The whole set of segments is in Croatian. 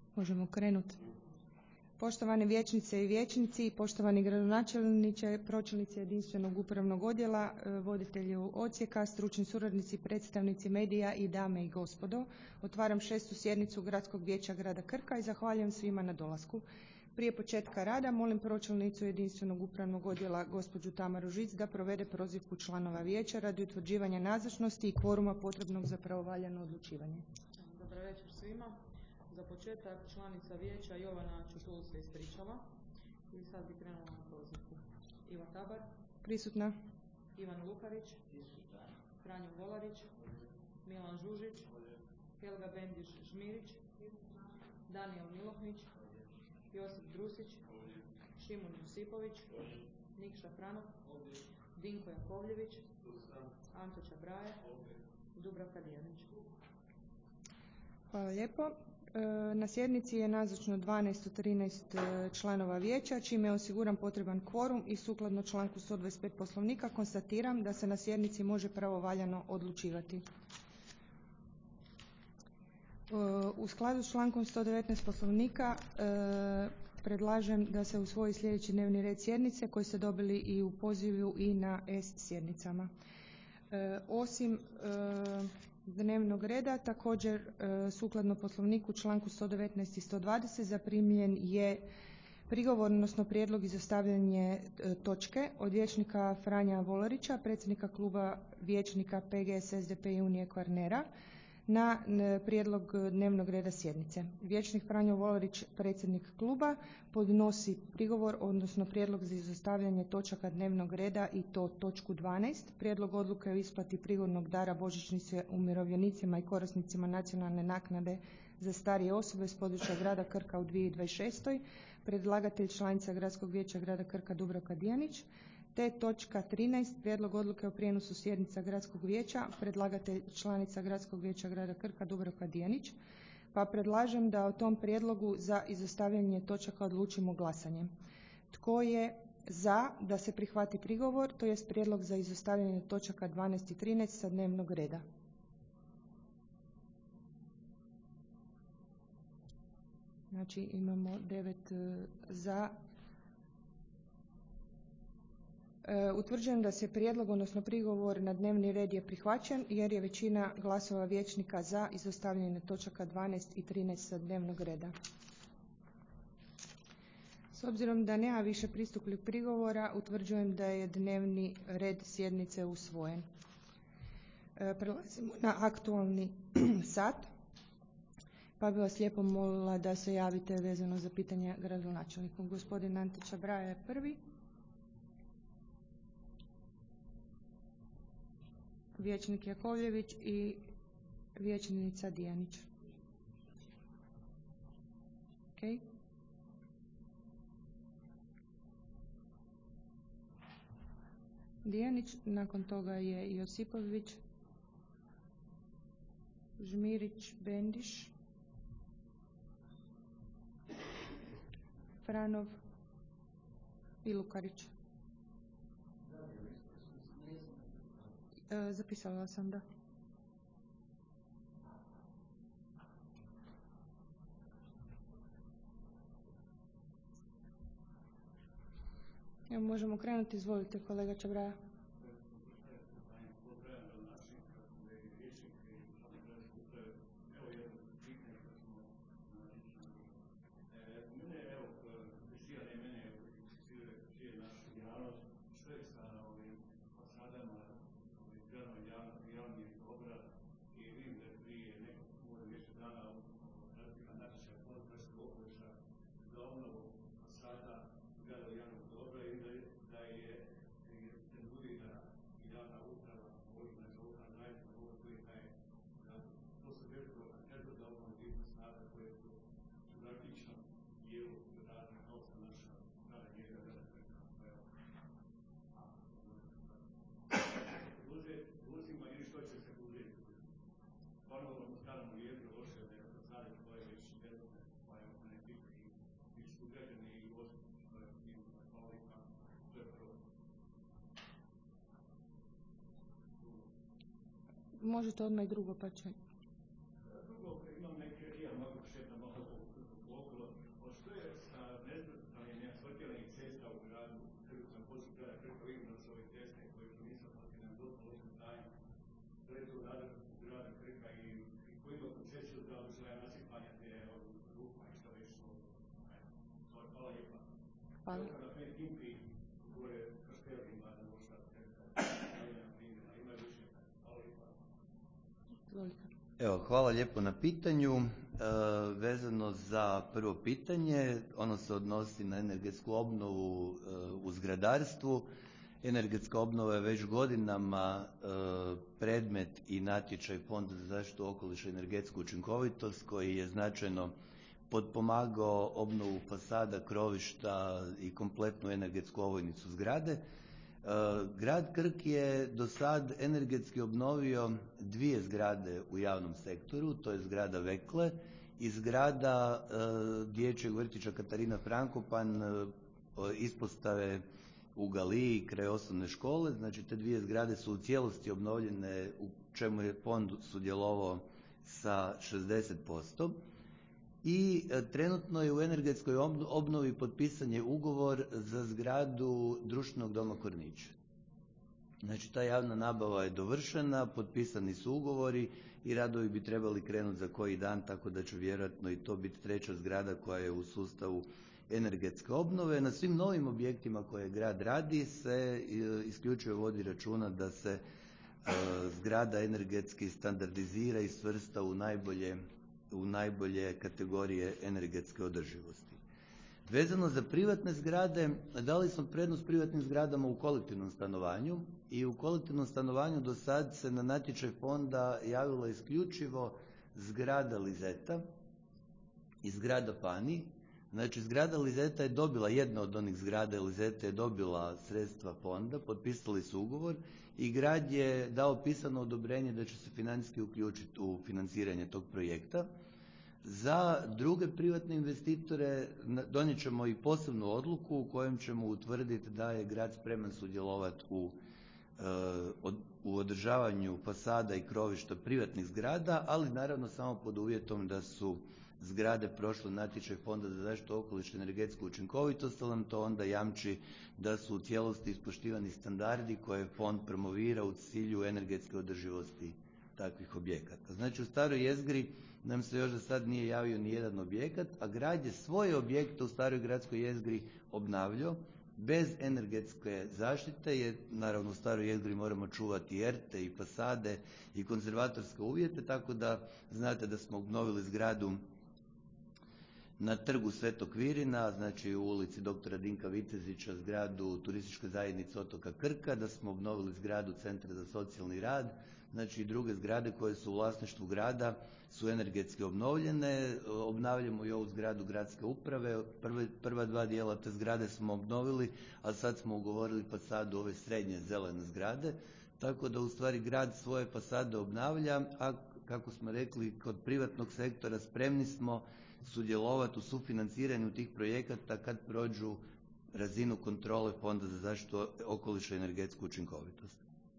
Možemo krenuti. Poštovane vijećnice i vijećnici, poštovani gradonačelniče, pročelnici jedinstvenog upravnog odjela, voditelji odsjeka, stručni suradnici, predstavnici medija i dame i gospodo. Otvaram 6. sjednicu Gradskog vijeća grada Krka i zahvaljujem svima na dolasku. Prije početka rada molim pročelnicu jedinstvenog upravnog odjela gospođu Tamaru Žic da provede prozivku članova vijeća radi utvrđivanja nazočnosti i kvoruma potrebnog za pravovaljano odlučivanje. Dobar večer svima. Za početak članica vijeća Jovana Čutul se ispričala i sad bi krenula na prozivku. Iva Tabar. Prisutna. Ivan Lukarić. Franjo Volarić. Milan Žužić. Helga Bendiš Žmirić. Danijel Milohnić. Josip Drusić. Šimun Josipović. Nikša Franov. Dinko Jakovljević. Anto Čabraje. Dubravka Dijanić. Hvala lijepo. Na sjednici je nazočno 12 od 13 članova vijeća, čime je osiguran potreban kvorum i sukladno članku 125 Poslovnika konstatiram da se na sjednici može pravovaljano odlučivati. U skladu s člankom 119 Poslovnika predlažem da se usvoji sljedeći dnevni red sjednice koji ste dobili i u pozivu i na sjednicama. Osim dnevnog reda, također sukladno Poslovniku članku 119 i 120 zaprimljen je prigovor, odnosno prijedlog izostavljanje točke od vijećnika Franja Volarića, predsjednika kluba vijećnika PGS, SDP i Unije Kvarnera, na prijedlog dnevnog reda sjednice. Vijećnik Franjo Volarić, predsjednik kluba, podnosi prigovor, odnosno prijedlog za izostavljanje točaka dnevnog reda i to točku 12. Prijedlog odluke o isplati prigodnog dara božićnice umirovljenicima i korisnicima nacionalne naknade za starije osobe s područja grada Krka u 2026. Predlagatelj članica Gradskog vijeća grada Krka Dubravka Dijanić. Te točka 13. Prijedlog odluke o prijenosu sjednica Gradskog vijeća, predlagatelj članica Gradskog vijeća grada Krka Dubravka Dijanić. Pa predlažem da o tom prijedlogu za izostavljanje točaka odlučimo glasanjem. Tko je za da se prihvati prigovor, to jest prijedlog za izostavljanje točaka 12 i 13 sa dnevnog reda? Znači imamo 9 za. Utvrđujem da se prijedlog, odnosno prigovor na dnevni red je prihvaćen jer je većina glasova vijećnika za izostavljanje točaka 12 i 13 sa dnevnog reda. S obzirom da nema više pristiglih prigovora, utvrđujem da je dnevni red sjednice usvojen. Prelazimo na aktualni sat, pa bih vas lijepo molila da se javite vezano za pitanja gradonačelniku. Gospodin Ante Čabraja je prvi. Vijećnik Jakovljević i vijećnica Dijanić. Okay. Dijanić, nakon toga je Josipović, Žmirić, Bendiš, Franov i Lukarić. Zapisala sam, da. Evo, možemo krenuti, izvolite kolega Čabraja. Možete odmah i drugo pa će. Drugo, imam neke, ja mogu šetati malo Hvala. Evo, hvala lijepo na pitanju. Vezano za prvo pitanje, ono se odnosi na energetsku obnovu u zgradarstvu. Energetska obnova je već godinama predmet i natječaj Fonda za zaštitu okoliša i energetsku učinkovitost koji je značajno potpomagao obnovu fasada, krovišta i kompletnu energetsku ovojnicu zgrade. Grad Krk je do sad energetski obnovio 2 zgrade u javnom sektoru, to je zgrada Vekle i zgrada dječjeg vrtića Katarina Frankopan, ispostave u Galiji kraj osnovne škole. Znači te 2 zgrade su u cijelosti obnovljene u čemu je fond sudjelovao sa 60%. I trenutno je u energetskoj obnovi potpisan je ugovor za zgradu društvenog doma Kornić. Znači ta javna nabava je dovršena, potpisani su ugovori i radovi bi trebali krenuti za koji dan, tako da će vjerojatno i to biti 3. zgrada koja je u sustavu energetske obnove. Na svim novim objektima koje grad radi se isključivo vodi računa da se zgrada energetski standardizira i svrsta u najbolje kategorije energetske održivosti. Vezano za privatne zgrade, dali smo prednost privatnim zgradama u kolektivnom stanovanju i u kolektivnom stanovanju do sad se na natječaj fonda javila isključivo zgrada Lizeta i zgrada Pani. Znači zgrada Lizeta je dobila, jedna od onih zgrada Lizeta je dobila sredstva fonda, potpisali su ugovor i grad je dao pisano odobrenje da će se financijski uključiti u financiranje tog projekta. Za druge privatne investitore donijet ćemo i posebnu odluku u kojem ćemo utvrditi da je grad spreman sudjelovati u održavanju fasada i krovišta privatnih zgrada, ali naravno samo pod uvjetom da su zgrade prošle natječaj Fonda za zaštitu okoliša i energetsku učinkovitost, ali nam to onda jamči da su u cijelosti ispoštivani standardi koje fond promovira u cilju energetske održivosti takvih objekata. Znači u staroj jezgri nam se još do sad nije javio ni jedan objekat, a grad je svoje objekte u staroj gradskoj jezgri obnavljao bez energetske zaštite, jer naravno u staroj jezgri moramo čuvati erte i fasade i konzervatorske uvjete, tako da znate da smo obnovili zgradu na trgu Svetog Virina, znači u ulici dr. Dinka Vitezića, zgradu turističke zajednice otoka Krka, da smo obnovili zgradu Centra za socijalni rad, znači i druge zgrade koje su u vlasništvu grada su energetski obnovljene. Obnavljamo i ovu zgradu gradske uprave, prva 2 dijela te zgrade smo obnovili, a sad smo ugovorili fasadu ove srednje zelene zgrade, tako da u stvari grad svoje fasade obnavlja, a kako smo rekli kod privatnog sektora spremni smo sudjelovati u sufinanciranju tih projekata kad prođu razinu kontrole Fonda za zaštitu okoliša i energetsku učinkovitost.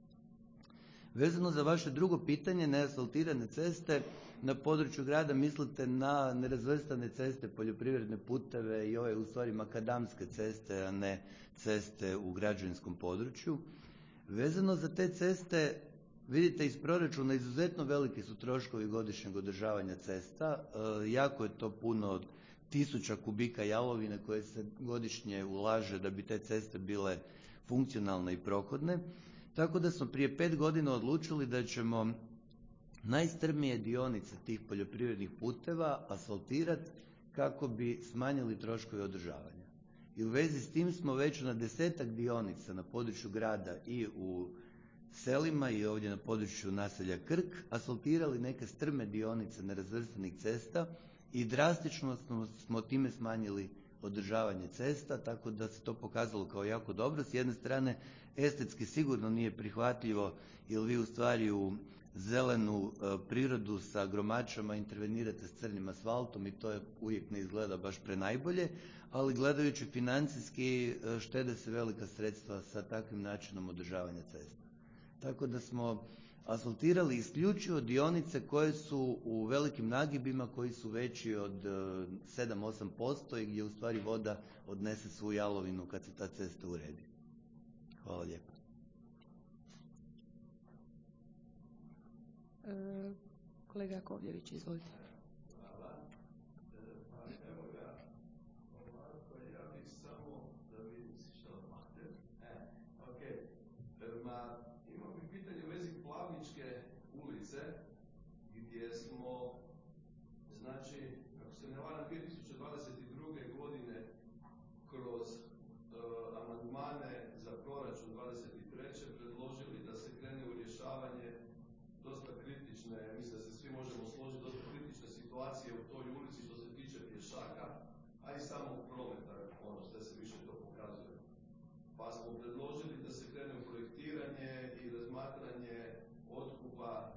Vezano za vaše drugo pitanje, neasfaltirane ceste na području grada mislite na nerazvrstane ceste, poljoprivredne puteve i ove u stvari makadamske ceste, a ne ceste u građevinskom području. Vezano za te ceste, vidite iz proračuna izuzetno veliki su troškovi godišnjeg održavanja cesta, jako je to puno od 1000 kubika jalovine koje se godišnje ulaže da bi te ceste bile funkcionalne i prohodne. Tako da smo prije 5 godina odlučili da ćemo najstrmije dionice tih poljoprivrednih puteva asfaltirati kako bi smanjili troškove održavanja. I u vezi s tim smo već na 10-ak dionica na području grada i u selima i ovdje na području naselja Krk asfaltirali neke strme dionice nerazvrstanih cesta i drastično smo time smanjili održavanje cesta, tako da se to pokazalo kao jako dobro. S jedne strane estetski sigurno nije prihvatljivo jer vi u stvari u zelenu prirodu sa gromačama intervenirate s crnim asfaltom i to uvijek ne izgleda baš prenajbolje, ali gledajući financijski štede se velika sredstva sa takvim načinom održavanja cesta. Tako da smo asfaltirali isključivo dionice koje su u velikim nagibima koji su veći od 7-8% i gdje u stvari voda odnese svu jalovinu kad se ta cesta uredi. Hvala lijepo. Kolega Jakovljević, izvolite. situacije u toj ulici što se tiče pješaka, a i samog prometa, ono što se više to pokazuje. Pa smo predložili da se krene u projektiranje i razmatranje otkupa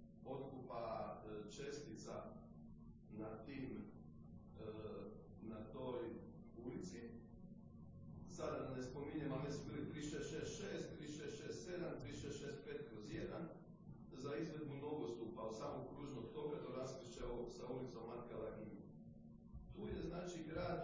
čestica na toj ulici. Sada da ne spominjem, ali su bili 3666, 3667, 3665/1 za izvedbu nogostupa od samog kružnog toka do raskrižja sa ulicom Marka Lagina. Tu je znači grad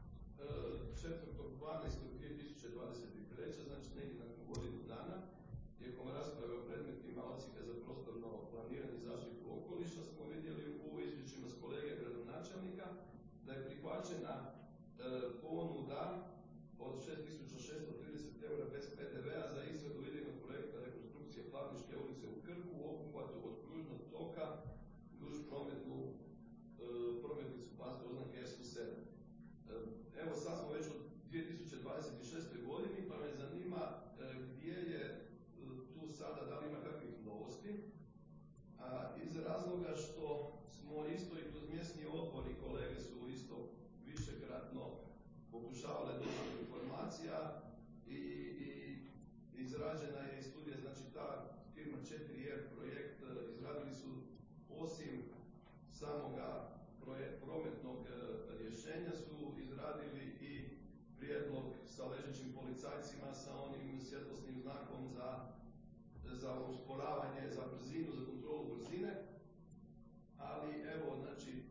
4.12.2023, znači negdje nakon godinu dana, tijekom rasprave o predmetima odsjeka za prostorno planiranje i zaštitu okoliša smo vidjeli u izvješćima s kolege gradonačelnika da je prihvaćena ponuda od 6.630 eura bez PDV-a za izradu idejnog projekta rekonstrukcije Plavničke ulice u Krku u obuhvatu od kružnog toka duž prometnicu pastre oznake SU7. Evo sad smo već od 2026. godini, pa me zanima gdje je tu sada, da li ima kakvih novosti, iz razloga što smo isto i kroz mjesni odbor i kolege su isto višekratno pokušavale doći do informacija i izrađena je i studija, znači ta firma 4R projekt izradili su osim samoga prometnog rješenja su izradili i prijedlog sa ležećim policajcima sa onim svjetlosnim znakom za usporavanje, za brzinu, za kontrolu brzine. Ali evo, znači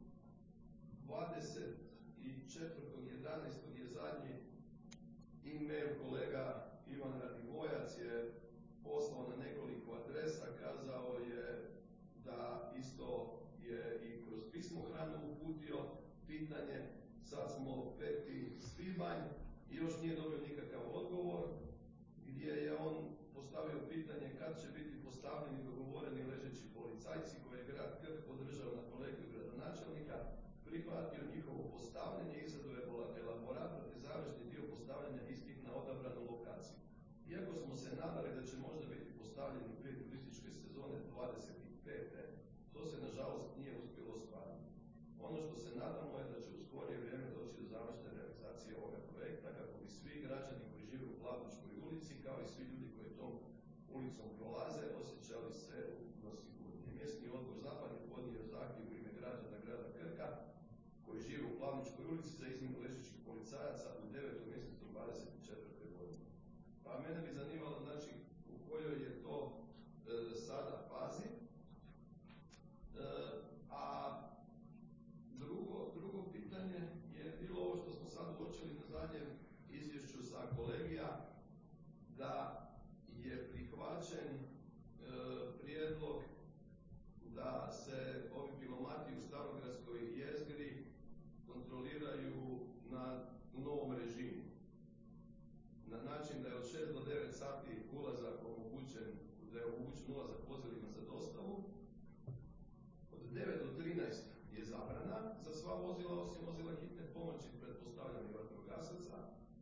24.11. je zadnji e-mail kolega Ivan Radivojac je poslao na nekoliko adresa, kazao je da isto je i kroz pismohranu uputio pitanje, sad smo 5. svibanj i još nije dobio nikakav odgovor, gdje je on postavio pitanje kad će biti postavljeni dogovoreni ležeći policajci koje je grad Krk podržao na kolegiju gradonačelnika, prihvatio njihovo postavljanje i izradu elaborata te završni dio postavljanja istih na odabranu lokaciju. Iako smo se nadali da će možda biti postavljeni prije turističke sezone 25. to se nažalost nije uspjelo ostvariti. Ono što se nadamo je da će u skorije vrijeme doći do završne realizacije ovoga projekta kako bi svi građani koji žive u Plavničkoj ulici kao i svi ljudi koji tom ulicom prolaze osjećali se na sigurnije. Mjesni odbor Zapad je podnio zahtjev u ime građana grada Krka koji žive u Plavničkoj ulici za izmjenu ležećih policajaca u 9. mjesecu 24. godine. Pa mene bi zanimalo znači u kojoj je to sada fazi. A drugo pitanje je bilo ovo što smo sad uočili na zadnjem izvješću sa kolegija, da je prihvaćen prijedlog da se ovi pilomati u Starogradskoj jezgri kontroliraju u novom režimu. Na način da je od 6 do 9 sati ulazak omogućen, da je omogućen ulazak vozilima za dostavu, od 9 do 13 je zabrana za sva vozila osim vozila hitne pomoći, pretpostavljam i vatrogasaca.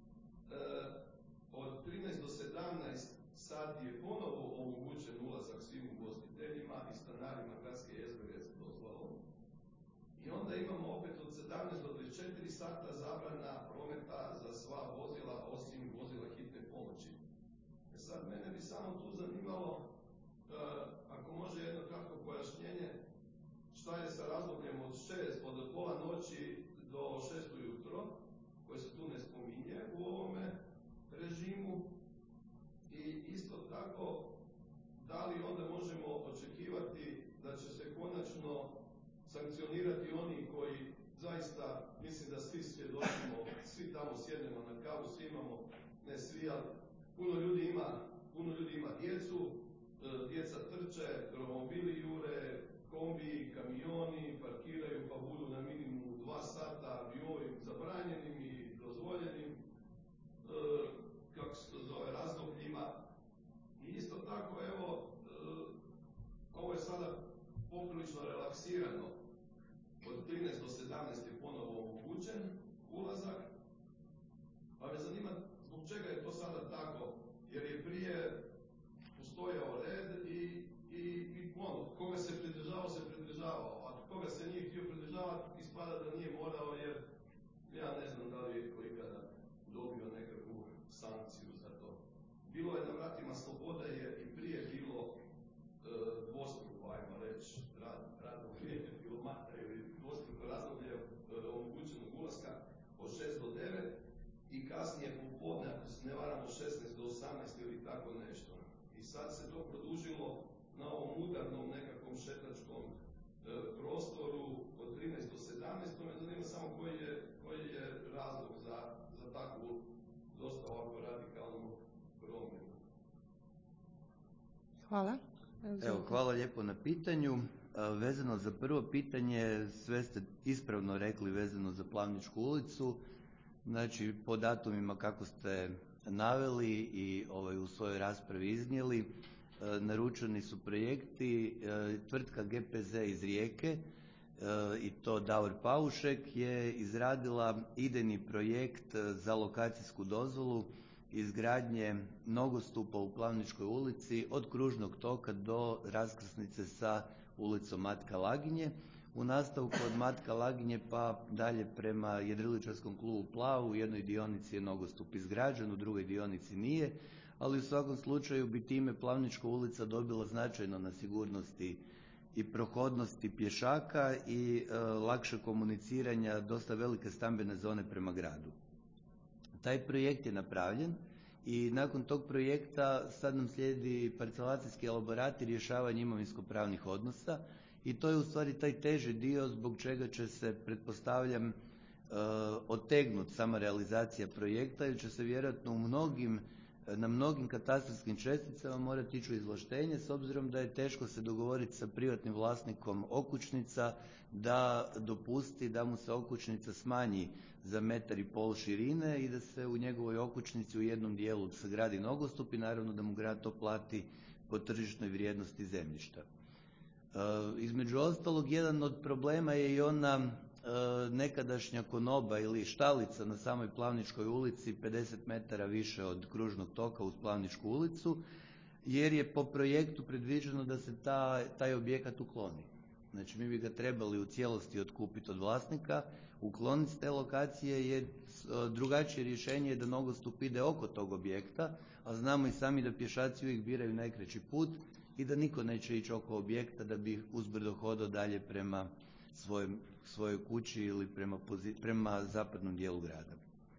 Od 13 do 17 sati je ponovo omogućen ulazak svim ugostiteljima i stanarima gradske jezgre s dozvolom. I onda imamo opet od 17 do 24 sata zabrana prometa za sva vozila osim vozila hitne pomoći. Sad mene bi samo tu zanimalo, ako može jedno kratko pojašnjenje, šta je sa razdobljem od pola noći do 6 ujutro, koje se tu ne spominje u ovome režimu. I isto tako, da li onda možemo očekivati da će se konačno sankcionirati oni koji zaista, mislim da svi svjedočimo, svi tamo sjednemo na kavu, svi imamo, ne svi, ali puno ljudi ima djecu, djeca trče, romobili jure, kombi, kamioni, parkiraju pa budu na minimumu 2 sata i ovim zabranjenim i dozvoljenim, kako se to zove, razdobljima. I isto tako, evo, ovo je sada poprilično relaksirano. Od 13 do 17 je ponovo omogućen ulazak. Pa me zanima zbog čega je to sada tako, jer je prije postojao red i koga se pridržavao, a koga se nije htio pridržavati, ispada da nije morao jer ja ne znam da li je ko ikada dobio nekakvu sankciju za to. Bilo je na vratima slobode je i prije bilo dvostruko, ajmo reći, radno vrijeme, bilo ili dvostruko razdoblje omogućenog ulaska od 6 do 9 i kasnije popodne, ako se ne varamo, 16 do 18 ili tako nešto. I sad se to produžilo na ovom udarnom nekakvom šetačkom prostoru od 13 do 17. To me zanima samo koji je razlog za takvu dosta ovako radikalnu promjenu. Hvala. Evo, hvala lijepo na pitanju. Vezano za prvo pitanje, sve ste ispravno rekli vezano za Plavničku ulicu. Znači, po datumima kako ste naveli i u svojoj raspravi iznijeli, naručeni su projekti. Tvrtka GPZ iz Rijeke i to Davor Paušek je izradila idejni projekt za lokacijsku dozvolu izgradnje nogostupa u Plavničkoj ulici od kružnog toka do raskrsnice sa ulicom Matka Laginje. U nastavku od Matka Laginje pa dalje prema jedriličarskom klubu Plav, u jednoj dionici je nogostup izgrađen, u drugoj dionici nije, ali u svakom slučaju bi time Plavnička ulica dobila značajno na sigurnosti i prohodnosti pješaka i lakše komuniciranja dosta velike stambene zone prema gradu. Taj projekt je napravljen i nakon tog projekta sad nam slijedi parcelacijski elaborat i rješavanje imovinsko-pravnih odnosa i to je ustvari taj teži dio zbog čega će se, pretpostavljam, otegnuti sama realizacija projekta jer će se vjerojatno na mnogim katastarskim česticama morati ići u izvlaštenje s obzirom da je teško se dogovoriti sa privatnim vlasnikom okućnica da dopusti da mu se okućnica smanji za 1,5 m širine i da se u njegovoj okućnici u jednom dijelu sagradi nogostup i naravno da mu grad to plati po tržišnoj vrijednosti zemljišta. Između ostalog, jedan od problema je i ona nekadašnja konoba ili štalica na samoj Plavničkoj ulici 50 metara više od kružnog toka uz Plavničku ulicu jer je po projektu predviđeno da se taj objekat ukloni. Znači mi bi ga trebali u cijelosti otkupiti od vlasnika, ukloniti s te lokacije jer drugačije rješenje je da nogostup ide oko tog objekta, a znamo i sami da pješaci uvijek biraju najkraći put i da niko neće ići oko objekta da bi uzbrdo hodao dalje prema svojoj kući ili prema zapadnom dijelu grada.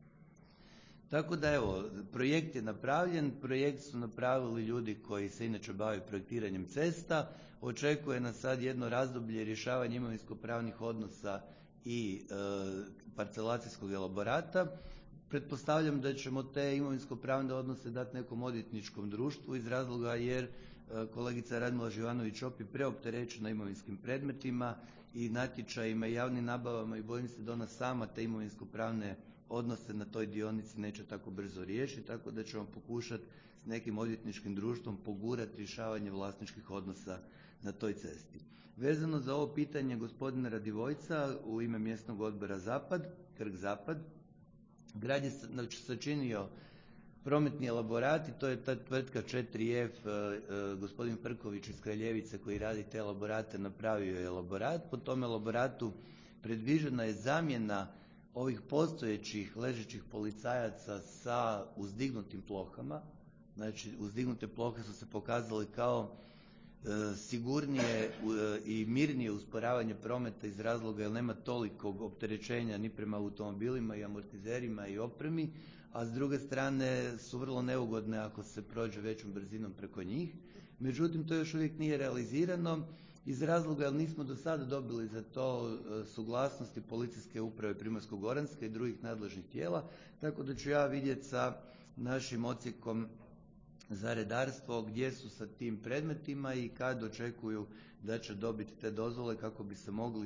Tako da evo, projekt je napravljen, projekt su napravili ljudi koji se inače bave projektiranjem cesta, očekuje nas sad jedno razdoblje rješavanja imovinsko-pravnih odnosa i parcelacijskog elaborata. Pretpostavljam da ćemo te imovinsko-pravne odnose dati nekom odvjetničkom društvu iz razloga jer kolegica Radmila Živanović-Op je preopterećena imovinskim predmetima i natječajima i javnim nabavama i bojim se da ona sama te imovinsko-pravne odnose na toj dionici neće tako brzo riješiti, tako da ćemo pokušati s nekim odvjetničkim društvom pogurati rješavanje vlasničkih odnosa na toj cesti. Vezano za ovo pitanje gospodina Radivojca u ime mjesnog odbora Zapad, Krk Zapad, grad je sačinio prometni elaborat i to je ta tvrtka 4F, gospodin Frković iz Kraljevice koji radi te elaborate napravio je elaborat. Po tom elaboratu predviđena je zamjena ovih postojećih ležećih policajaca sa uzdignutim plohama. Znači uzdignute plohe su se pokazale kao sigurnije i mirnije usporavanje prometa iz razloga jer nema tolikog opterećenja ni prema automobilima i amortizerima i opremi, a s druge strane su vrlo neugodne ako se prođe većom brzinom preko njih. Međutim, to još uvijek nije realizirano iz razloga jer nismo do sada dobili za to suglasnosti Policijske uprave Primorsko-goranske i drugih nadležnih tijela, tako da ću ja vidjeti sa našim odsjekom za redarstvo gdje su sa tim predmetima i kad očekuju da će dobiti te dozvole kako bi se mogli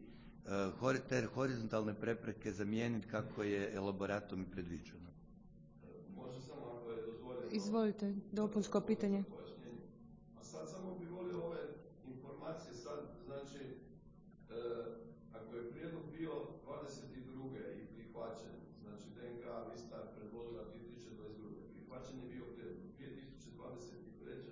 te horizontalne prepreke zamijeniti kako je elaboratom i predviđeno. Može samo ako je dozvoljeno. Izvolite, dopunsko pitanje. A sad samo bih volio ove informacije sad, znači ako je prijedlog bio 22. i prihvaćen, znači DNK lista predložila 2022. Prihvaćen je bio prijedlog 2023.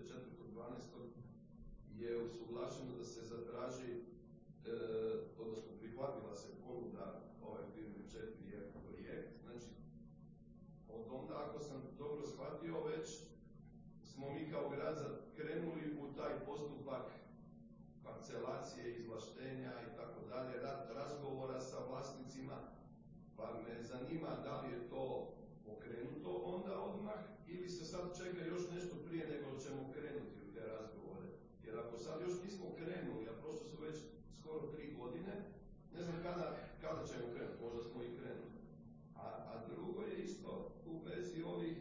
4.12. je usuglašeno da se zatraži, odnosno prihvatila se ponuda ove firme 4F projekt. Znači, od onda, ako sam dobro shvatio, već smo mi kao grad krenuli u taj postupak parcelacije, izvlaštenja i tako dalje, razgovora sa vlasnicima, pa me zanima da li je to pokrenuto onda odmah ili se sad čeka još nešto prije nego ćemo krenuti u te razgovore. Jer ako sad još nismo krenuli, a prošlo su već skoro 3 godine, ne znam kada ćemo krenuti, možda smo i krenuli. A drugo je isto u vezi ovih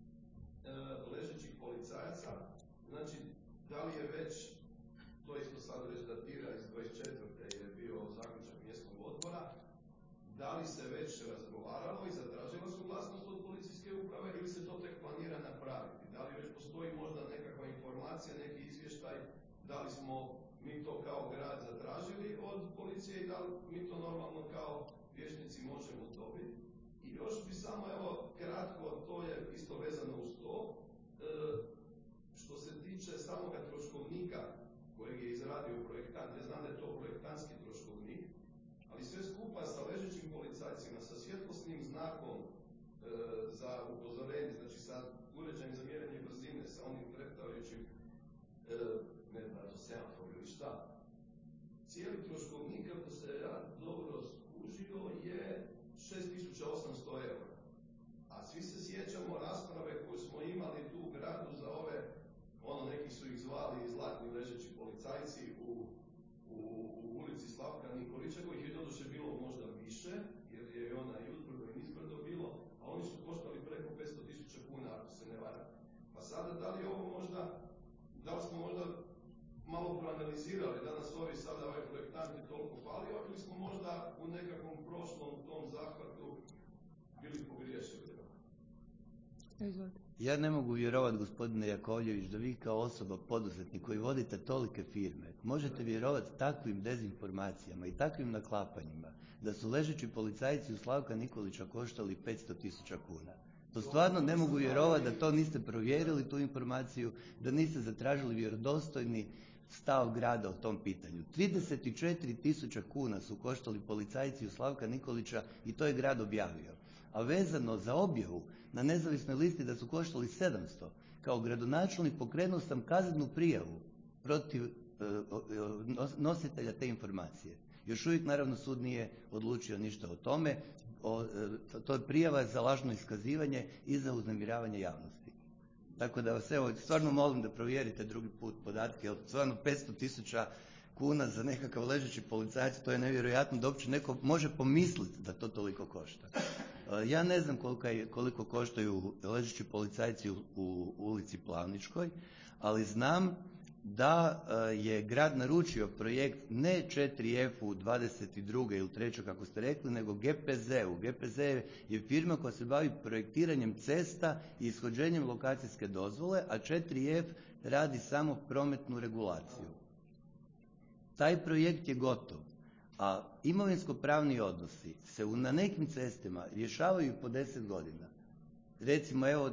ležećih policajaca, znači da li je već, to isto sad već datira iz 24. je bio zaključak mjesnog odbora, da li se već razgovaralo i zatražila suglasnost od policijske uprave ili se to tek planira napraviti? Da li već postoji možda nekakva informacija, neki izvještaj, da li smo mi to kao grad zatražili od policije i da li mi to normalno kao vijećnici možemo dobiti? I još bi samo evo kratko, to je isto vezano uz to, što se tiče samoga troškovnika kojeg je izradio projektant, ja znam da je to projektantski troškovnik, ali sve skupa sa ležećim policajcima, sa svjetlosnim znakom za upozorenje, znači sa uređajem za mjerenje brzine, sa onim treptajućim, ne znam, to semafor ili šta. Cijeli troškovnik, ako se ja dobro skužio, je 6.800 eura. A svi se sjećamo rasprave koju smo imali tu u gradu za ove, neki su ih zvali zlatni ležeći policajci u ulici Slavka Nikolića, kojih je doduše bilo možda više, jer je ona i uzbrdo i nizbrdo bilo, a oni su koštali preko 500.000 kuna, ako se ne varam. Pa sada, da li smo možda malo proanalizirali, da nas ovi sada ovaj projektant je toliko falio, ili smo možda u nekakvom prošlom tom zahvatu bili pogriješili? Ja ne mogu vjerovati, gospodine Jakovljević, da vi kao osoba poduzetnik koji vodite tolike firme možete vjerovati takvim dezinformacijama i takvim naklapanjima da su ležeći policajci u Slavka Nikolića koštali 500.000 kuna. To stvarno ne mogu vjerovati da to niste provjerili, tu informaciju, da niste zatražili vjerodostojni stav grada o tom pitanju. 34.000 kuna su koštali policajci u Slavka Nikolića i to je grad objavio. A vezano za objavu na nezavisnoj listi da su koštali 700, kao gradonačelnik pokrenuo sam kaznenu prijavu protiv nositelja te informacije. Još uvijek naravno sud nije odlučio ništa o tome. To je prijava za lažno iskazivanje i za uznemiravanje javnosti. Tako da vas evo stvarno molim da provjerite drugi put podatke, jer stvarno 500.000 kuna za nekakav ležeći policajac, to je nevjerojatno da uopće neko može pomisliti da to toliko košta. Ja ne znam koliko koštaju ležeći policajci u ulici Plavničkoj, ali znam da je grad naručio projekt ne 4F u 22. ili 3. kako ste rekli, nego GPZ-u. GPZ je firma koja se bavi projektiranjem cesta i ishođenjem lokacijske dozvole, a 4F radi samo prometnu regulaciju. Taj projekt je gotov, a imovinsko-pravni odnosi se na nekim cestama rješavaju po 10 godina. Recimo evo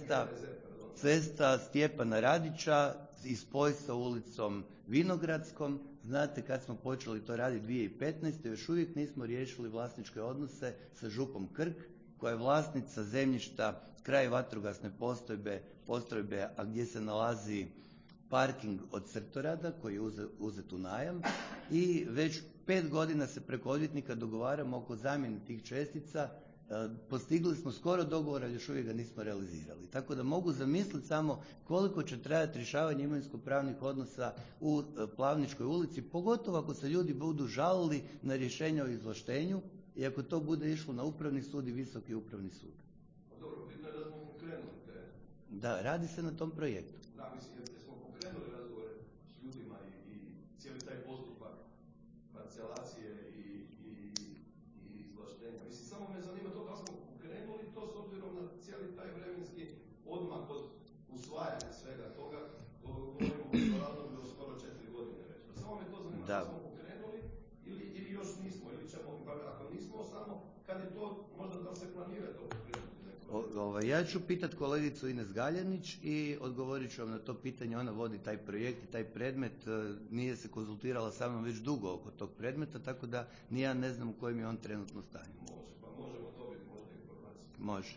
cesta Stjepana Radića i spoj sa ulicom Vinogradskom, znate kad smo počeli to raditi 2015. još uvijek nismo riješili vlasničke odnose sa župom Krk, koja je vlasnica zemljišta kraj vatrogasne postrojbe, a gdje se nalazi parking od Crtorada koji je uzet u najam i već 5 godina se preko odvjetnika dogovaramo oko zamjene tih čestica. Postigli smo skoro dogovor, ali još uvijek ga nismo realizirali. Tako da mogu zamisliti samo koliko će trajati rješavanje imovinsko-pravnih odnosa u Plavničkoj ulici, pogotovo ako se ljudi budu žalili na rješenje o izvlaštenju i ako to bude išlo na Upravni sud i Visoki upravni sud. Dobro, bitno je da smo pokrenuli te. Da, radi se na tom projektu. Da, mislim, jer smo pokrenuli razgovore s ljudima i cijeli taj postupak parcelacije i izvlaštenja. Mislim, samo me zanima to da smo pokrenuli to s obzirom na cijeli taj vremenski odmak od usvajanja svega toga, govorimo o razdoblju od skoro 4 godine već. Samo me to zanima da smo pokrenuli ili još nismo, ili ćemo, ako nismo, samo kad je to, možda da se planira to pokrenuti neko Ja ću pitat kolegicu Ines Galjanić i odgovorit ću vam na to pitanje. Ona vodi taj projekt i taj predmet, nije se konzultirala sa mnom već dugo oko tog predmeta, tako da ni ja ne znam u kojem je on trenutno stanju. Možemo dobiti možda informaciju. Može.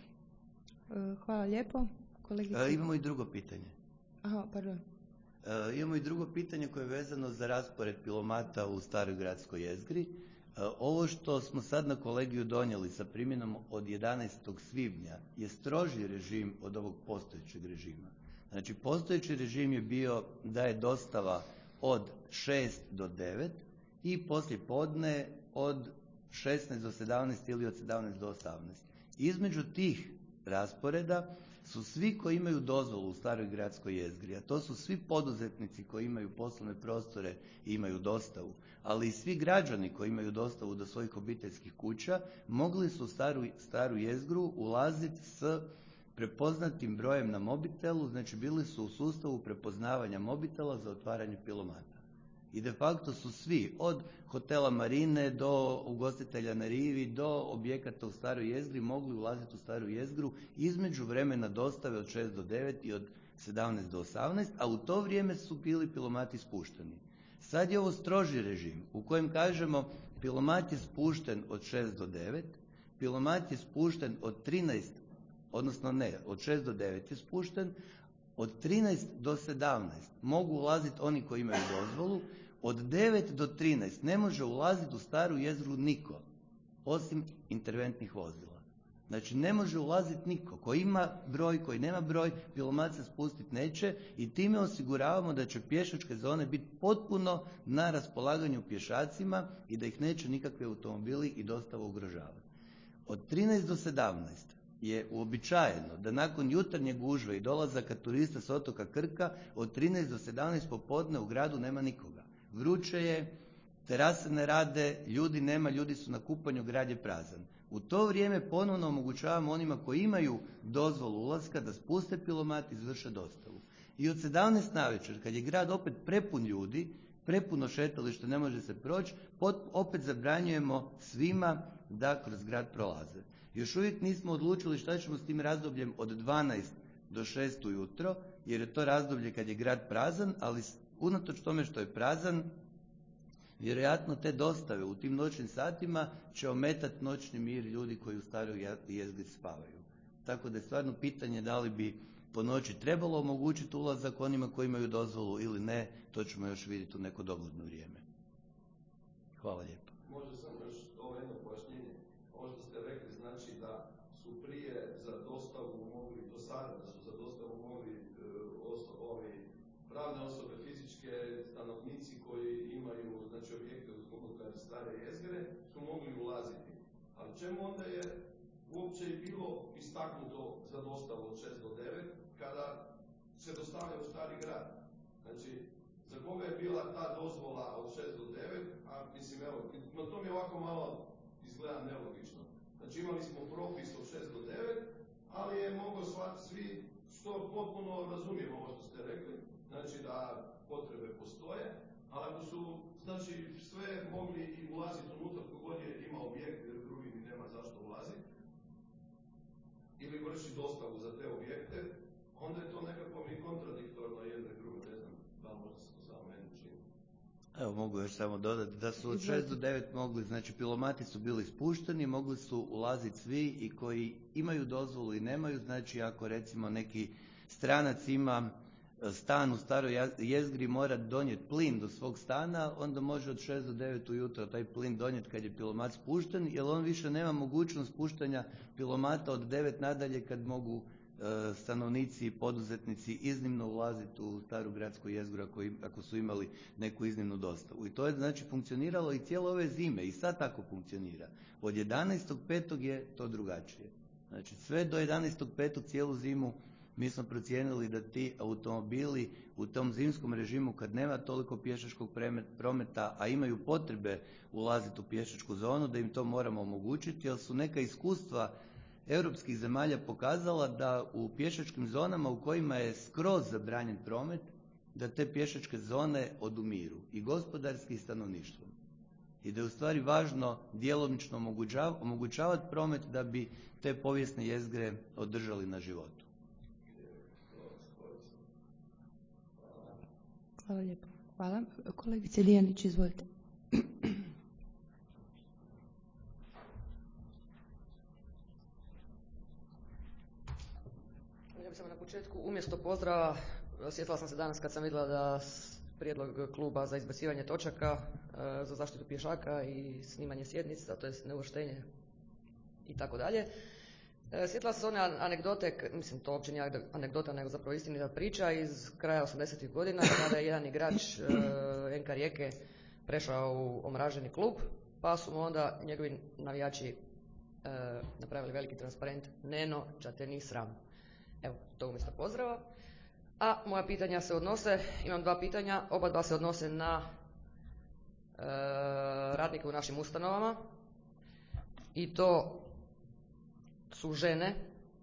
Hvala lijepo. Kolegica... Imamo i drugo pitanje. Aha, pardon. Imamo i drugo pitanje koje je vezano za raspored pilomata u staroj gradskoj jezgri. Ovo što smo sad na kolegiju donijeli sa primjenom od 11. svibnja je stroži režim od ovog postojećeg režima. Znači postojeći režim je bio da je dostava od 6 do 9 i poslije podne od 16 do 17 ili od 17 do 18. Između tih rasporeda su svi koji imaju dozvolu u staroj gradskoj jezgri, a to su svi poduzetnici koji imaju poslovne prostore i imaju dostavu, ali i svi građani koji imaju dostavu do svojih obiteljskih kuća, mogli su u staru jezgru ulaziti s prepoznatim brojem na mobitelu, znači bili su u sustavu prepoznavanja mobitela za otvaranje pilomata. I de facto su svi, od hotela Marine do ugostitelja na rivi, do objekata u staroj jezgri mogli ulaziti u staru jezgru između vremena dostave od 6 do 9 i od 17 do 18, a u to vrijeme su bili pilomati spušteni. Sad je ovo stroži režim u kojem kažemo pilomat je spušten od 6 do 9, pilomat je spušten od 13, odnosno ne, od 6 do 9 je spušten, od 13 do 17 mogu ulaziti oni koji imaju dozvolu, od 9 do 13 ne može ulaziti u staru jezgru niko, osim interventnih vozila. Znači ne može ulaziti niko. Koji ima broj, koji nema broj, pilomat se spustiti neće i time osiguravamo da će pješačke zone biti potpuno na raspolaganju pješacima i da ih neće nikakvi automobili i dostava ugrožavati. Od 13 do 17 je uobičajeno da nakon jutarnje gužve i dolazaka turista s otoka Krka od 13 do 17 popodne u gradu nema nikoga. Vruće je, terase ne rade, ljudi nema, ljudi su na kupanju, grad je prazan. U to vrijeme ponovno omogućavamo onima koji imaju dozvolu ulaska da spuste pilomat i izvrše dostavu. I od 17 navečer, kad je grad opet prepun ljudi, prepuno šetalište, ne može se proći, opet zabranjujemo svima da kroz grad prolaze. Još uvijek nismo odlučili šta ćemo s tim razdobljem od 12 do 6 ujutro, jer je to razdoblje kad je grad prazan, ali unatoč tome što je prazan, vjerojatno te dostave u tim noćnim satima će ometati noćni mir ljudi koji u staroj jezgri spavaju. Tako da je stvarno pitanje da li bi po noći trebalo omogućiti ulazak onima koji imaju dozvolu ili ne, to ćemo još vidjeti u neko dogledno vrijeme. Hvala lijepo. Može samo još ovo jedno pojašnjenje. Ovo što ste rekli znači da su prije za dostavu mogli, do sada da su za dostavu mogli pravne osobe, fizičke, stanovnici koji imaju znači objekte unutar stare jezgre su mogli ulaziti. Ali čemu onda je uopće i bilo istaknuto za dostavu od 6 do 9 kada se dostavlja u stari grad? Znači, za koga je bila ta dozvola od 6 do 9, a mislim evo, no to mi je ovako malo izgleda nelogično. Znači imali smo propis od 6 do 9, ali je moglo shvatiti svi, što potpuno razumijemo ovo što ste rekli, znači da potrebe postoje, ali ako su znači sve mogli i ulaziti unutra kogod je ima objekt jer drugi mi nema zašto ulaziti, ili vrši dostavu za te objekte, onda je to nekako mi kontradiktorno jedno i drugo, ne znam da li možda se to samo meni čini. Evo mogu još samo dodati da su od 6 do 9 mogli, znači pilomati su bili spušteni, mogli su ulaziti svi i koji imaju dozvolu i nemaju, znači ako recimo neki stranac ima stan u staroj jezgri, mora donijeti plin do svog stana, onda može od 6 do 9 ujutro taj plin donijeti kad je pilomat spušten, jer on više nema mogućnost spuštanja pilomata od 9 nadalje kad mogu stanovnici i poduzetnici iznimno ulaziti u staru gradsku jezgru ako su imali neku iznimnu dostavu. I to je znači funkcioniralo i cijelo ove zime i sad tako funkcionira. Od 11.5. je to drugačije. Znači sve do 11.5. cijelu zimu mi smo procijenili da ti automobili u tom zimskom režimu kad nema toliko pješačkog prometa, a imaju potrebe ulaziti u pješačku zonu, da im to moramo omogućiti, jer su neka iskustva europskih zemalja pokazala da u pješačkim zonama u kojima je skroz zabranjen promet, da te pješačke zone odumiru i gospodarski i stanovništvom. i da je u stvari važno djelomično omogućavati promet da bi te povijesne jezgre održali na životu. Hvala lijepo. Hvala. Kolegice Dijanić, izvolite. Ja bih samo na početku umjesto pozdrava, sjetila sam se danas kad sam vidjela da prijedlog kluba za izbacivanje točaka za zaštitu pješaka i snimanje sjednica, to je neuvrštenje i tako dalje. Sjetila sam se one anegdote, mislim to uopće nije anegdota nego zapravo istinita priča iz kraja 80-ih godina kada je jedan igrač NK Rijeke prešao u omraženi klub, pa su mu onda njegovi navijači napravili veliki transparent Neno, ča te ni sram. Evo, to umjesto pozdrava. A moja pitanja se odnose, imam dva pitanja, oba dva se odnose na radnike u našim ustanovama i to su žene.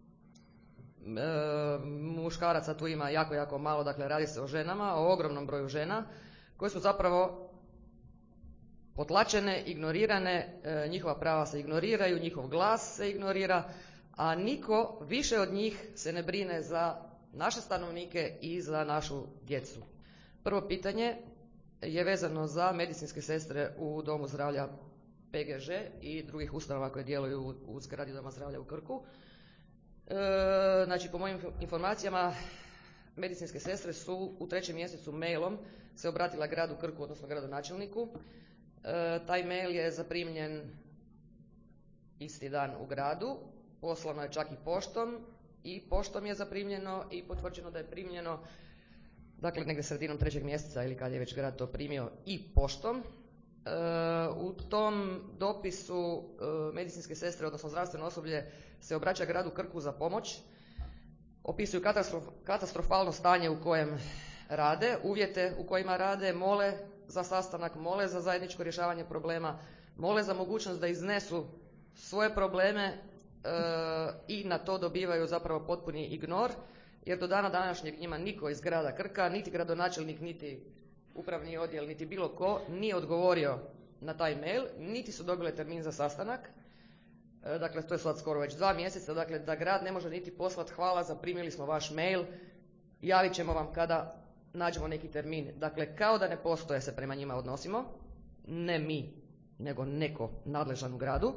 Muškaraca tu ima jako, jako malo, dakle radi se o ženama, o ogromnom broju žena koje su zapravo potlačene, ignorirane, njihova prava se ignoriraju, njihov glas se ignorira, a niko više od njih se ne brine za naše stanovnike i za našu djecu. Prvo pitanje je vezano za medicinske sestre u Domu zdravlja PGŽ i drugih ustanova koje djeluju u zgradi Doma zdravlja u Krku. Znači, po mojim informacijama, medicinske sestre su u 3. mjesecu mailom se obratila gradu Krku, odnosno gradonačelniku. Taj mail je zaprimljen isti dan u gradu, poslano je čak i poštom je zaprimljeno i potvrđeno da je primljeno, dakle negdje sredinom 3. mjeseca ili kad je već grad to primio i poštom. U tom dopisu medicinske sestre, odnosno zdravstveno osoblje, se obraća gradu Krku za pomoć, opisuju katastrofalno stanje u kojem rade, uvjete u kojima rade, mole za sastanak, mole za zajedničko rješavanje problema, mole za mogućnost da iznesu svoje probleme i na to dobivaju zapravo potpuni ignor, jer do dana današnjeg njima niko iz grada Krka, niti gradonačelnik, niti upravni odjel, niti bilo ko nije odgovorio na taj mail, niti su dobile termin za sastanak. Dakle, to je sad skoro već 2 mjeseca, dakle da grad ne može niti poslati hvala, zaprimili smo vaš mail, javit ćemo vam kada nađemo neki termin. Dakle, kao da ne postoje se prema njima odnosimo, ne mi, nego neko nadležan u gradu.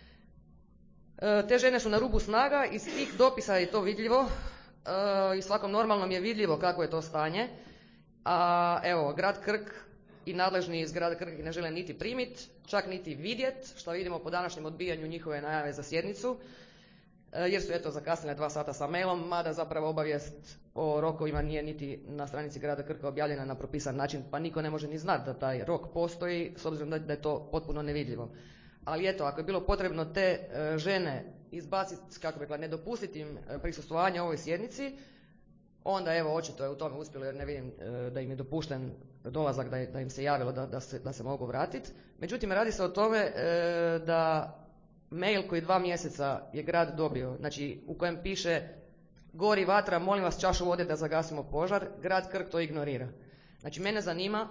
Te žene su na rubu snaga, iz tih dopisa je to vidljivo i svakom normalnom je vidljivo kako je to stanje. A evo, grad Krk i nadležni iz grada Krka ne žele niti primiti, čak niti vidjet, što vidimo po današnjem odbijanju njihove najave za sjednicu, jer su eto zakasnile 2 sata sa mailom, mada zapravo obavijest o rokovima nije niti na stranici grada Krka objavljena na propisan način, pa niko ne može ni znati da taj rok postoji, s obzirom da je to potpuno nevidljivo. Ali eto, ako je bilo potrebno te žene izbaciti, kako bi rekla, ne dopustiti im prisustvovanje ovoj sjednici, onda evo očito je u tome uspjelo, jer ne vidim da im je dopušten dolazak, da im se javilo da se mogu vratiti. Međutim, radi se o tome da mail koji 2 mjeseca je grad dobio, znači u kojem piše gori vatra, molim vas čašu vode da zagasimo požar, grad Krk to ignorira. Znači, mene zanima,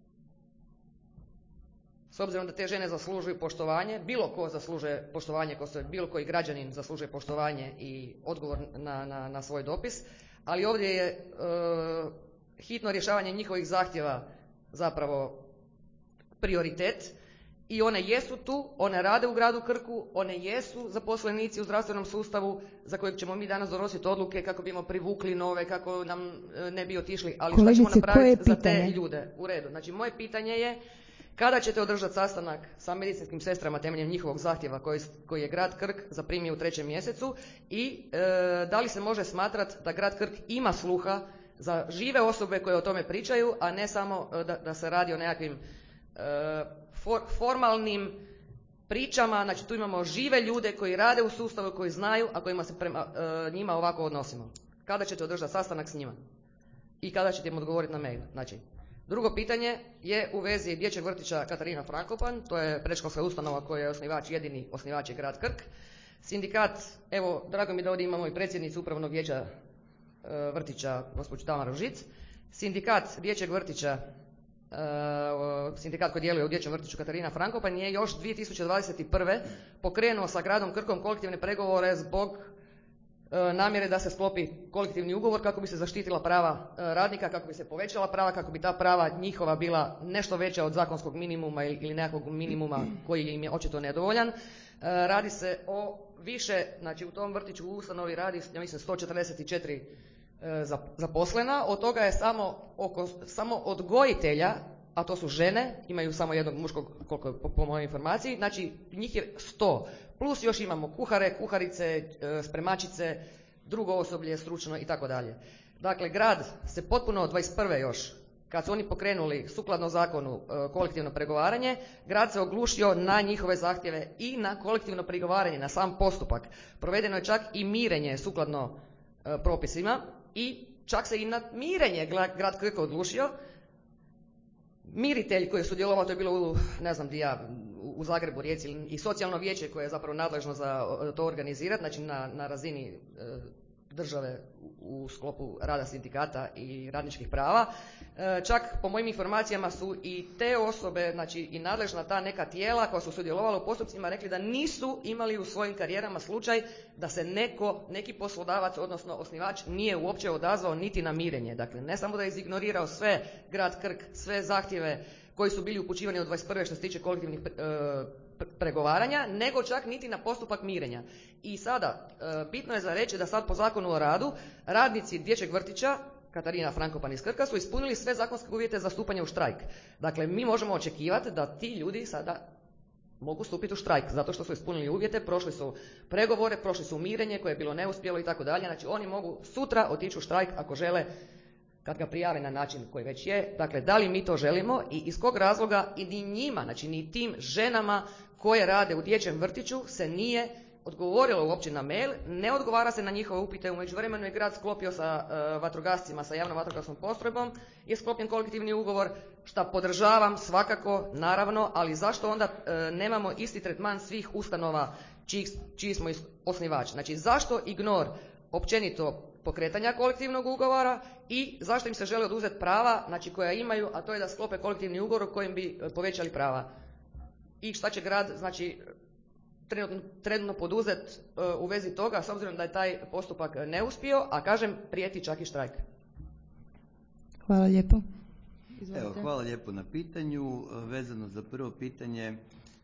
s obzirom da te žene zaslužuju poštovanje, bilo ko zaslužuje poštovanje, bilo koji građanin zaslužuje poštovanje i odgovor na svoj dopis, ali ovdje je hitno rješavanje njihovih zahtjeva zapravo prioritet i one jesu tu, one rade u gradu Krku, one jesu zaposlenici u zdravstvenom sustavu za kojeg ćemo mi danas donositi odluke kako bismo privukli nove, kako nam ne bi otišli, ali što ćemo napraviti za te ljude? U redu. Znači, moje pitanje je kada ćete održati sastanak sa medicinskim sestrama temeljem njihovog zahtjeva koji je grad Krk zaprimio u 3. mjesecu i da li se može smatrati da grad Krk ima sluha za žive osobe koje o tome pričaju, a ne samo da se radi o nekakvim formalnim pričama. Znači, tu imamo žive ljude koji rade u sustavu, koji znaju, a kojima se prema njima ovako odnosimo. Kada ćete održati sastanak s njima? I kada ćete im odgovoriti na mail? Znači, drugo pitanje je u vezi dječjeg vrtića Katarina Frankopan, to je predškolska ustanova koja je osnivač, jedini osnivač je grad Krk. Sindikat, evo, drago mi da ovdje imamo i predsjednicu upravnog vijeća vrtića, gospođu Tamaru Žic. Sindikat dječjeg vrtića sindikat koji djeluje u dječjem vrtiću Katarina Frankopan je još 2021. pokrenuo sa gradom Krkom kolektivne pregovore zbog namjere da se sklopi kolektivni ugovor kako bi se zaštitila prava radnika, kako bi se povećala prava, kako bi ta prava njihova bila nešto veća od zakonskog minimuma ili nekakvog minimuma koji im je očito nedovoljan. Radi se o više, znači u tom vrtiću u ustanovi radi, ja mislim, 144 zaposlena, od toga je samo odgojitelja, a to su žene, imaju samo jednog muškog, koliko je po mojoj informaciji, znači njih je 100, plus još imamo kuhare, kuharice, spremačice, drugo osoblje, stručno i tako dalje. Dakle, grad se potpuno od 21. još, kad su oni pokrenuli sukladno zakonu kolektivno pregovaranje, grad se oglušio na njihove zahtjeve i na kolektivno pregovaranje, na sam postupak. Provedeno je čak i mirenje sukladno propisima i čak se i na mirenje grad Krk odlučio. Miritelj koji je sudjelovao, to je bilo u Zagrebu, Rijeci, i socijalno vijeće koje je zapravo nadležno za to organizirati, znači na razini države u sklopu rada sindikata i radničkih prava. Čak po mojim informacijama su i te osobe, znači i nadležna ta neka tijela koja su sudjelovala u postupcima rekli da nisu imali u svojim karijerama slučaj da se neki poslodavac, odnosno osnivač, nije uopće odazvao niti na mirenje. Dakle, ne samo da je izignorirao sve grad Krk, sve zahtjeve koji su bili upućivani od 21. što se tiče kolektivnih pregovaranja, nego čak niti na postupak mirenja. I sada, bitno je za reći da sad po Zakonu o radu radnici dječjeg vrtića Katarina Frankopan iz Krka su ispunili sve zakonske uvjete za stupanje u štrajk. Dakle, mi možemo očekivati da ti ljudi sada mogu stupiti u štrajk, zato što su ispunili uvjete, prošli su pregovore, prošli su mirenje koje je bilo neuspjelo i tako dalje. Znači, oni mogu sutra otići u štrajk ako žele, kad ga prijave na način koji već je. Dakle, da li mi to želimo i iz kog razloga i ni njima, znači ni tim ženama koje rade u dječjem vrtiću se nije odgovorilo uopće na mail, ne odgovara se na njihove upite. U međuvremenu je grad sklopio sa vatrogascima, sa javnom vatrogasnom postrojbom, je sklopljen kolektivni ugovor, što podržavam svakako, naravno, ali zašto onda nemamo isti tretman svih ustanova čiji smo osnivač? Znači, zašto ignor općenito pokretanja kolektivnog ugovora i zašto im se želi oduzeti prava, znači koja imaju, a to je da sklope kolektivni ugovor kojim bi povećali prava. I šta će grad, znači, trenutno poduzeti u vezi toga, s obzirom da je taj postupak neuspio, a kažem, prijeti čak i štrajk. Hvala lijepo. Evo, hvala lijepo na pitanju. Vezano za prvo pitanje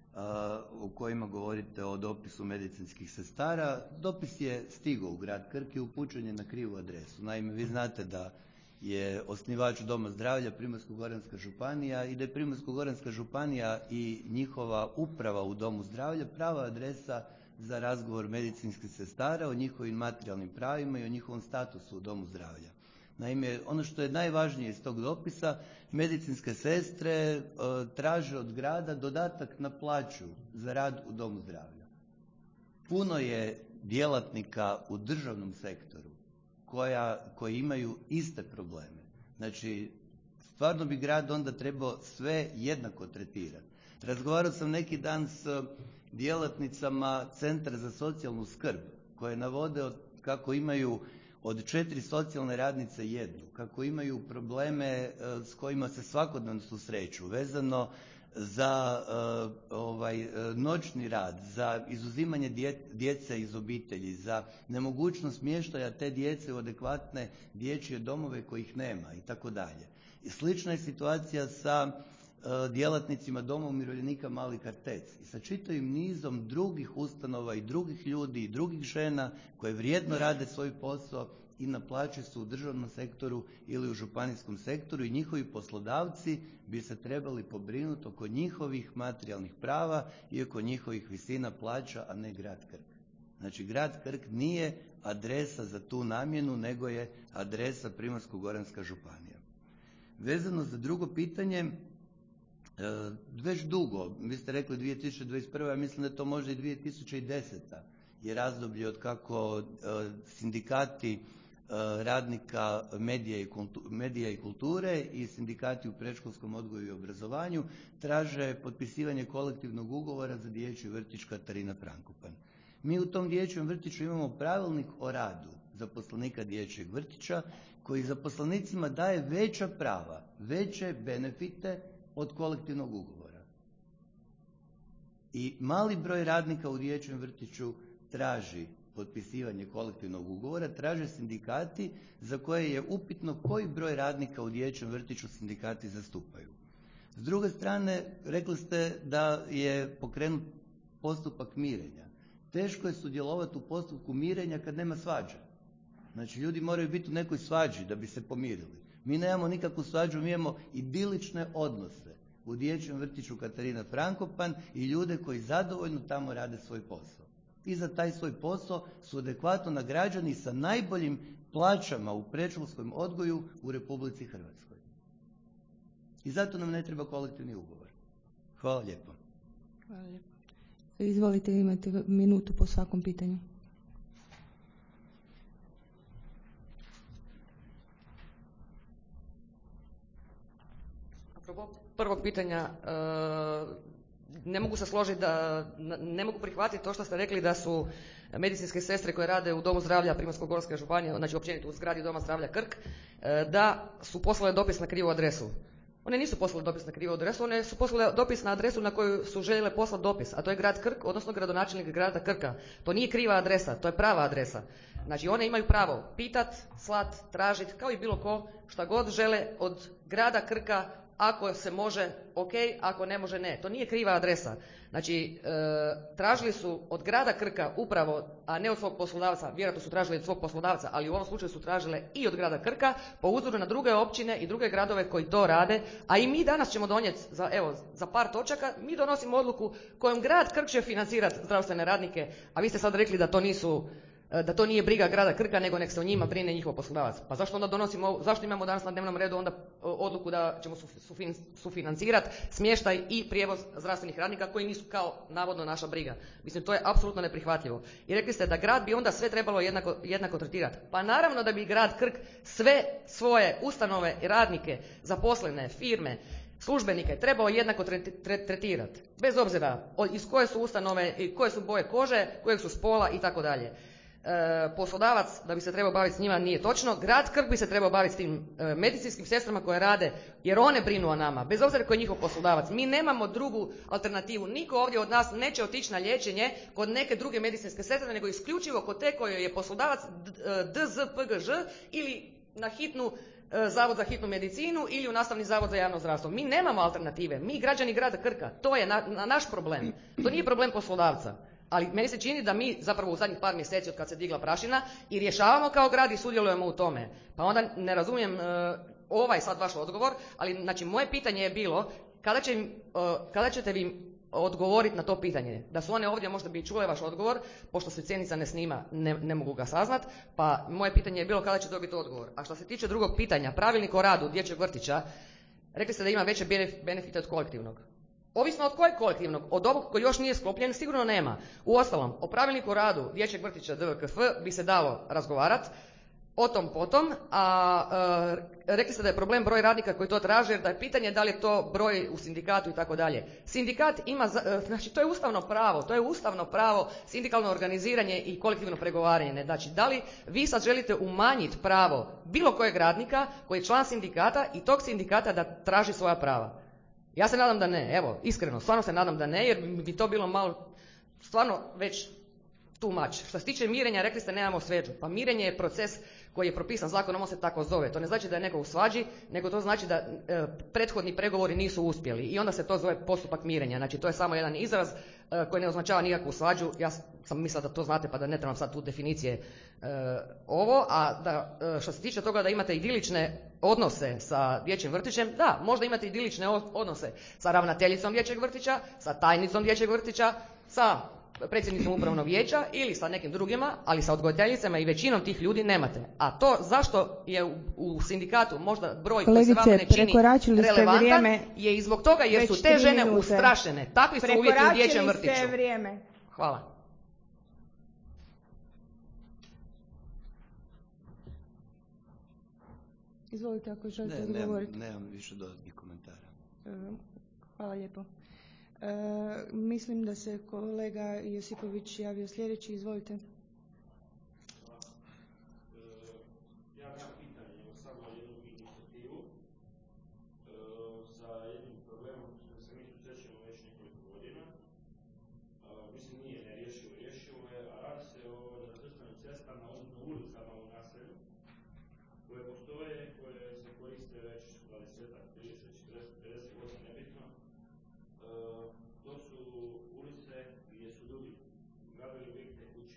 u kojima govorite o dopisu medicinskih sestara, dopis je stigao u grad Krk i upućen je na krivu adresu. Naime, vi znate da je osnivač Doma zdravlja Primorsko-goranska županija i da je Primorsko-goranska županija i njihova uprava u Domu zdravlja prava adresa za razgovor medicinskih sestara o njihovim materijalnim pravima i o njihovom statusu u Domu zdravlja. Naime, ono što je najvažnije iz tog dopisa, medicinske sestre traže od grada dodatak na plaću za rad u Domu zdravlja. Puno je djelatnika u državnom sektoru koji imaju iste probleme. Znači, stvarno bi grad onda trebao sve jednako tretirati. Razgovarao sam neki dan s djelatnicama Centra za socijalnu skrb koje navode kako imaju od 4 socijalne radnice jednu, kako imaju probleme s kojima se svakodnevno susreću, vezano za noćni rad, za izuzimanje djece iz obitelji, za nemogućnost smještaja te djece u adekvatne dječje domove kojih nema itd. I slična je situacija sa djelatnicima Doma umirovljenika Mali Kartec i sa čitavim nizom drugih ustanova i drugih ljudi i drugih žena koje vrijedno rade svoj posao i na plaći su u državnom sektoru ili u županijskom sektoru i njihovi poslodavci bi se trebali pobrinuti oko njihovih materijalnih prava i oko njihovih visina plaća, a ne grad Krk. Znači, grad Krk nije adresa za tu namjenu, nego je adresa Primorsko-goranska županija. Vezano za drugo pitanje, već dugo, vi ste rekli 2021. ja mislim da je to možda i 2010. je razdoblje od kako sindikati radnika medija i kulture i sindikati u predškolskom odgoju i obrazovanju traže potpisivanje kolektivnog ugovora za dječji vrtić Katarina Frankopan. Mi u tom dječjem vrtiću imamo pravilnik o radu zaposlenika dječjeg vrtića koji zaposlenicima daje veća prava, veće benefite od kolektivnog ugovora. I mali broj radnika u dječjem vrtiću traži potpisivanje kolektivnog ugovora, traže sindikati za koje je upitno koji broj radnika u dječjem vrtiću sindikati zastupaju. S druge strane, rekli ste da je pokrenut postupak mirenja. Teško je sudjelovati u postupku mirenja kad nema svađe. Znači, ljudi moraju biti u nekoj svađi da bi se pomirili. Mi nemamo nikakvu svađu, mi imamo idilične odnose u dječjem vrtiću Katarina Frankopan i ljude koji zadovoljno tamo rade svoj posao. I za taj svoj posao su adekvatno nagrađeni sa najboljim plaćama u predškolskom odgoju u Republici Hrvatskoj. I zato nam ne treba kolektivni ugovor. Hvala lijepo. Hvala lijepo. Izvolite, imate minutu po svakom pitanju. Prvog pitanja, ne mogu se složiti ne mogu prihvatiti to što ste rekli da su medicinske sestre koje rade u Domu zdravlja Primorsko-goranske županije, znači općenito u zgradi Doma zdravlja Krk, da su poslale dopis na krivu adresu. One nisu poslale dopis na krivu adresu, one su poslale dopis na adresu na koju su željele poslati dopis, a to je grad Krk, odnosno gradonačelnik grada Krka. To nije kriva adresa, to je prava adresa. Znači one imaju pravo pitat, slat, tražit, kao i bilo ko, šta god žele od grada Krka. Ako se može, ok, ako ne može, ne. To nije kriva adresa. Znači, tražili su od grada Krka upravo, a ne od svog poslodavca, vjerojatno su tražili od svog poslodavca, ali u ovom slučaju su tražile i od grada Krka, po uzoru na druge općine i druge gradove koji to rade, a i mi danas ćemo donijeti, za par točaka, mi donosimo odluku kojom grad Krk će financirati zdravstvene radnike, a vi ste sad rekli da to nije briga grada Krka, nego nek se o njima brine njihov poslodavac. Pa zašto onda zašto imamo danas na dnevnom redu onda odluku da ćemo sufinancirati smještaj i prijevoz zdravstvenih radnika koji nisu kao navodno naša briga? Mislim, to je apsolutno neprihvatljivo. I rekli ste da grad bi onda sve trebalo jednako tretirati. Pa naravno da bi grad Krk sve svoje ustanove i radnike, zaposlene, firme, službenike trebao jednako tretirati. Bez obzira iz koje su ustanove, koje su boje kože, kojeg su spola i tako dalje. Poslodavac da bi se trebao baviti s njima nije točno. Grad Krk bi se trebao baviti s tim medicinskim sestrama koje rade, jer one brinu o nama, bez obzira koji je njihov poslodavac. Mi nemamo drugu alternativu. Niko ovdje od nas neće otići na liječenje kod neke druge medicinske sestre, nego isključivo kod te kojoj je poslodavac DZPGŽ ili na hitnu Zavod za hitnu medicinu ili u Nastavni zavod za javno zdravstvo. Mi nemamo alternative. Mi građani grada Krka. To je naš problem. To nije problem poslodavca. Ali meni se čini da mi zapravo u zadnjih par mjeseci od kad se digla prašina i rješavamo kao grad i sudjelujemo u tome. Pa onda ne razumijem ovaj sad vaš odgovor, ali znači moje pitanje je bilo kada ćete vi odgovoriti na to pitanje. Da su one ovdje možda bi čule vaš odgovor, pošto se sjednica ne snima, ne mogu ga saznat, pa moje pitanje je bilo kada će dobiti odgovor. A što se tiče drugog pitanja, pravilnik o radu dječjeg vrtića, rekli ste da ima veće benefite od kolektivnog. Ovisno od kojeg kolektivnog, od ovog koji još nije sklopljen, sigurno nema. Uostalom, o pravilniku o radu dječjeg vrtića DVKF bi se dalo razgovarati, o tom potom, a rekli ste da je problem broj radnika koji to traže, jer da je pitanje da li je to broj u sindikatu i tako dalje. Sindikat ima, znači to je ustavno pravo, sindikalno organiziranje i kolektivno pregovaranje. Znači, da li vi sad želite umanjiti pravo bilo kojeg radnika koji je član sindikata i tog sindikata da traži svoja prava? Ja se nadam da ne, evo, iskreno, stvarno se nadam da ne, jer bi to bilo malo, stvarno već too much. Što se tiče mirenja, rekli ste nemamo sveđu. Pa mirenje je proces koji je propisan zakonom, on se tako zove. To ne znači da je neko u svađi, nego to znači da prethodni pregovori nisu uspjeli i onda se to zove postupak mirenja. Znači to je samo jedan izraz koji ne označava nikakvu svađu. Ja sam mislila da to znate pa da ne trebam sad tu definicije ovo. A da, što se tiče toga da imate idilične odnose sa dječjim vrtićem, da, možda imate idilične odnose sa ravnateljicom dječjeg vrtića, sa tajnicom dječjeg vrtića, sa predsjednicom upravnog vijeća ili sa nekim drugima, ali sa odgojiteljicama i većinom tih ljudi nemate. A to zašto je u sindikatu možda broj koji se vama ne čini relevantan je i zbog toga jer su te žene ustrašene. Takvi su uvjeti u dječjem vrtiću. Hvala. Izvolite ako želite odgovoriti. Nemam više dodatnih komentara. Hvala lijepo. Mislim da se kolega Josipović javio sljedeći. Izvolite.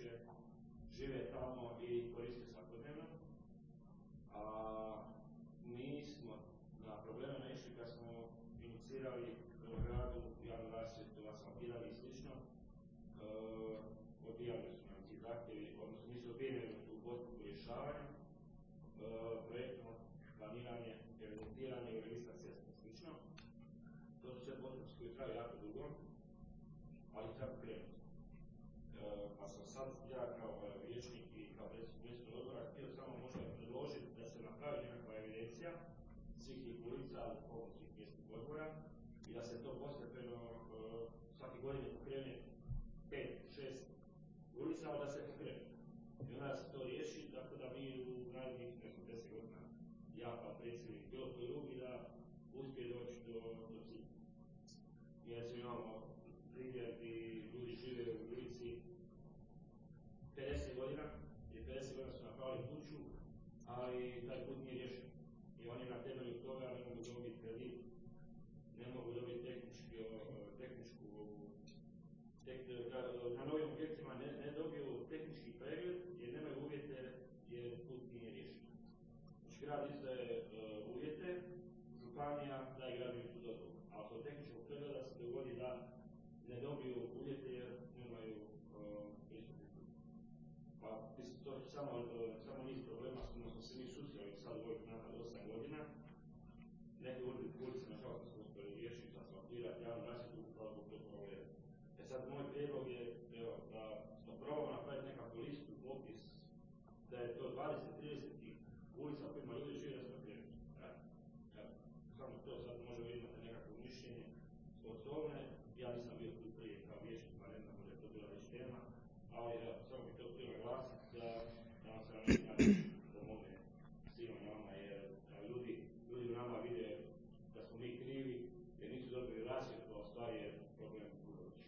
kuće, žive tamo i koriste svakodnevno. A mi smo na probleme naišli kad smo inicirali u gradu javnu rasvjetu, asfaltirali i slično. Odbijali su nam ti zahtjevi, odnosno nisu odbijeni, nego su u postupku rješavanja. Projektno planiranje, evidentiranje i registar cesta i slično. To su sve postupci koji traju jako dugo, ali treba krenuti. Pa sam sad ja kao vijećnik i kao predsjednik mjesnog odbora htio samo možda predložiti da se napravi nekakva evidencija svih tih ulica u pomoć svih mjesnih odbora i da se to postepeno svake godine pokrene 5, 6 ulica, ali da se pokrene. I onda da se to riješi, tako da mi u narednih 10 godina, ja kao predsjednik, bilo koji drugi, da uspije doći do cilja. Jer se imamo primjer i ljudi žive u ulici 50 godina, i 50 godina su napravili kuću, ali taj put nije riješen. I oni na temelju toga ne mogu dobiti kredit, ne mogu dobiti na novim objektima ne dobiju tehnički pregled jer nemaju uvjete jer put nije riješen. Znači grad izdaje uvjete, županija daje građevinsku dozvolu, a kod tehničkog pregleda se dogodi da ne dobiju uvjete jer nemaju pristupni put. Pa to je samo niz problema s kojima smo se mi susreli sad u ovih nazad 8 godina. Neke ulice nažalost smo uspjeli riješiti, asfaltirati, javnu rasvjetu upravo zbog tog problema. Sad moj prijedlog je da probamo napraviti nekakvu listu, popis, da je to 20-30 ulica u kojima ljudi žive da smo krenuti. Samo to sad možemo imati nekakvo mišljenje od tome. Ja nisam bio tu prije kao vijećnik, pa ne znam, možda je to bila već tema, ali samo bih to htio naglasiti da nam se na neki način pomogne svima nama, jer ljudi u nama vide da smo mi krivi, jer nisu dobili rasvjetu, a stvari je problem budući.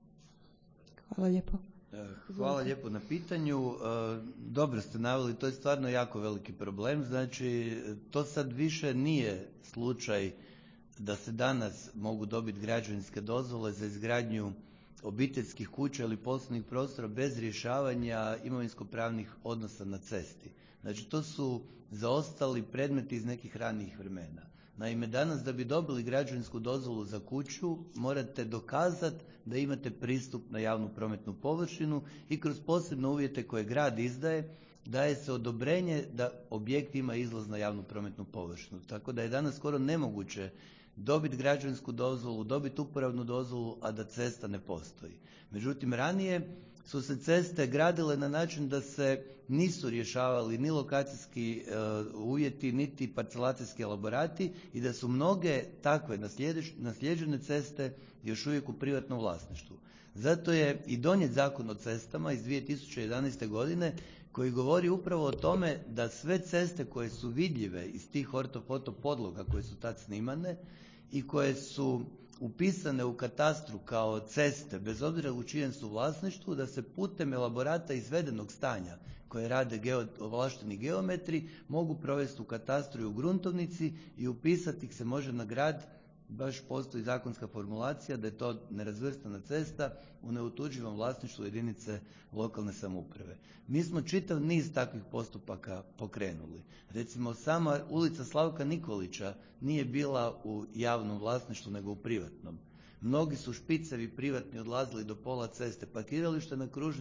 Hvala lijepo. Hvala lijepo na pitanju. Dobro ste naveli, to je stvarno jako veliki problem. Znači, to sad više nije slučaj da se danas mogu dobiti građevinske dozvole za izgradnju obiteljskih kuća ili poslovnih prostora bez rješavanja imovinsko-pravnih odnosa na cesti. Znači, to su zaostali predmeti iz nekih ranijih vremena. Naime, danas da bi dobili građevinsku dozvolu za kuću morate dokazati da imate pristup na javnu prometnu površinu i kroz posebne uvjete koje grad izdaje daje se odobrenje da objekt ima izlaz na javnu prometnu površinu. Tako da je danas skoro nemoguće dobiti građevinsku dozvolu, dobiti uporabnu dozvolu, a da cesta ne postoji. Međutim, ranije su se ceste gradile na način da se nisu rješavali ni lokacijski uvjeti, niti parcelacijski elaborati i da su mnoge takve naslijeđene ceste još uvijek u privatnom vlasništvu. Zato je i donijet Zakon o cestama iz 2011. godine koji govori upravo o tome da sve ceste koje su vidljive iz tih ortofoto podloga koje su tad snimane i koje su upisane u katastru kao ceste, bez obzira u čijem su vlasništvu, da se putem elaborata izvedenog stanja koje rade ovlašteni geometri mogu provesti u katastru i u gruntovnici i upisati ih se može na grad. Baš postoji zakonska formulacija da je to nerazvrstana cesta u neotuđivom vlasništvu jedinice lokalne samouprave. Mi smo čitav niz takvih postupaka pokrenuli. Recimo, sama ulica Slavka Nikolića nije bila u javnom vlasništvu nego u privatnom. Mnogi su špicevi privatni odlazili do pola ceste, parkiralište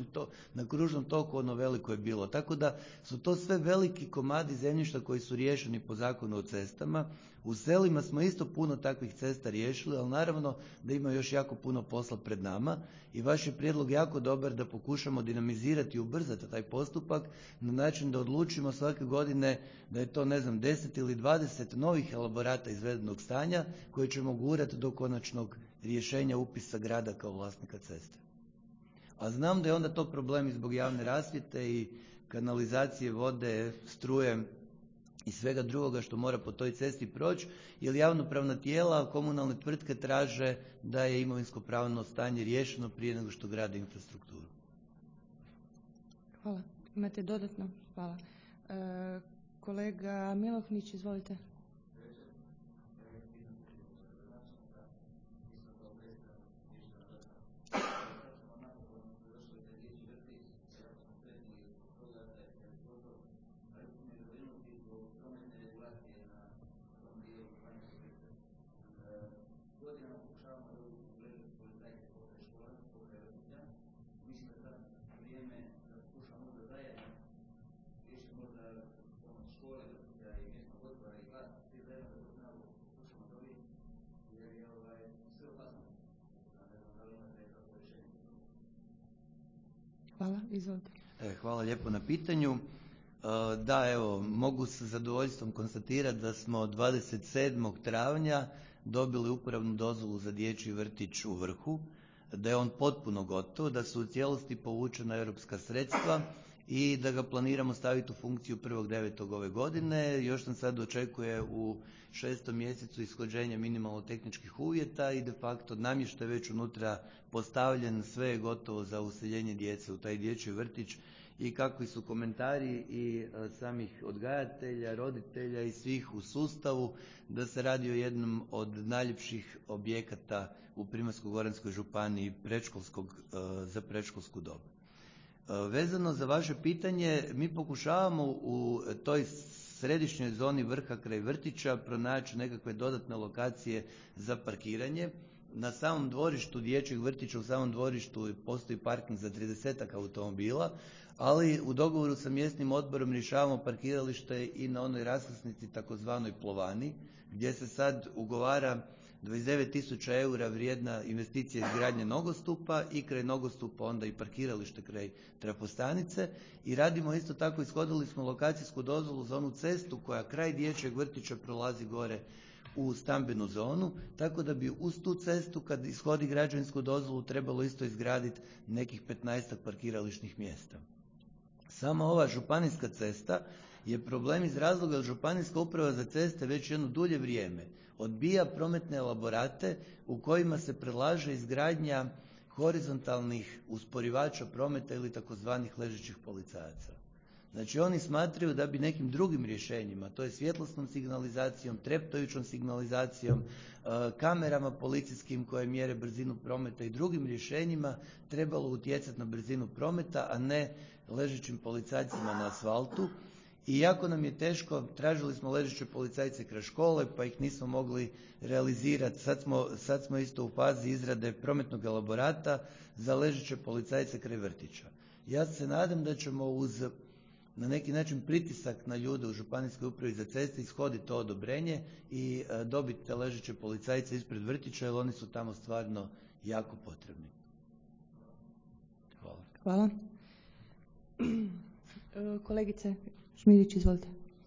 na kružnom toku ono veliko je bilo. Tako da su to sve veliki komadi zemljišta koji su riješeni po Zakonu o cestama. U selima smo isto puno takvih cesta riješili, ali naravno da ima još jako puno posla pred nama i vaš je prijedlog jako dobar da pokušamo dinamizirati i ubrzati taj postupak na način da odlučimo svake godine da je to 10 ili 20 novih elaborata izvedenog stanja koje ćemo gurati do konačnog rješenja upisa grada kao vlasnika ceste. A znam da je onda to problem i zbog javne rasvjete i kanalizacije vode, struje i svega drugoga što mora po toj cesti proći, jer javnopravna tijela, komunalne tvrtke traže da je imovinsko-pravno stanje riješeno prije nego što grade infrastrukturu. Hvala. Imate dodatno? Hvala. Kolega Milohnić, izvolite. Hvala, izvolite. Hvala lijepo na pitanju. Da, evo, mogu sa zadovoljstvom konstatirati da smo 27. travnja dobili uporabnu dozvolu za dječji vrtić u Vrhu, da je on potpuno gotov, da su u cijelosti povučena europska sredstva i da ga planiramo staviti u funkciju 1.9. ove godine. Još nam sad očekuje u 6. mjesecu ishođenje minimalno tehničkih uvjeta i de facto namještaj već unutra postavljen, sve je gotovo za useljenje djece u taj dječji vrtić. I kakvi su komentari i samih odgajatelja, roditelja i svih u sustavu da se radi o jednom od najljepših objekata u Primorsko-goranskoj županiji za predškolsku dob. Vezano za vaše pitanje, mi pokušavamo u toj središnjoj zoni Vrha kraj vrtića pronaći nekakve dodatne lokacije za parkiranje. Na samom dvorištu dječjeg vrtića, u samom dvorištu postoji parking za 30-ak automobila, ali u dogovoru sa mjesnim odborom rješavamo parkiralište i na onoj raskrsnici takozvanoj Plovani, gdje se sad ugovara 29.000 eura vrijedna investicija izgradnje nogostupa i kraj nogostupa onda i parkiralište kraj trafostanice. I radimo isto tako, ishodili smo lokacijsku dozvolu za onu cestu koja kraj dječjeg vrtića prolazi gore u stambenu zonu, tako da bi uz tu cestu kad ishodi građevinsku dozvolu trebalo isto izgraditi nekih 15 parkirališnih mjesta. Sama ova županijska cesta je problem iz razloga jer Županijska uprava za ceste već jedno dulje vrijeme odbija prometne elaborate u kojima se predlaže izgradnja horizontalnih usporivača prometa ili takozvanih ležećih policajaca. Znači oni smatraju da bi nekim drugim rješenjima, to je svjetlosnom signalizacijom, treptajućom signalizacijom, kamerama policijskim koje mjere brzinu prometa i drugim rješenjima trebalo utjecati na brzinu prometa, a ne ležećim policajcima na asfaltu. I jako nam je teško, tražili smo ležeće policajce kraj škole pa ih nismo mogli realizirati. Sad smo isto u fazi izrade prometnog elaborata za ležeće policajce kraj vrtića. Ja se nadam da ćemo uz na neki način pritisak na ljude u Županijskoj upravi za ceste ishoditi to odobrenje i dobiti te ležeće policajce ispred vrtića jer oni su tamo stvarno jako potrebni. Hvala. Hvala. Kolegice Šmirić, izvolite.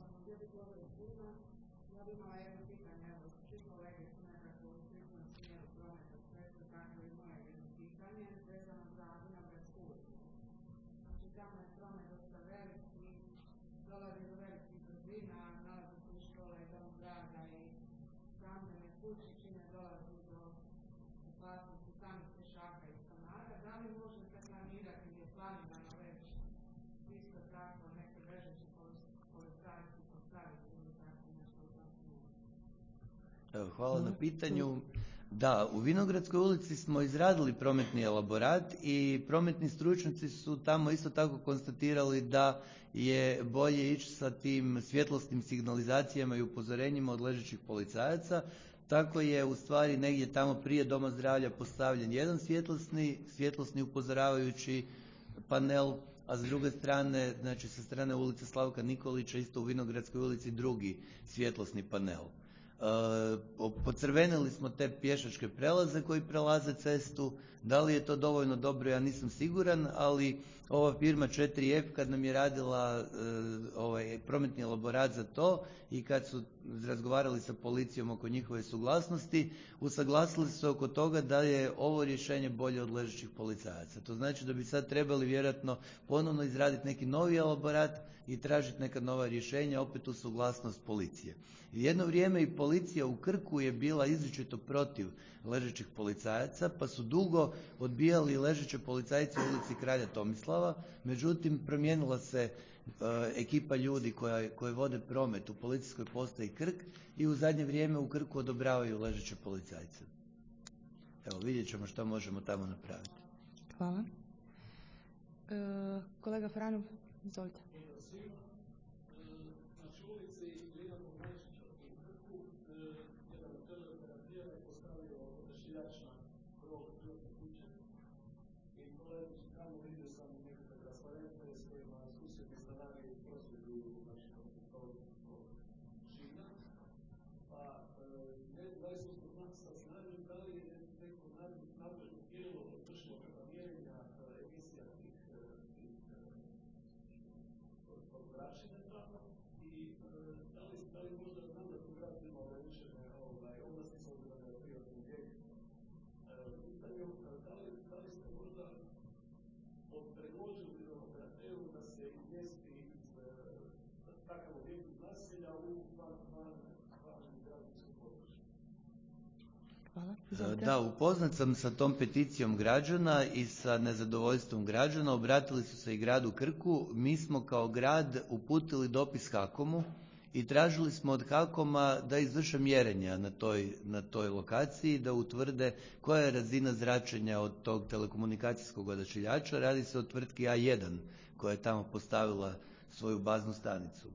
Hvala na pitanju. Da, u Vinogradskoj ulici smo izradili prometni elaborat i prometni stručnjaci su tamo isto tako konstatirali da je bolje ići sa tim svjetlosnim signalizacijama i upozorenjima od ležećih policajaca. Tako je u stvari negdje tamo prije Doma zdravlja postavljen jedan svjetlosni upozoravajući panel, a s druge strane, znači sa strane ulice Slavka Nikolića isto u Vinogradskoj ulici drugi svjetlosni panel. Pocrvenili smo te pješačke prelaze koji prelaze cestu. Da li je to dovoljno dobro, ja nisam siguran, ali ova firma 4F kad nam je radila prometni elaborat za to i kad su razgovarali sa policijom oko njihove suglasnosti, usaglasili su se oko toga da je ovo rješenje bolje od ležećih policajaca. To znači da bi sad trebali vjerojatno ponovno izraditi neki novi elaborat i tražiti neka nova rješenja, opet uz suglasnost policije. Jedno vrijeme i policija u Krku je bila izričito protiv ležećih policajaca, pa su dugo odbijali ležeće policajce u ulici Kralja Tomislava, međutim promijenila se ekipa ljudi koji vode promet u policijskoj postaji Krk i u zadnje vrijeme u Krku odobravaju ležeće policajce. Evo, vidjet ćemo što možemo tamo napraviti. Hvala. Kolega Franov, izvolite. takav objekt iz naselja u van građevinske područje. Hvala. Da, upoznat sam sa tom peticijom građana i sa nezadovoljstvom građana. Obratili su se i gradu Krku. Mi smo kao grad uputili dopis HAKOM-u i tražili smo od HAKOM-a da izvrše mjerenja na toj lokaciji, da utvrde koja je razina zračenja od tog telekomunikacijskog odašiljača. Radi se o tvrtki A1 koja je tamo postavila svoju baznu stanicu.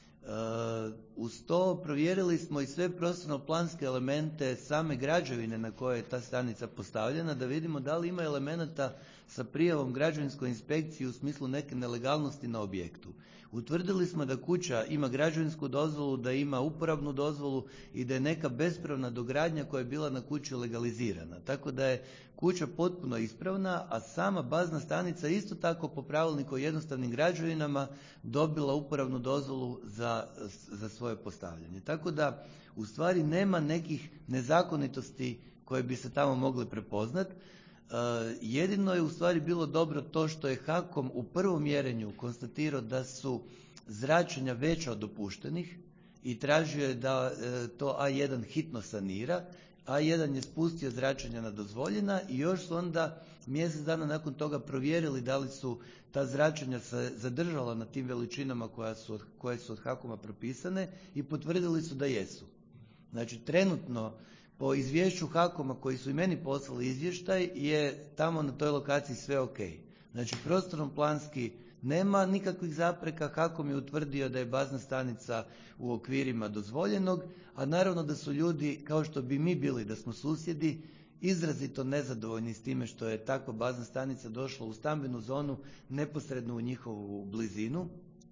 Uz to provjerili smo i sve prostorno-planske elemente same građevine na kojoj je ta stanica postavljena, da vidimo da li ima elemenata sa prijavom građevinskoj inspekciji u smislu neke nelegalnosti na objektu. Utvrdili smo da kuća ima građevinsku dozvolu, da ima uporabnu dozvolu i da je neka bespravna dogradnja koja je bila na kući legalizirana. Tako da je kuća potpuno ispravna, a sama bazna stanica isto tako po pravilniku o jednostavnim građevinama dobila uporabnu dozvolu za svoje postavljanje. Tako da u stvari nema nekih nezakonitosti koje bi se tamo mogle prepoznati. Jedino je u stvari bilo dobro to što je HAKOM u prvom mjerenju konstatirao da su zračenja veća od dopuštenih i tražio je da to A1 hitno sanira. A1 je spustio zračenja na dozvoljena i još su onda mjesec dana nakon toga provjerili da li su ta zračenja se zadržala na tim veličinama koje su od HAKOM-a propisane i potvrdili su da jesu. Znači trenutno po izvješću HAKOM-a koji su i meni poslali izvještaj je tamo na toj lokaciji sve ok. Znači prostorno planski nema nikakvih zapreka, HAKOM je utvrdio da je bazna stanica u okvirima dozvoljenog, a naravno da su ljudi, kao što bi mi bili da smo susjedi, izrazito nezadovoljni s time što je takva bazna stanica došla u stambenu zonu neposredno u njihovu blizinu.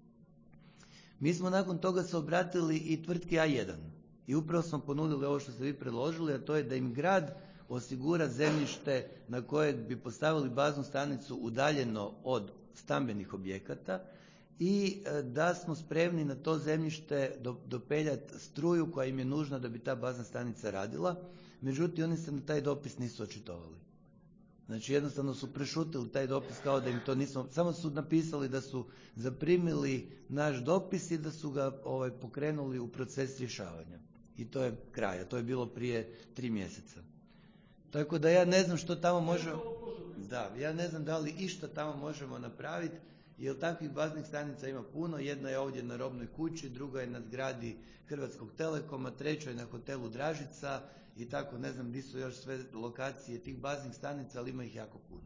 Mi smo nakon toga se obratili i tvrtki A1 i upravo smo ponudili ovo što ste vi predložili, a to je da im grad osigura zemljište na kojeg bi postavili baznu stanicu udaljeno od stambenih objekata i da smo spremni na to zemljište dopeljati struju koja im je nužna da bi ta bazna stanica radila. Međutim, oni se na taj dopis nisu očitovali. Znači jednostavno su prešutili taj dopis kao da im to nismo, samo su napisali da su zaprimili naš dopis i da su ga pokrenuli u proces rješavanja. I to je kraj, a to je bilo prije 3 mjeseca. Tako da ja ne znam što tamo možemo, ja ne znam da li išta tamo možemo napraviti, jer takvih baznih stanica ima puno. Jedna je ovdje na Robnoj kući, druga je na zgradi Hrvatskog Telekoma, treća je na hotelu Dražica i tako, ne znam gdje su još sve lokacije tih baznih stanica, ali ima ih jako puno.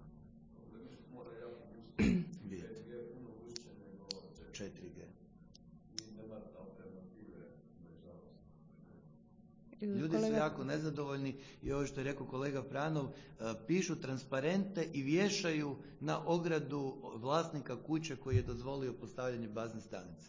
4G. Ljudi su jako nezadovoljni i ovo što je rekao kolega Pranov, pišu transparente i vješaju na ogradu vlasnika kuće koji je dozvolio postavljanje bazne stanice.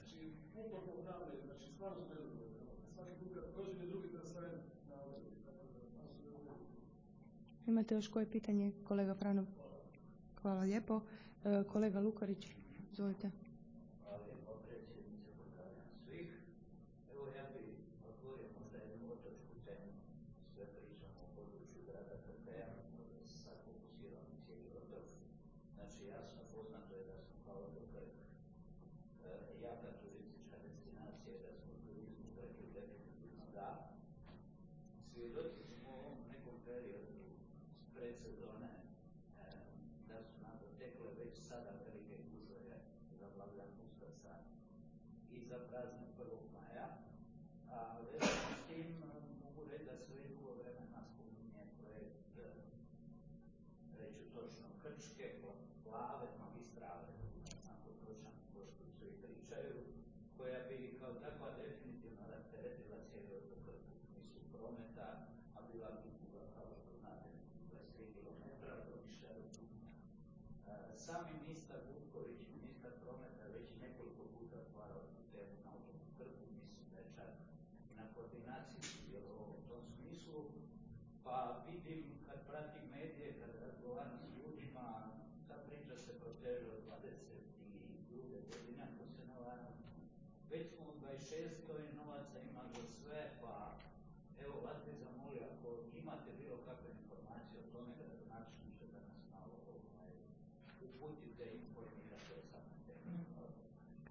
Imate još koje pitanje, kolega Pranov? Hvala lijepo. Kolega Lukarić, izvolite.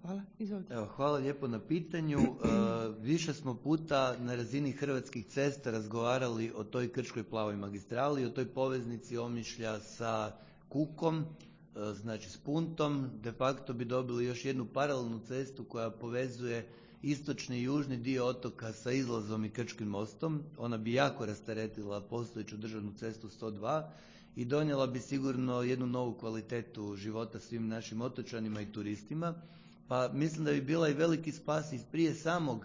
Hvala. Izvolite. Evo, hvala lijepo na pitanju. Više smo puta na razini Hrvatskih cesta razgovarali o toj Krčkoj plavoj magistrali, o toj poveznici Omišlja sa Kukom, znači s Puntom. De facto bi dobili još jednu paralelnu cestu koja povezuje istočni i južni dio otoka sa izlazom i Krčkim mostom. Ona bi jako rasteretila postojeću državnu cestu 102 i donijela bi sigurno jednu novu kvalitetu života svim našim otočanima i turistima. Pa mislim da bi bila i veliki spas i prije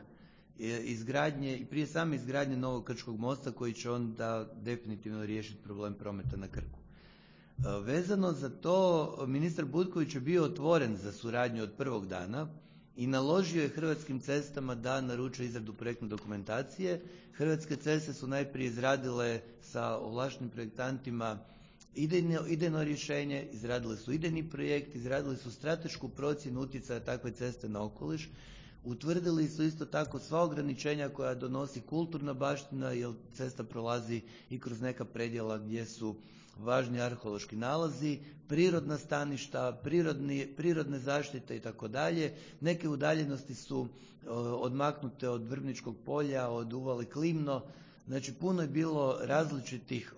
same izgradnje novog Krčkog mosta koji će onda definitivno riješiti problem prometa na Krku. Vezano za to, ministar Butković je bio otvoren za suradnju od prvog dana i naložio je Hrvatskim cestama da naruče izradu projektne dokumentacije. Hrvatske ceste su najprije izradile sa ovlaštenim projektantima idejno rješenje, izradili su idejni projekt, izradili su stratešku procjenu utjecaja takve ceste na okoliš, utvrdili su isto tako sva ograničenja koja donosi kulturna baština jer cesta prolazi i kroz neka predjela gdje su važni arheološki nalazi, prirodna staništa, prirodne zaštite itd. Neke udaljenosti su odmaknute od Vrbničkog polja, od uvale Klimno. Znači puno je bilo različitih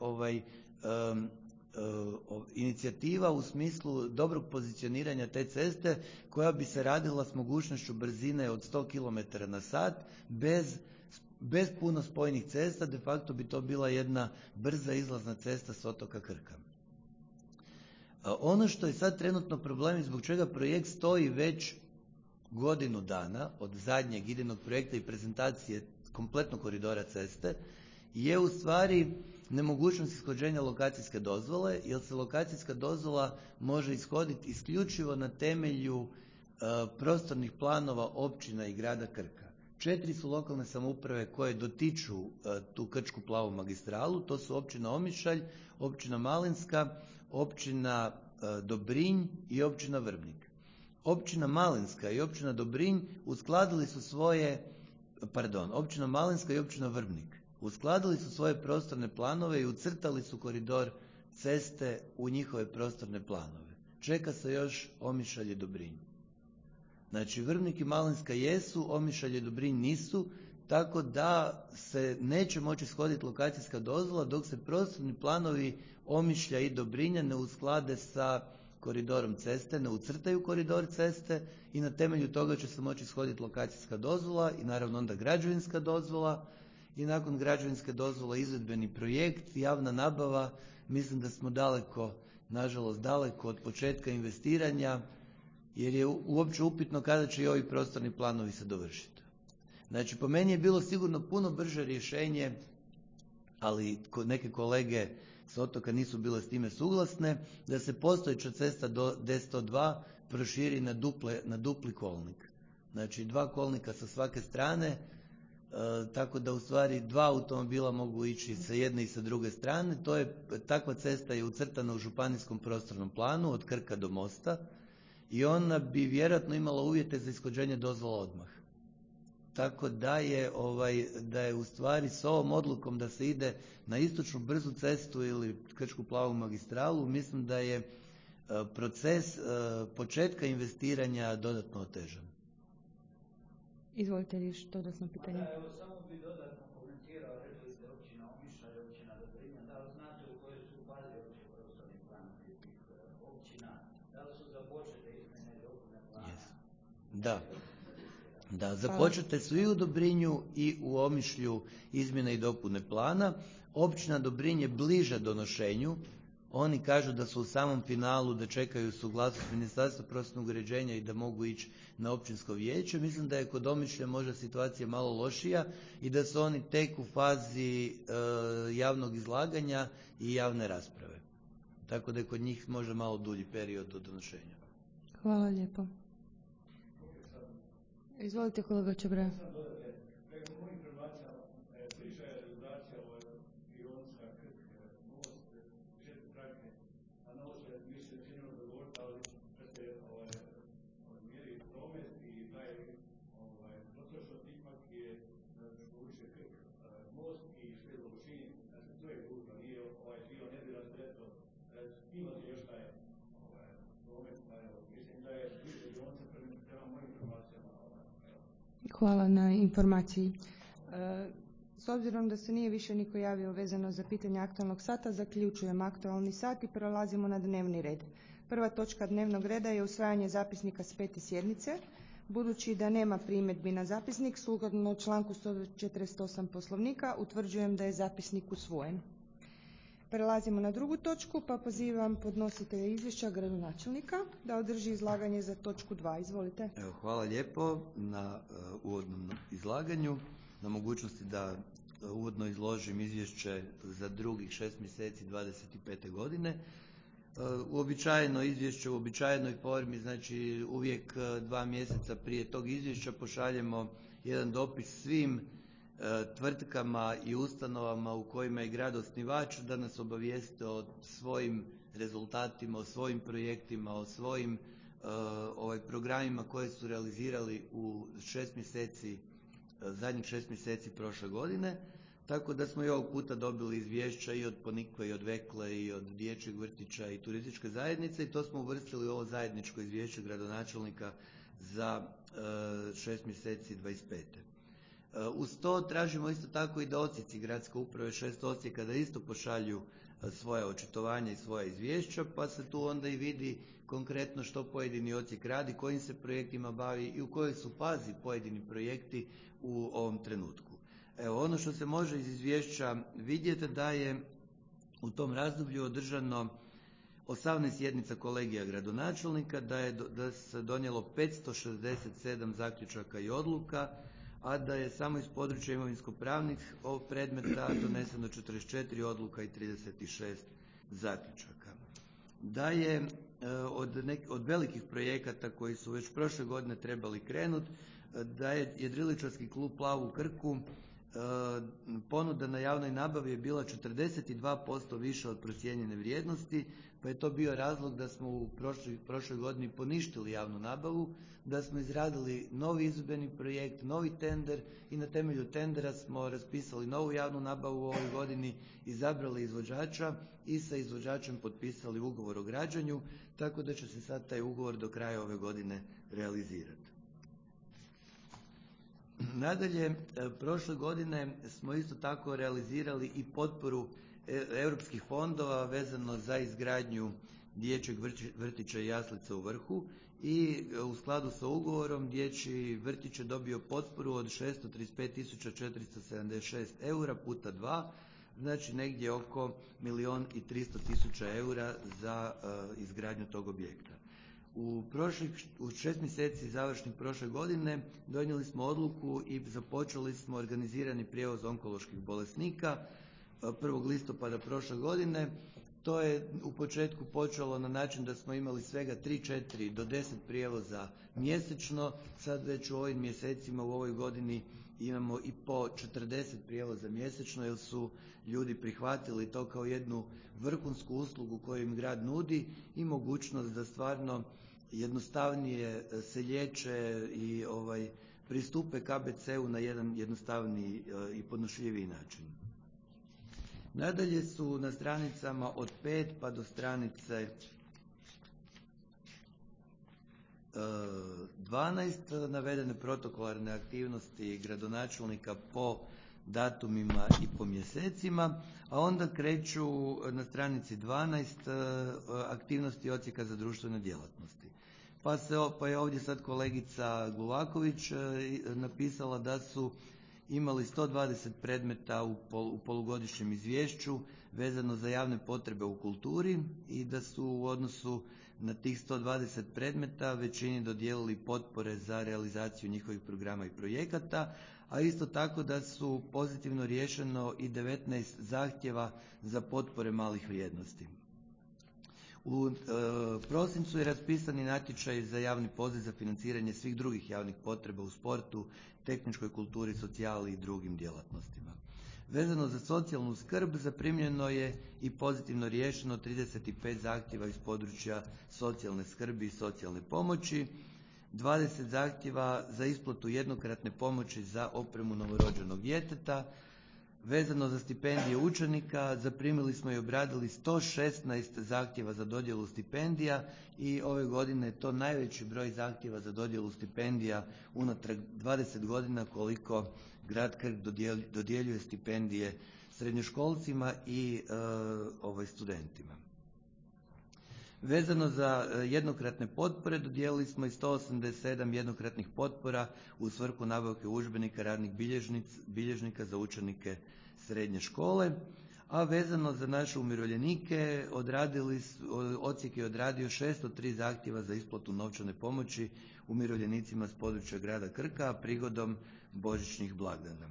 inicijativa u smislu dobrog pozicioniranja te ceste koja bi se radila s mogućnošću brzine od 100 km na sat bez puno spojnih cesta. De facto bi to bila jedna brza izlazna cesta s otoka Krka. Ono što je sad trenutno problem i zbog čega projekt stoji već godinu dana od zadnjeg idejnog projekta i prezentacije kompletnog koridora ceste je u stvari nemogućnost ishođenja lokacijske dozvole, jer se lokacijska dozvola može ishoditi isključivo na temelju prostornih planova općina i grada Krka. 4 su lokalne samouprave koje dotiču tu Krčku plavu magistralu, to su općina Omišalj, općina Malinska, općina Dobrinj i općina Vrbnik. Općina Malinska i općina Dobrinj uskladili su općina Malinska i općina Vrbnik uskladili su svoje prostorne planove i ucrtali su koridor ceste u njihove prostorne planove. Čeka se još Omišalj i Dobrinj. Znači Vrbnik i Malinska jesu, Omišalj i Dobrinj nisu, tako da se neće moći ishoditi lokacijska dozvola dok se prostorni planovi Omišlja i Dobrinja ne usklade sa koridorom ceste, ne ucrtaju koridor ceste i na temelju toga će se moći ishoditi lokacijska dozvola i naravno onda građevinska dozvola i nakon građevinske dozvole izvedbeni projekt, javna nabava. Mislim da smo nažalost daleko od početka investiranja jer je uopće upitno kada će i ovi prostorni planovi se dovršiti. Znači po meni je bilo sigurno puno brže rješenje, ali neke kolege s otoka nisu bile s time suglasne, da se postojeća cesta do D102 proširi na dupli kolnik. Znači 2 kolnika sa svake strane, tako da u stvari 2 automobila mogu ići sa jedne i sa druge strane. Takva cesta je ucrtana u županijskom prostornom planu od Krka do mosta i ona bi vjerojatno imala uvjete za ishođenje dozvola odmah. Tako da je u stvari s ovom odlukom da se ide na istočnu brzu cestu ili Krčku plavu magistralu, mislim da je proces početka investiranja dodatno otežan. Izvolite još dodatno pitanje. Evo, samo bi dodatno komentirao, rekli ste općina Omišalj, općina Dobrinja, da li znate u kojoj su fazi uopće prostorni planovi tih općina, da li su započete izmjene i dopune plana? Da, započete su i u Dobrinju i u Omišlju izmjene i dopune plana. Općina Dobrinj je bliža donošenju. Oni kažu da su u samom finalu, da čekaju suglasnost Ministarstva prostornog uređenja i da mogu ići na općinsko vijeće. Mislim da je kod Omišlja možda situacija malo lošija i da su oni tek u fazi javnog izlaganja i javne rasprave. Tako da je kod njih možda malo dulji period do donošenja. Hvala lijepo. Izvolite kolega Čabraja. Hvala na informaciji. S obzirom da se nije više niko javio vezano za pitanje aktualnog sata, zaključujem aktualni sat i prelazimo na dnevni red. Prva točka dnevnog reda je usvajanje zapisnika s 5. sjednice. Budući da nema primjedbi na zapisnik, sukladno članku 148 Poslovnika utvrđujem da je zapisnik usvojen. Prelazimo na drugu točku, pa pozivam podnositelja izvješća, gradonačelnika, da održi izlaganje za točku 2. Izvolite. Evo, hvala lijepo na uvodnom izlaganju, na mogućnosti da uvodno izložim izvješće za drugih 6 mjeseci 25. godine. Uobičajeno izvješće u uobičajenoj formi, znači uvijek 2 mjeseca prije tog izvješća pošaljemo jedan dopis svim tvrtkama i ustanovama u kojima je grad osnivač da nas obavijeste o svojim rezultatima, o svojim projektima, o svojim programima koje su realizirali u 6 mjeseci, zadnjih 6 mjeseci prošle godine. Tako da smo i ovog puta dobili izvješća i od Ponikve i od Vekle i od dječjeg vrtića i turističke zajednice i to smo uvrstili u ovo zajedničko izvješće gradonačelnika za 6 mjeseci 25. Uz to tražimo isto tako i da odsjeci gradske uprave 6 odsjeka da isto pošalju svoje očitovanja i svoja izvješća, pa se tu onda i vidi konkretno što pojedini odsjek radi, kojim se projektima bavi i u kojoj su fazi pojedini projekti u ovom trenutku. Evo, ono što se može iz izvješća vidjeti da je u tom razdoblju održano 18 sjednica kolegija gradonačelnika, da se donijelo 567 zaključaka i odluka, a da je samo iz područja imovinsko-pravnih predmeta doneseno 44 odluka i 36 zaključaka. Da je od velikih projekata koji su već prošle godine trebali krenuti, da je jedriličarski klub Plav u Krku, ponuda na javnoj nabavi je bila 42% više od procijenjene vrijednosti, pa je to bio razlog da smo u prošloj godini poništili javnu nabavu, da smo izradili novi izvedbeni projekt, novi tender i na temelju tendera smo raspisali novu javnu nabavu u ovoj godini, izabrali izvođača i sa izvođačem potpisali ugovor o građenju, tako da će se sad taj ugovor do kraja ove godine realizirati. Nadalje, prošle godine smo isto tako realizirali i potporu europskih fondova vezano za izgradnju dječjeg vrtića i jaslica u Vrhu i u skladu sa ugovorom dječji vrtić je dobio potporu od 635.476 eura puta 2, znači negdje oko 1.300.000 eura za izgradnju tog objekta. U 6 mjeseci završnih prošle godine donijeli smo odluku i započeli smo organizirani prijevoz onkoloških bolesnika 1. listopada prošle godine. To je u početku počelo na način da smo imali svega 3, 4 do 10 prijevoza mjesečno, sad već u ovim mjesecima u ovoj godini imamo i po 40 prijevoza mjesečno jer su ljudi prihvatili to kao jednu vrhunsku uslugu koju im grad nudi i mogućnost da stvarno jednostavnije se liječe i pristupe KBC-u na jedan jednostavniji i podnošljiviji način. Nadalje su na stranicama od 5 pa do stranice 12 navedene protokolarne aktivnosti gradonačelnika po datumima i po mjesecima, a onda kreću na stranici 12 aktivnosti odsjeka za društvene djelatnosti. Pa je ovdje sad kolegica Gulaković napisala da su imali 120 predmeta u polugodišnjem izvješću vezano za javne potrebe u kulturi i da su u odnosu na tih 120 predmeta većini dodijelili potpore za realizaciju njihovih programa i projekata, a isto tako da su pozitivno riješeno i 19 zahtjeva za potpore malih vrijednosti. U prosincu je raspisani natječaj za javni poziv za financiranje svih drugih javnih potreba u sportu, tehničkoj kulturi, socijali i drugim djelatnostima. Vezano za socijalnu skrb zaprimljeno je i pozitivno riješeno 35 zahtjeva iz područja socijalne skrbi i socijalne pomoći, 20 zahtjeva za isplatu jednokratne pomoći za opremu novorođenog djeteta, Vezano za stipendije učenika zaprimili smo i obradili 116 zahtjeva za dodjelu stipendija i ove godine je to najveći broj zahtjeva za dodjelu stipendija unatrag 20 godina koliko grad Krk dodjeljuje stipendije srednjoškolcima i studentima. Vezano za jednokratne potpore dodijelili smo i 187 jednokratnih potpora u svrhu nabavke udžbenika, radnih bilježnika za učenike srednje škole, a vezano za naše umirovljenike odsjek je odradio 603 zahtjeva za isplatu novčane pomoći umirovljenicima s područja grada Krka prigodom božićnih blagdana.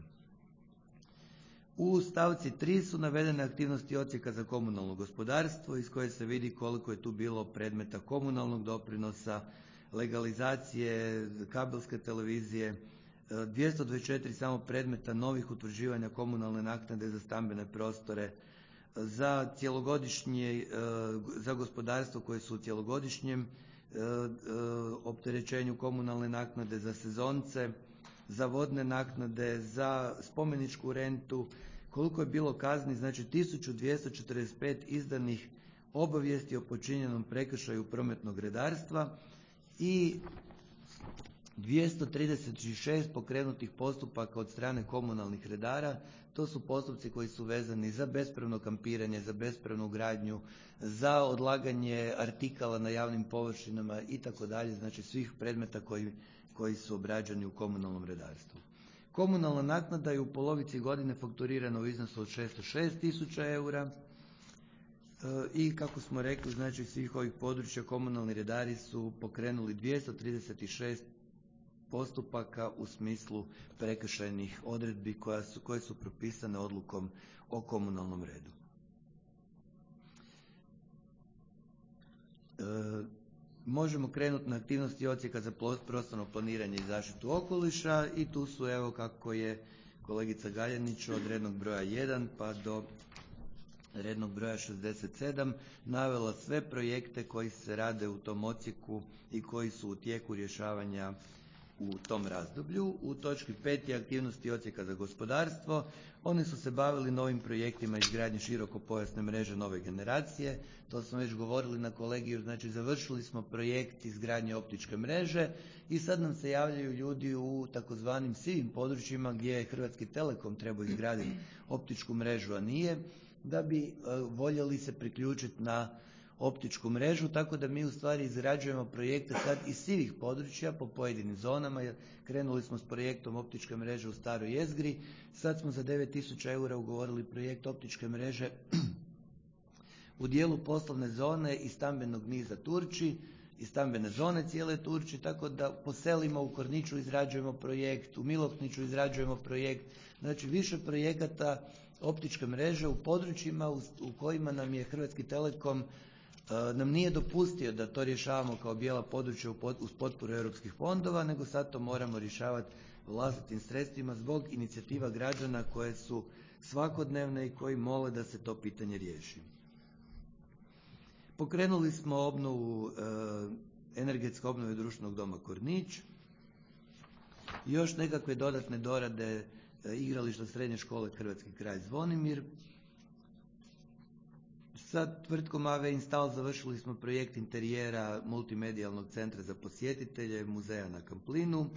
U stavci 3 su navedene aktivnosti odsjeka za komunalno gospodarstvo iz koje se vidi koliko je tu bilo predmeta komunalnog doprinosa, legalizacije, kabelske televizije, 224 samo predmeta novih utvrđivanja komunalne naknade za stambene prostore, za gospodarstvo koje su u cjelogodišnjem opterećenju komunalne naknade, za sezonce, za vodne naknade, za spomeničku rentu, koliko je bilo kazni, znači 1245 izdanih obavijesti o počinjenom prekršaju prometnog redarstva i 236 pokrenutih postupaka od strane komunalnih redara. To su postupci koji su vezani za bespravno kampiranje, za bespravnu gradnju, za odlaganje artikala na javnim površinama itd. Znači svih predmeta koji su obrađeni u komunalnom redarstvu. Komunalna naknada je u polovici godine fakturirana u iznosu od 606 tisuća eura i kako smo rekli, znači svih ovih područja komunalni redari su pokrenuli 236 postupaka u smislu prekršajnih odredbi koje su propisane odlukom o komunalnom redu. Možemo krenuti na aktivnosti odsjeka za prostorno planiranje i zaštitu okoliša i tu su, evo kako je kolegica Galjanić od rednog broja 1 pa do rednog broja 67 navela sve projekte koji se rade u tom odsjeku i koji su u tijeku rješavanja u tom razdoblju. U točki 5 je aktivnosti odsjeka za gospodarstvo. Oni su se bavili novim projektima izgradnje širokopojasne mreže nove generacije. To smo već govorili na kolegiju, znači završili smo projekt izgradnje optičke mreže i sad nam se javljaju ljudi u takozvanim sivim područjima gdje je Hrvatski Telekom trebao izgraditi optičku mrežu, a nije, da bi voljeli se priključiti na optičku mrežu, tako da mi u stvari izrađujemo projekte sad iz sivih područja po pojedinim zonama. Krenuli smo s projektom optičke mreže u Staroj Jezgri, sad smo za 9.000 eura ugovorili projekt optičke mreže u dijelu poslovne zone i stambenog niza Turči i stambene zone cijele Turči, tako da po selima u Korniću izrađujemo projekt, u Milokniću izrađujemo projekt, znači više projekata optičke mreže u područjima u kojima nam je Hrvatski Telekom nam nije dopustio da to rješavamo kao bijela područja uz potporu europskih fondova, nego sad to moramo rješavati vlastitim sredstvima zbog inicijativa građana koje su svakodnevne i koji mole da se to pitanje riješi. Pokrenuli smo obnovu, energetske obnove društvenog doma Kornić, još nekakve dodatne dorade igrališta srednje škole Hrvatski kraj Zvonimir. Sa tvrtkom AV Install završili smo projekt interijera multimedijalnog centra za posjetitelje muzeja na Kamplinu.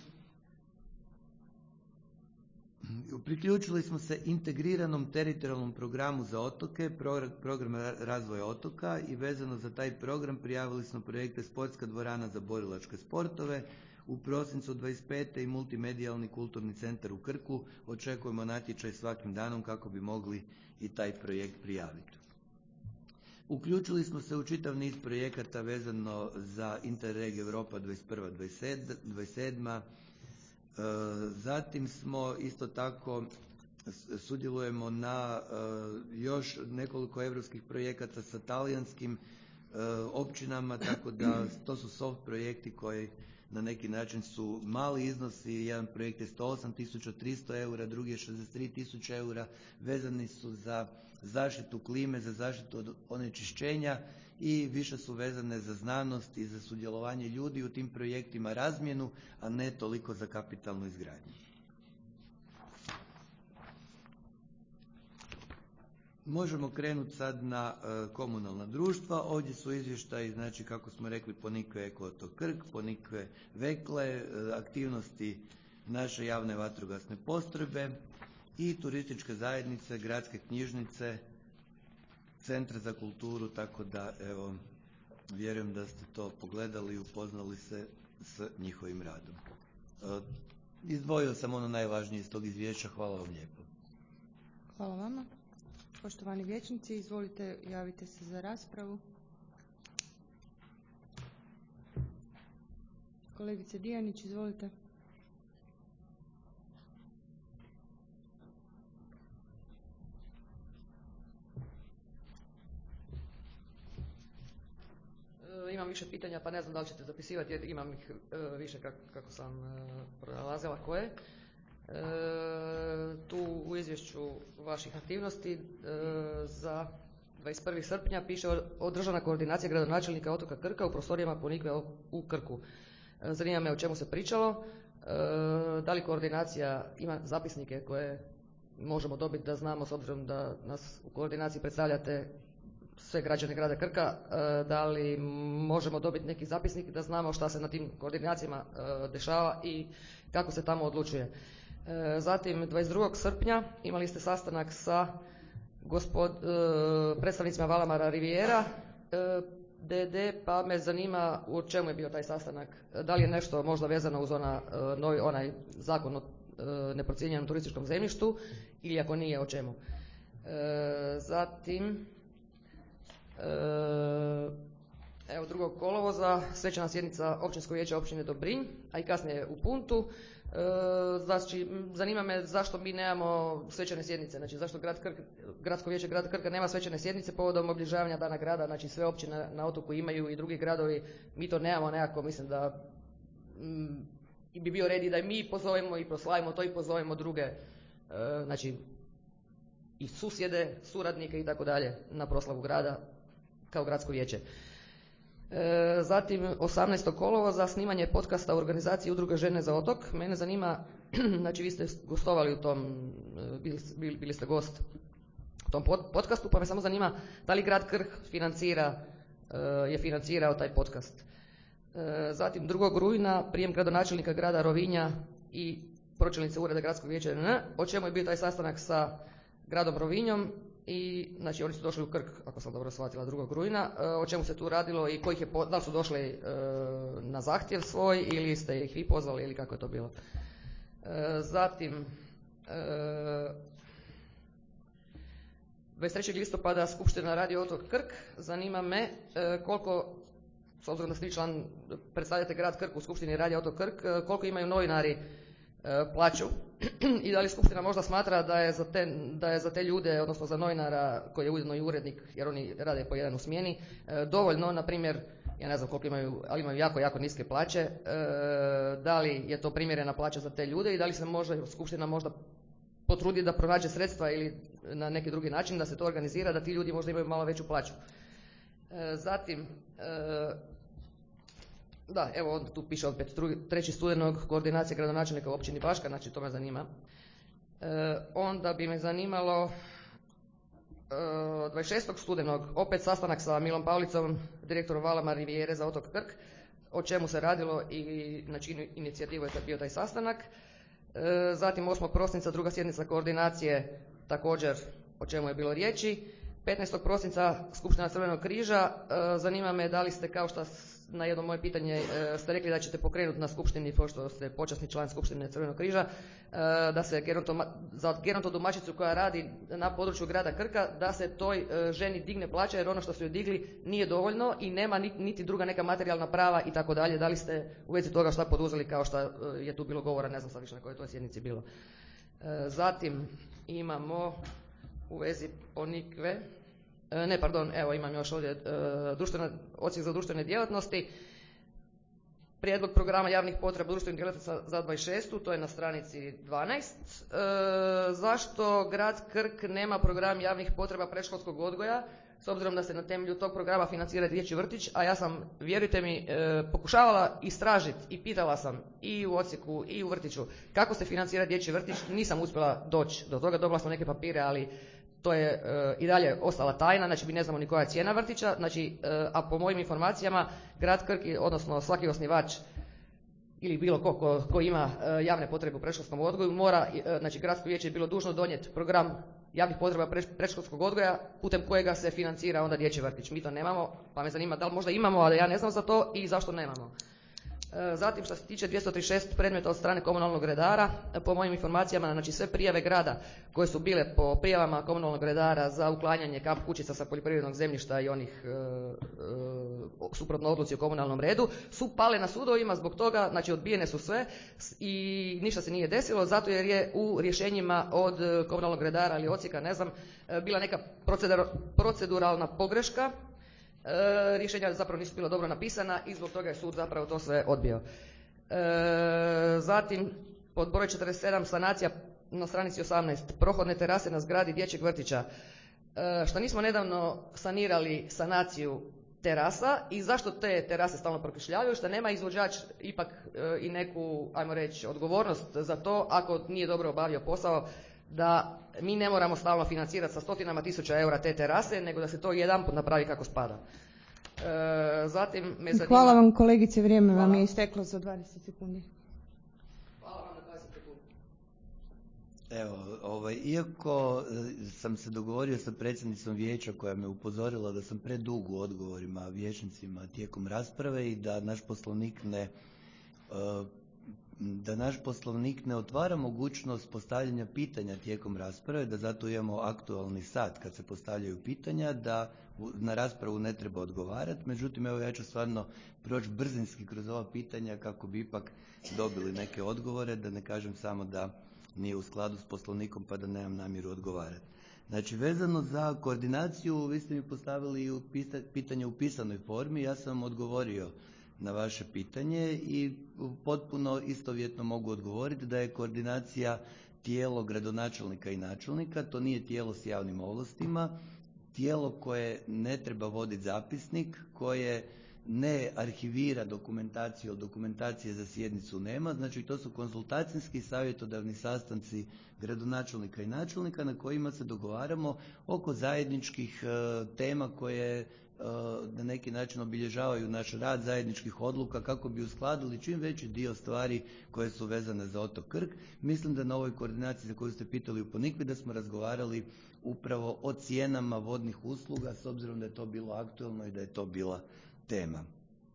Priključili smo se integriranom teritorijalnom programu za otoke, program razvoja otoka i vezano za taj program prijavili smo projekte Sportska dvorana za borilačke sportove u prosincu 25. i multimedijalni kulturni centar u Krku. Očekujemo natječaj svakim danom kako bi mogli i taj projekt prijaviti. Uključili smo se u čitav niz projekata vezano za Interreg Europa 21-27. Zatim smo isto tako sudjelujemo na još nekoliko europskih projekata sa talijanskim općinama, tako da to su soft projekti koji na neki način su mali iznosi. Jedan projekt je 108.300 eura, drugi je 63.000 eura, vezani su za zaštitu klime, za zaštitu od onečišćenja i više su vezane za znanost i za sudjelovanje ljudi u tim projektima, razmjenu, a ne toliko za kapitalnu izgradnju. Možemo krenuti sad na komunalna društva. Ovdje su izvještaji, znači kako smo rekli, Ponikve Eko otok Krk, Ponikve Vekle, aktivnosti naše javne vatrogasne postrojbe i turističke zajednice, gradske knjižnice, centre za kulturu, tako da evo vjerujem da ste to pogledali i upoznali se s njihovim radom. Izdvojio sam ono najvažnije iz tog izvješća. Hvala vam lijepo. Hvala vama. Poštovani vijećnici, izvolite, javite se za raspravu. Kolegice Dijanić, izvolite. Imam više pitanja, pa ne znam da li ćete zapisivati jer imam ih više kako sam pronalazila koje. Tu u izvješću vaših aktivnosti za 21. srpnja piše održana koordinacija gradonačelnika otoka Krka u prostorijama Ponikve u Krku. Zanima me o čemu se pričalo, da li koordinacija ima zapisnike koje možemo dobiti da znamo, s obzirom da nas u koordinaciji predstavljate sve građane grada Krka, da li možemo dobiti neki zapisnik da znamo šta se na tim koordinacijama dešava i kako se tamo odlučuje. Zatim 22. srpnja imali ste sastanak sa predstavnicima Valamara Riviera DD, pa me zanima u čemu je bio taj sastanak, da li je nešto možda vezano uz onaj zakon o neprocijenjenom turističkom zemljištu ili ako nije, o čemu. Zatim evo 2. kolovoza svečana sjednica Općinskog vijeća općine Dobrinj, a i kasnije u Puntu. Znači, zanima me zašto mi nemamo svečane sjednice, znači zašto Gradsko vijeće grada Krka nema svečane sjednice povodom obilježavanja Dana grada, znači sve općine na otoku imaju i drugi gradovi, mi to nemamo nekako, mislim da bi bio red i da mi pozovemo i proslavimo to i pozovemo druge, znači i susjede, suradnike i tako dalje na proslavu grada kao gradsko vijeće. Zatim 18. kolovoza snimanje podcasta u organizaciji Udruge Žene za otok. Mene zanima, znači vi ste gostovali u tom, bili ste gost u tom podcastu, pa me samo zanima da li grad Krk je financirao taj podcast. Zatim 2. rujna prijem gradonačelnika grada Rovinja i pročelnice ureda gradskog vijeća, o čemu je bio taj sastanak sa gradom Rovinjom. I znači oni su došli u Krk, ako sam dobro shvatila, 2. rujna. O čemu se tu radilo i da li su došli na zahtjev svoj ili ste ih vi pozvali ili kako je to bilo. Zatim 23. listopada Skupština Radio otok Krk. Zanima me koliko, s obzirom da ste član, predstavljate grad Krk u Skupštini Radio otok Krk, koliko imaju novinari plaću i da li Skupština možda smatra da je za te ljude, odnosno za novinara koji je ujedno i urednik, jer oni rade po jedan u smjeni, dovoljno, na primjer, ja ne znam koliko imaju, ali imaju jako, jako niske plaće, da li je to primjerena plaća za te ljude i da li se Skupština možda potrudi da pronađe sredstva ili na neki drugi način da se to organizira, da ti ljudi možda imaju malo veću plaću. Zatim, da, evo tu piše opet 3. studenog koordinacija gradonačelnika u općini Baška, znači to me zanima. Onda bi me zanimalo 26. studenog opet sastanak sa Milom Pavlicom, direktorom Valamar Riviere za otok Krk, o čemu se radilo i znači inicijativu je bio taj sastanak. Zatim 8. prosinca druga sjednica koordinacije, također o čemu je bilo riječi. 15. prosinca Skupština Crvenog križa, zanima me da li ste, kao što na jedno moje pitanje ste rekli da ćete pokrenuti na skupštini, pošto ste počasni član Skupštine Crvenog križa, da se za gerontodomaćicu koja radi na području grada Krka, da se toj ženi digne plaća, jer ono što su joj digli nije dovoljno i nema niti druga neka materijalna prava i tako dalje. Da li ste u vezi toga šta poduzeli, kao što je tu bilo govora, ne znam sad više na kojoj toj sjednici bilo. Zatim imamo u vezi Ponikve, imam još ovdje odsjek za društvene djelatnosti, prijedlog programa javnih potreba društvenih djelatnosti za 26. to je na stranici 12. Zašto grad Krk nema program javnih potreba predškolskog odgoja, s obzirom da se na temelju tog programa financira dječji vrtić, a ja sam, vjerujte mi, pokušavala istražiti i pitala sam i u odsjeku i u vrtiću kako se financira dječji vrtić, nisam uspjela doći do toga, dobila sam neke papire, ali to je i dalje ostala tajna, znači mi ne znamo ni koja je cijena vrtića, znači, a po mojim informacijama grad Krk, odnosno svaki osnivač ili bilo ko ima javne potrebe u predškolskom odgoju mora, znači gradsko vijeće je bilo dužno donijeti program javnih potreba predškolskog odgoja putem kojega se financira onda dječji vrtić. Mi to nemamo, pa me zanima da li možda imamo, ali ja ne znam za to i zašto nemamo. Zatim što se tiče 236 predmeta od strane komunalnog redara, po mojim informacijama, znači sve prijave grada koje su bile po prijavama komunalnog redara za uklanjanje kamp kućica sa poljoprivrednog zemljišta i onih suprotno odluci o komunalnom redu su pale na sudovima zbog toga, znači odbijene su sve i ništa se nije desilo zato jer je u rješenjima od komunalnog redara ili odsjeka, ne znam, bila neka proceduralna pogreška. Rješenja zapravo nisu bila dobro napisana i zbog toga je sud zapravo to sve odbio. Zatim, pod broj 47, sanacija na stranici 18, prohodne terase na zgradi dječjeg vrtića. Što nismo nedavno sanirali sanaciju terasa i zašto te terase stalno prokišljavaju, što nema izvođač ipak i neku, ajmo reći, odgovornost za to ako nije dobro obavio posao, da mi ne moramo stalno financirati sa stotinama tisuća eura te terase, nego da se to jedanput napravi kako spada. Zatim me zanima... Hvala vam kolegice, vrijeme vam je isteklo za 20 sekundi. Hvala vam na 20 sekundi. Evo, iako sam se dogovorio sa predsjednicom vijeća koja me upozorila da sam predug u odgovorima vijećnicima tijekom rasprave i da naš poslovnik ne otvara mogućnost postavljanja pitanja tijekom rasprave, da zato imamo aktualni sat kad se postavljaju pitanja, da na raspravu ne treba odgovarati. Međutim, evo ja ću stvarno proći brzinski kroz ova pitanja kako bi ipak dobili neke odgovore, da ne kažem samo da nije u skladu s poslovnikom pa da nemam namjeru odgovarati. Znači, vezano za koordinaciju, vi ste mi postavili pitanje u pisanoj formi, ja sam odgovorio na vaše pitanje i potpuno istovjetno mogu odgovoriti da je koordinacija tijelo gradonačelnika i načelnika, to nije tijelo s javnim ovlastima, tijelo koje ne treba voditi zapisnik, koje ne arhivira dokumentaciju, dokumentacije za sjednicu nema, znači to su konzultacijski i savjetodavni sastanci gradonačelnika i načelnika na kojima se dogovaramo oko zajedničkih tema koje na neki način obilježavaju naš rad, zajedničkih odluka kako bi uskladili čim veći dio stvari koje su vezane za otok Krk. Mislim da na ovoj koordinaciji za koju ste pitali u Ponikvi da smo razgovarali upravo o cijenama vodnih usluga s obzirom da je to bilo aktualno i da je to bila tema.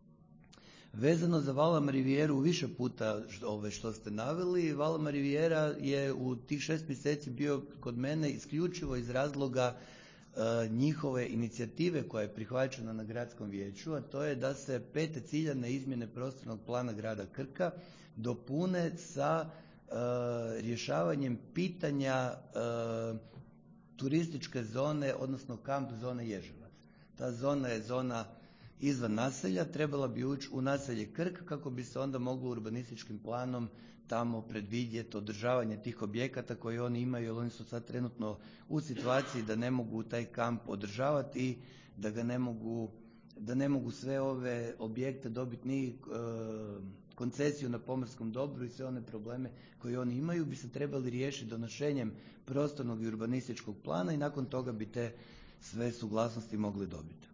Vezano za Valam Rivijeru, više puta što ste naveli, Valam Rivijera je u tih 6 mjeseci bio kod mene isključivo iz razloga njihove inicijative koja je prihvaćena na gradskom vijeću, a to je da se 5. ciljane izmjene prostornog plana grada Krka dopune sa rješavanjem pitanja turističke zone, odnosno kamp zone Ježevac. Ta zona je zona izvan naselja, trebala bi ući u naselje Krk kako bi se onda moglo urbanističkim planom tamo predvidjeti održavanje tih objekata koje oni imaju, jer oni su sad trenutno u situaciji da ne mogu taj kamp održavati i da ne mogu sve ove objekte dobiti ni koncesiju na pomorskom dobru i sve one probleme koje oni imaju bi se trebali riješiti donošenjem prostornog i urbanističkog plana i nakon toga bi te sve suglasnosti mogli dobiti.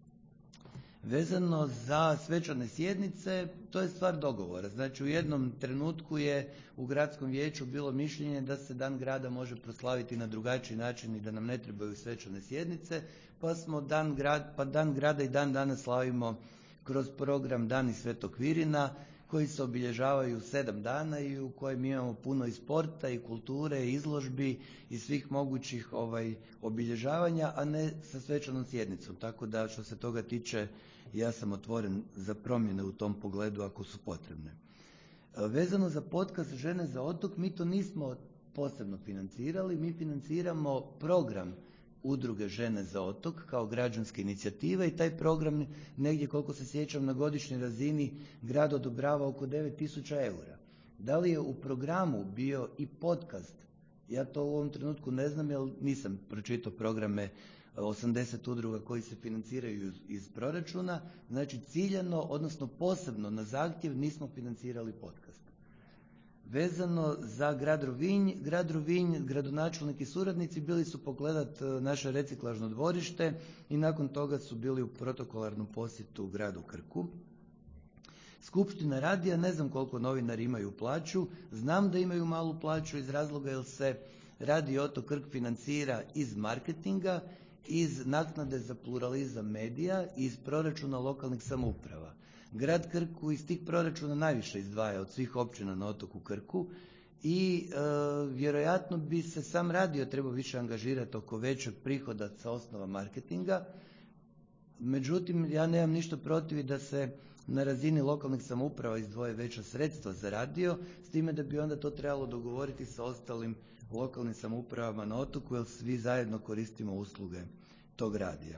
Vezano za svečane sjednice, to je stvar dogovora. Znači u jednom trenutku je u gradskom vijeću bilo mišljenje da se dan grada može proslaviti na drugačiji način i da nam ne trebaju svečane sjednice, pa smo dan grada i dan danas slavimo kroz program Dani Svetog Virina koji se obilježavaju 7 dana i u kojem imamo puno i sporta i kulture i izložbi i svih mogućih obilježavanja, a ne sa svečanom sjednicom. Tako da što se toga tiče ja sam otvoren za promjene u tom pogledu ako su potrebne. Vezano za podcast Žene za otok, mi to nismo posebno financirali, mi financiramo program Udruge Žene za otok kao građanske inicijative i taj program negdje koliko se sjećam na godišnjoj razini grad odobrava oko 9.000 eura. Da li je u programu bio i podcast? Ja to u ovom trenutku ne znam jer nisam pročitao programe 80 udruga koji se financiraju iz proračuna, znači ciljano, odnosno posebno na zahtjev nismo financirali podcast. Vezano za grad Rovinj, gradonačelnik i suradnici bili su pogledat naše reciklažno dvorište i nakon toga su bili u protokolarnom posjetu gradu Krku. Skupština radija, ne znam koliko novinari imaju plaću, znam da imaju malu plaću iz razloga jer se Radio Otok Krk financira iz marketinga, iz naknade za pluralizam medija i iz proračuna lokalnih samouprava. Grad Krku iz tih proračuna najviše izdvaja od svih općina na otoku Krku i vjerojatno bi se sam radio trebao više angažirati oko većeg prihoda sa osnova marketinga. Međutim, ja nemam ništa protiv i da se na razini lokalnih samouprava izdvoje veća sredstva za radio, s time da bi onda to trebalo dogovoriti sa ostalim lokalnim samoupravama na otoku, jer svi zajedno koristimo usluge tog radija.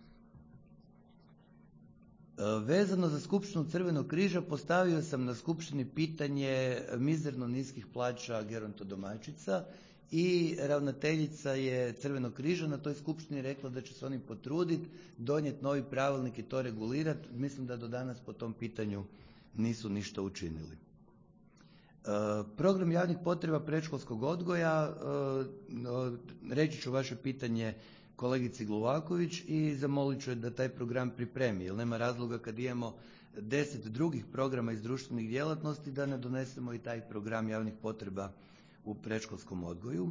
Vezano za Skupštinu Crvenog križa, postavio sam na skupštini pitanje mizerno niskih plaća gerontodomaćica i ravnateljica je Crvenog križa na toj skupštini rekla da će se oni potruditi, donijeti novi pravilnik i to regulirati. Mislim da do danas po tom pitanju nisu ništa učinili. Program javnih potreba predškolskog odgoja, reći ću vaše pitanje kolegici Gluvaković i zamolit ću je da taj program pripremi, jer nema razloga kad imamo 10 drugih programa iz društvenih djelatnosti da ne donesemo i taj program javnih potreba u predškolskom odgoju.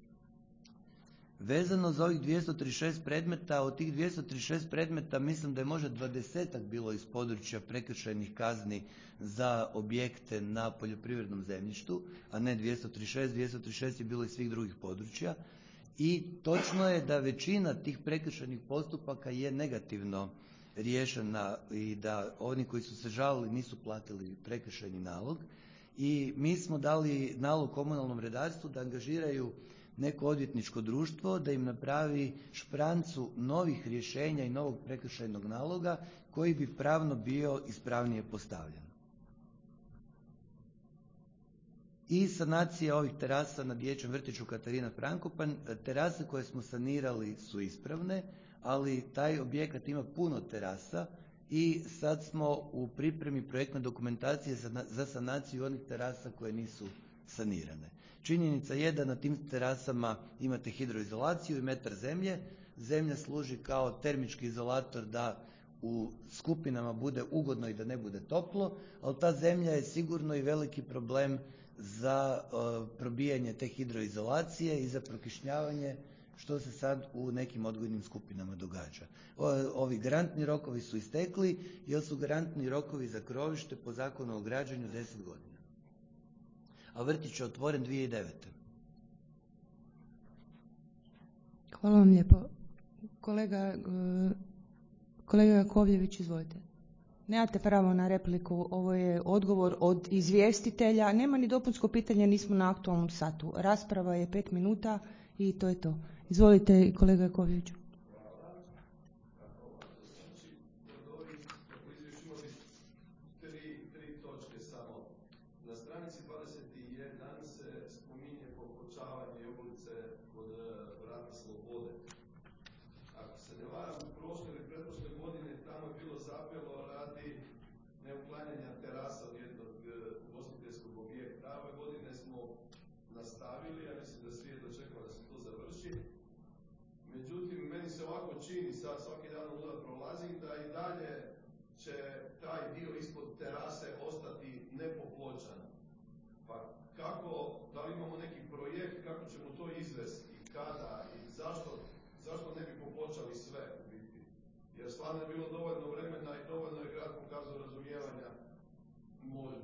Vezano za ovih 236 predmeta, od tih 236 predmeta mislim da je možda 20-ak bilo iz područja prekršajnih kazni za objekte na poljoprivrednom zemljištu, a ne 236. 236 je bilo iz svih drugih područja. I točno je da većina tih prekršajnih postupaka je negativno riješena i da oni koji su se žalili nisu platili prekršajni nalog. I mi smo dali nalog komunalnom redarstvu da angažiraju neko odvjetničko društvo, da im napravi šprancu novih rješenja i novog prekršajnog naloga koji bi pravno bio ispravnije postavljen. I sanacija ovih terasa na dječjem vrtiću Katarina Frankopan. Terase koje smo sanirali su ispravne, ali taj objekat ima puno terasa i sad smo u pripremi projektne dokumentacije za sanaciju onih terasa koje nisu sanirane. Činjenica je da na tim terasama imate hidroizolaciju i metar zemlje. Zemlja služi kao termički izolator da u skupinama bude ugodno i da ne bude toplo, ali ta zemlja je sigurno i veliki problem za probijanje te hidroizolacije i za prokišnjavanje, što se sad u nekim odgojnim skupinama događa. Ovi garantni rokovi su istekli jer su garantni rokovi za krovište po Zakonu o građenju 10 godina. A vrtić je otvoren 2009. Hvala vam lijepo. Kolega Jakovljević, izvolite. Nemate pravo na repliku, ovo je odgovor od izvjestitelja. Nema ni dopunsko pitanje, nismo na aktualnom satu. Rasprava je 5 minuta i to je to. Izvolite, kolega Jakovljeviću. Čini sad svaki dan uda prolazim da i dalje će taj dio ispod terase ostati nepopločan. Pa kako, da li imamo neki projekt kako ćemo to izvesti i kada i zašto ne bi popločali sve u biti? Jer stvarno je bilo dovoljno vremena i dovoljno je grad pokazao razumijevanja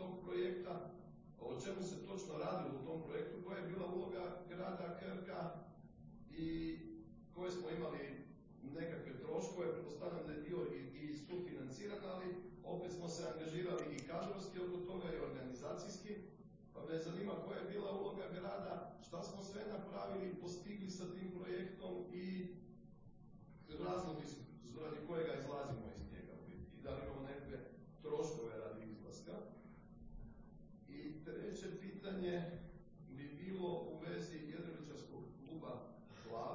tog projekta, o čemu se točno radilo u tom projektu, koja je bila uloga grada Krka i koje smo imali nekakve troškove, pretpostavljam da je dio i sufinanciran, ali opet smo se angažirali i kadrovski oko toga i organizacijski, pa me zanima koja je bila uloga grada, šta smo sve napravili i postigli sa tim projektom i razlogi radi kojega izlazimo iz njega i da li imamo nekakve troškove radi izlaska. I treće pitanje bi bilo u vezi jedriličarskog kluba Glav.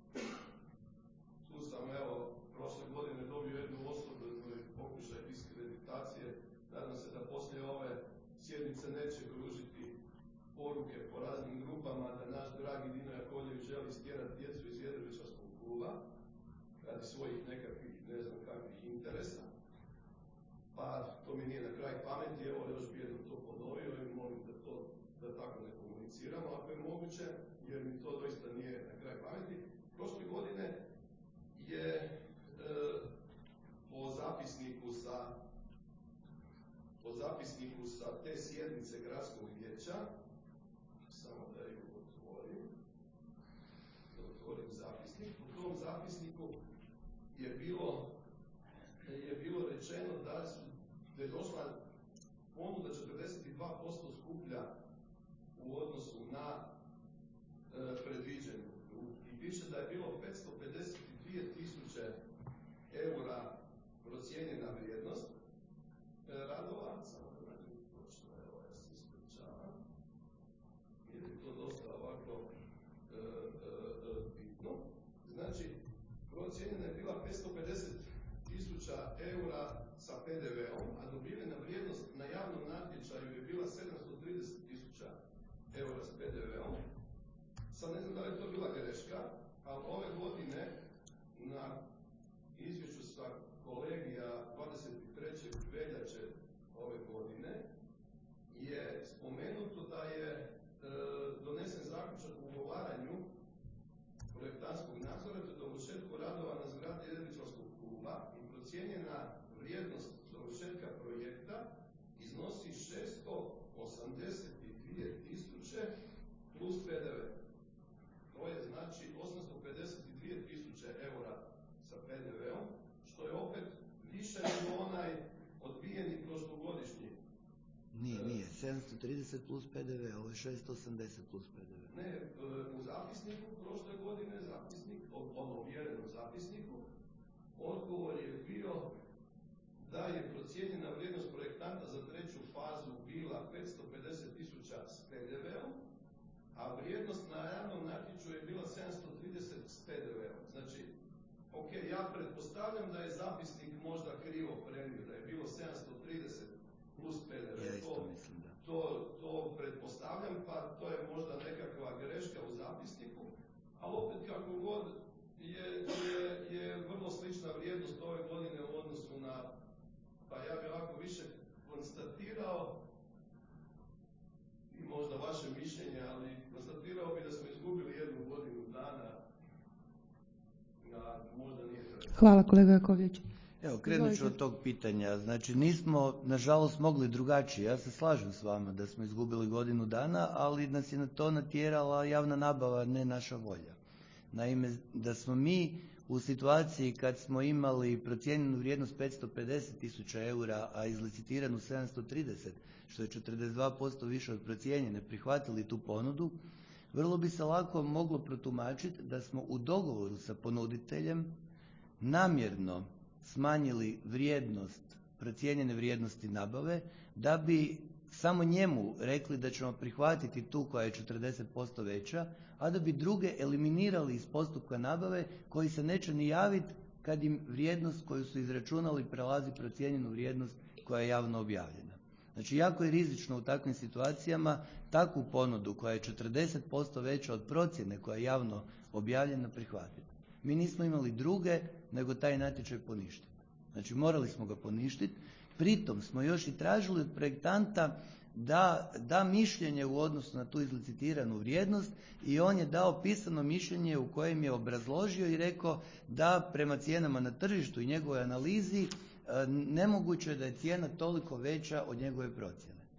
Tu sam prošle godine dobio jednu osobnu pokušaj diskreditacije. Nadam se da poslije ove sjednice neće kružiti poruke po raznim grupama da naš dragi Dino Jakovljević želi stjerati djecu iz jedriličarskog kluba radi svojih nekakvih ne znam kakvih interesa. Pa to mi nije na kraj pameti, evo još bi jednom to ponovio i molim da tako ne komuniciramo ako je moguće, jer mi to doista nije na kraj pameti. Prošle godine je po zapisniku sa te sjednice gradskog vijeća, samo da ju otvorim zapisnik, u tom zapisniku je bilo rečeno da je došla ponuda 42% skuplja u odnosu na predviđenu. I piše da je bilo 552.000 eura procijenjena vrijednost radova. Samo da nađem točno, evo ja se ispričavam. Jer je to dosta ovako bitno. Znači, procijenjena je bila 550.000 eura sa PDV-om, a dobivena vrijednost na javnom natječaju je bila 730.000 eura s PDV-om. Sad ne znam da li je to bila greška, ali ove godine na izvješću sa kolegija 23. veljače ove godine je spomenuto da je donesen zaključak u ugovaranju projektantskog nadzora te dovršetku radova na zgradi jedriličarskog kluba i procijenjena vrijednost dovršetka projekta iznosi 682.000 plus PDV. To je znači 852.000 eura sa PDV-om, što je opet više nego onaj odbijeni prošlogodišnji. Nije. 730 plus PDV, ovo je 680 plus PDV. Ne, u zapisniku prošle godine, ovjerenom zapisniku, odgovor je bio da je procijenjena vrijednost projektanta za treću fazu bila 550.000 s PDV-om, a vrijednost na javnom natječaju je bila 730 s PDV-om. Znači, ok, ja pretpostavljam da je zapisnik možda krivo prenio, da je bilo 730 plus PDV. Ja isto mislim, da. To pretpostavljam, pa to je možda nekakva greška u zapisniku, ali opet kako god je vrlo slična vrijednost ove godine u odnosu na, pa ja bih ovako više konstatirao, i možda vaše mišljenje, ali konstatirao bi da smo izgubili jednu godinu dana, a možda nije trebalo. Hvala kolega Jakovljević. Evo, krenut ću od tog pitanja. Znači, nismo, nažalost, mogli drugačije. Ja se slažem s vama da smo izgubili godinu dana, ali nas je na to natjerala javna nabava, ne naša volja. Naime, da smo mi u situaciji kad smo imali procijenjenu vrijednost 550.000 eura, a izlicitiranu 730, što je 42% više od procijenjene, prihvatili tu ponudu, vrlo bi se lako moglo protumačiti da smo u dogovoru sa ponuditeljem namjerno smanjili vrijednost, procijenjene vrijednosti nabave, da bi samo njemu rekli da ćemo prihvatiti tu koja je 40% veća, a da bi druge eliminirali iz postupka nabave koji se neće ni javiti kad im vrijednost koju su izračunali prelazi procijenjenu vrijednost koja je javno objavljena. Znači, jako je rizično u takvim situacijama takvu ponudu koja je 40% veća od procjene koja je javno objavljena prihvatiti. Mi nismo imali druge nego taj natječaj poništiti. Znači, morali smo ga poništiti. Pritom smo još i tražili od projektanta da da mišljenje u odnosu na tu izlicitiranu vrijednost i on je dao pisano mišljenje u kojem je obrazložio i rekao da prema cijenama na tržištu i njegovoj analizi nemoguće je da je cijena toliko veća od njegove procjene.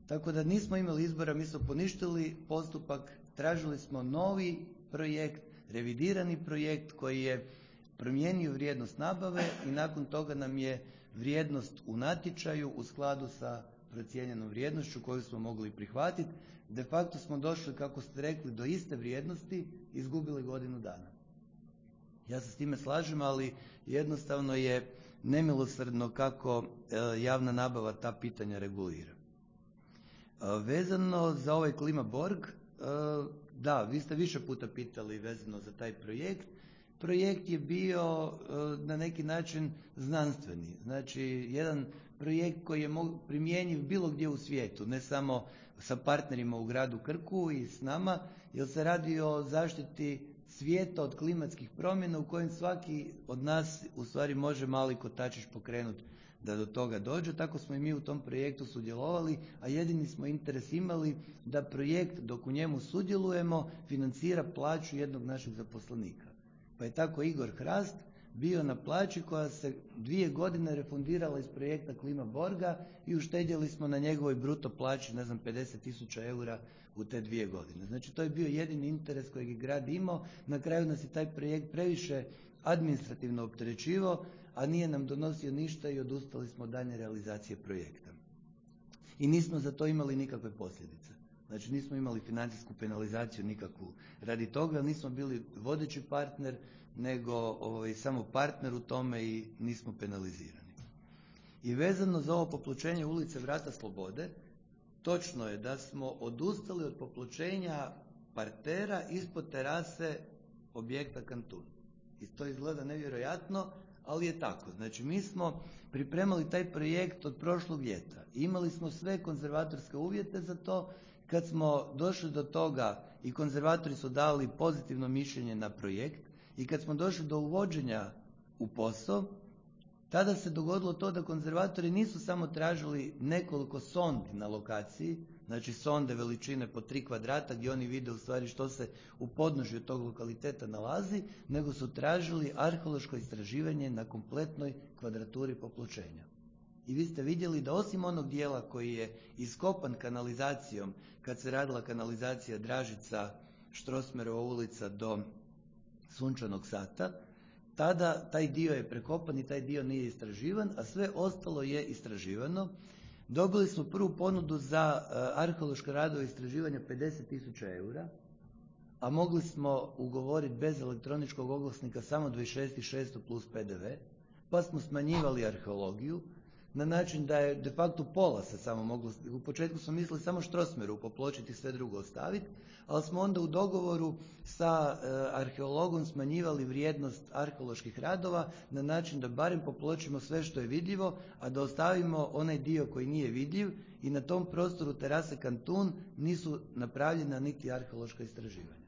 Tako da nismo imali izbora, mi smo poništili postupak, tražili smo novi projekt, revidirani projekt koji je promijenio vrijednost nabave i nakon toga nam je vrijednost u natječaju u skladu sa procijenjenom vrijednošću koju smo mogli prihvatiti. De facto smo došli, kako ste rekli, do iste vrijednosti, izgubili godinu dana. Ja se s time slažem, ali jednostavno je nemilosrdno kako javna nabava ta pitanja regulira. Vezano za ovaj Klimaborg, da, vi ste više puta pitali vezano za taj projekt. Projekt je bio na neki način znanstveni, znači jedan projekt koji je primjenjiv bilo gdje u svijetu, ne samo sa partnerima u gradu Krku i s nama, jer se radi o zaštiti svijeta od klimatskih promjena u kojem svaki od nas u stvari može mali kotačić pokrenuti da do toga dođe. Tako smo i mi u tom projektu sudjelovali, a jedini smo interes imali da projekt dok u njemu sudjelujemo financira plaću jednog našeg zaposlenika. Pa je tako Igor Hrast bio na plaći koja se 2 godine refundirala iz projekta Klimaborga i uštedjeli smo na njegovoj bruto plaći 50.000 eura u te 2 godine. Znači to je bio jedini interes kojeg je grad imao. Na kraju nas je taj projekt previše administrativno opterećivao, a nije nam donosio ništa i odustali smo od daljnje realizacije projekta. I nismo za to imali nikakve posljedice. Znači nismo imali financijsku penalizaciju nikakvu radi toga, nismo bili vodeći partner, nego samo partner u tome i nismo penalizirani. I vezano za ovo popločenje ulice Vrata Slobode, točno je da smo odustali od popločenja partera ispod terase objekta Kantun. I to izgleda nevjerojatno, ali je tako. Znači mi smo pripremali taj projekt od prošlog ljeta. Imali smo sve konzervatorske uvjete za to. Kad smo došli do toga i konzervatori su dali pozitivno mišljenje na projekt i kad smo došli do uvođenja u posao, tada se dogodilo to da konzervatori nisu samo tražili nekoliko sondi na lokaciji, znači sonde veličine po 3 kvadrata gdje oni vide u stvari što se u podnožju tog lokaliteta nalazi, nego su tražili arheološko istraživanje na kompletnoj kvadraturi popločenja. I vi ste vidjeli da osim onog dijela koji je iskopan kanalizacijom, kad se radila kanalizacija Dražica, Štrosmerova ulica do Sunčanog Sata, tada taj dio je prekopan i taj dio nije istraživan, a sve ostalo je istraživano. Dobili smo prvu ponudu za arheološke radove istraživanja 50.000 eura, a mogli smo ugovoriti bez elektroničkog oglasnika samo 26.600 plus PDV, pa smo smanjivali arheologiju na način da je de facto pola se samo moglo, u početku smo mislili samo Štrosmeru popločiti i sve drugo ostaviti, ali smo onda u dogovoru sa arheologom smanjivali vrijednost arheoloških radova na način da barem popločimo sve što je vidljivo, a da ostavimo onaj dio koji nije vidljiv i na tom prostoru terase Kantun nisu napravljena niti arheološka istraživanja.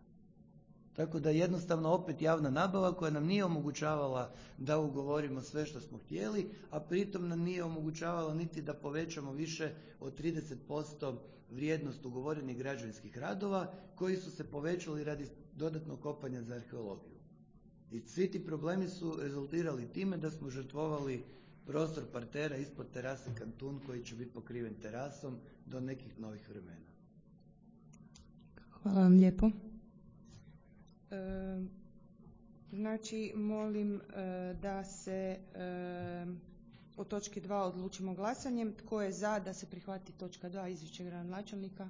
Tako da jednostavno opet javna nabava koja nam nije omogućavala da ugovorimo sve što smo htjeli, a pritom nam nije omogućavala niti da povećamo više od 30% vrijednost ugovorenih građevinskih radova koji su se povećali radi dodatnog kopanja za arheologiju. I svi ti problemi su rezultirali time da smo žrtvovali prostor partera ispod terase Kantun koji će biti pokriven terasom do nekih novih vremena. Hvala vam lijepo. Znači, molim da se o točki 2 odlučimo glasanjem. Tko je za da se prihvati točka 2 izvješće gradonačelnika?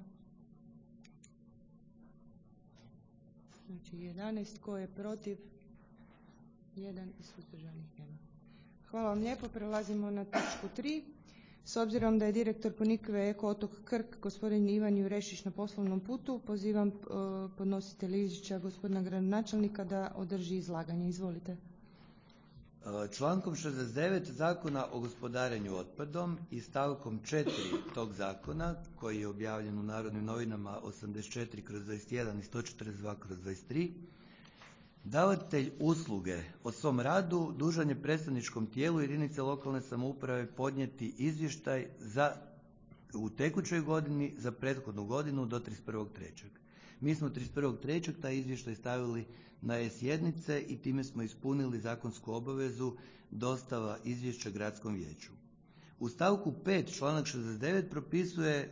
Znači 11. Tko je protiv? 1 i suzdržanih nema. Hvala vam lijepo. Prelazimo na točku 3. S obzirom da je direktor Ponikve Eko otok Krk, gospodin Ivan Jurešić, na poslovnom putu, pozivam podnositelja izvješća gospodina gradonačelnika da održi izlaganje. Izvolite. Člankom 69 Zakona o gospodarenju otpadom i stavkom 4 tog zakona, koji je objavljen u Narodnim novinama 84/21 i 142/23, davatelj usluge o svom radu dužan je predstavničkom tijelu jedinice lokalne samouprave podnijeti izvještaj u tekućoj godini za prethodnu godinu do 31.3. Mi smo 31.3. taj izvještaj stavili na e-sjednice i time smo ispunili zakonsku obavezu dostava izvješća gradskom vijeću. U stavku 5 članak 69 propisuje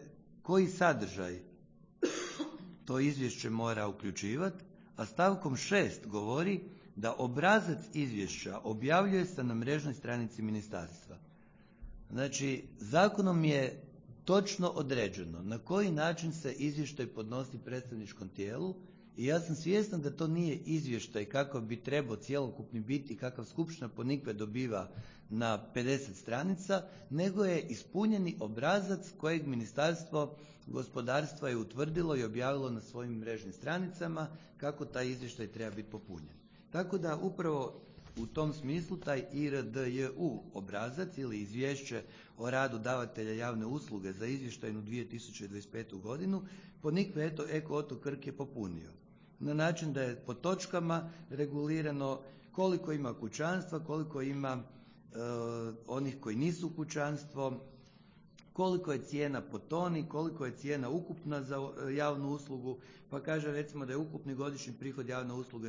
koji sadržaj to izvješće mora uključivati, a stavkom 6 govori da obrazac izvješća objavljuje se na mrežnoj stranici ministarstva. Znači, zakonom je točno određeno na koji način se izvještaj podnosi predstavničkom tijelu i ja sam svjestan da to nije izvještaj kakav bi trebao cjelokupni biti, kakav Skupština Ponikve dobiva na 50 stranica, nego je ispunjeni obrazac kojeg Ministarstvo gospodarstva je utvrdilo i objavilo na svojim mrežnim stranicama kako taj izvještaj treba biti popunjen. Tako da upravo u tom smislu taj IRDJU obrazac ili izvješće o radu davatelja javne usluge za izvještajnu 2025. godinu Ponikve Eko otok Krk je popunio. Na način da je po točkama regulirano koliko ima kućanstva, koliko ima onih koji nisu kućanstvo, koliko je cijena po toni, koliko je cijena ukupna za javnu uslugu, pa kaže recimo da je ukupni godišnji prihod javne usluge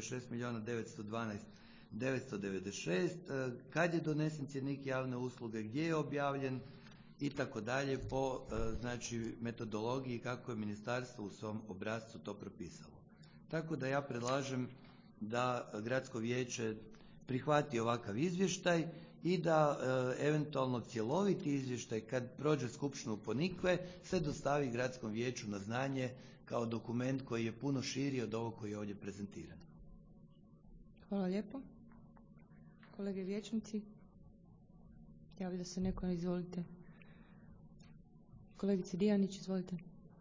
6.912.996, kad je donesen cjenik javne usluge, gdje je objavljen i tako dalje po znači metodologiji kako je ministarstvo u svom obrascu to propisalo. Tako da ja predlažem da gradsko vijeće prihvati ovakav izvještaj i da eventualno cjeloviti izvještaj kad prođe skupštinu Ponikve se dostavi gradskom vijeću na znanje kao dokument koji je puno širi od ovog koji je ovdje prezentiran. Hvala lijepo. Kolege vijećnici, javi da se neko, izvolite. Kolegice Dijanić, izvolite.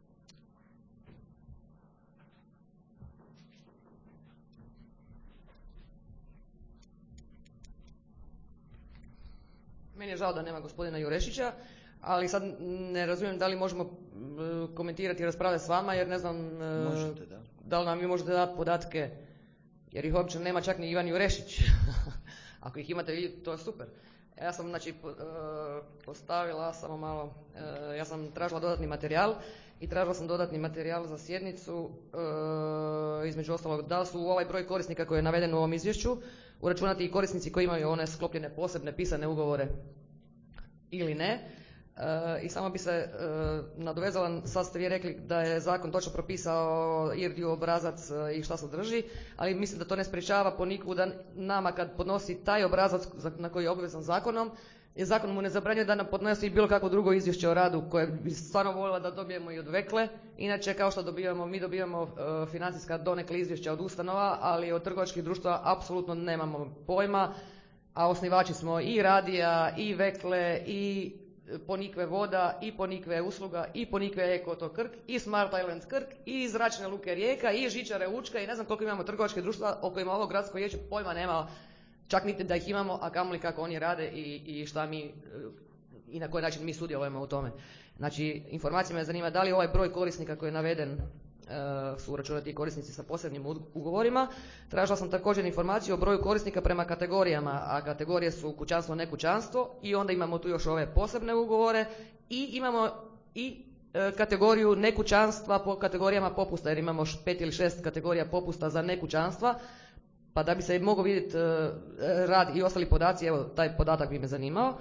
Meni je žao da nema gospodina Jurešića, ali sad ne razumijem da li možemo komentirati i raspravljati s vama, jer ne znam Možete, da li nam vi možete dati podatke, jer ih uopće nema čak ni Ivan Jurešić. Ako ih imate vi, to je super. Ja sam znači postavila samo malo, ja sam tražila dodatni materijal i tražila sam dodatni materijal za sjednicu, između ostalog da su u ovaj broj korisnika koji je naveden u ovom izvješću uračunati i korisnici koji imaju one sklopljene posebne pisane ugovore ili ne. I samo bi se nadovezala, sad ste vi rekli da je zakon točno propisao IRDU obrazac i šta sadrži, ali mislim da to ne sprječava Ponikvu da nama kad podnosi taj obrazac na koji je obvezan zakonom, jer zakon mu ne zabranjuje da nam podnosi bilo kakvo drugo izvješće o radu koje bi stvarno voljela da dobijemo i od Vekle. Inače, kao što mi dobijamo financijska donekle izvješća od ustanova, ali od trgovačkih društva apsolutno nemamo pojma, a osnivači smo i Radija, i Vekle, i Ponikve voda, i Ponikve usluga, i Ponikve Eko otok Krk, i Smart Island Krk, i Zračne luke Rijeka, i Žičare Učka, i ne znam koliko imamo trgovačkih društva o kojima ovo gradsko vijeće pojma nema, čak niti da ih imamo, a kamoli kako oni rade i šta mi i na koji način mi sudjelujemo u tome. Znači, informacija me zanima da li ovaj broj korisnika koji je naveden su uračunati i korisnici sa posebnim ugovorima. Tražila sam također informaciju o broju korisnika prema kategorijama, a kategorije su kućanstvo, ne kućanstvo, i onda imamo tu još ove posebne ugovore i imamo i kategoriju nekućanstva po kategorijama popusta, jer imamo 5 ili 6 kategorija popusta za nekućanstva, pa da bi se mogao vidjeti rad i ostali podaci, evo taj podatak bi me zanimao.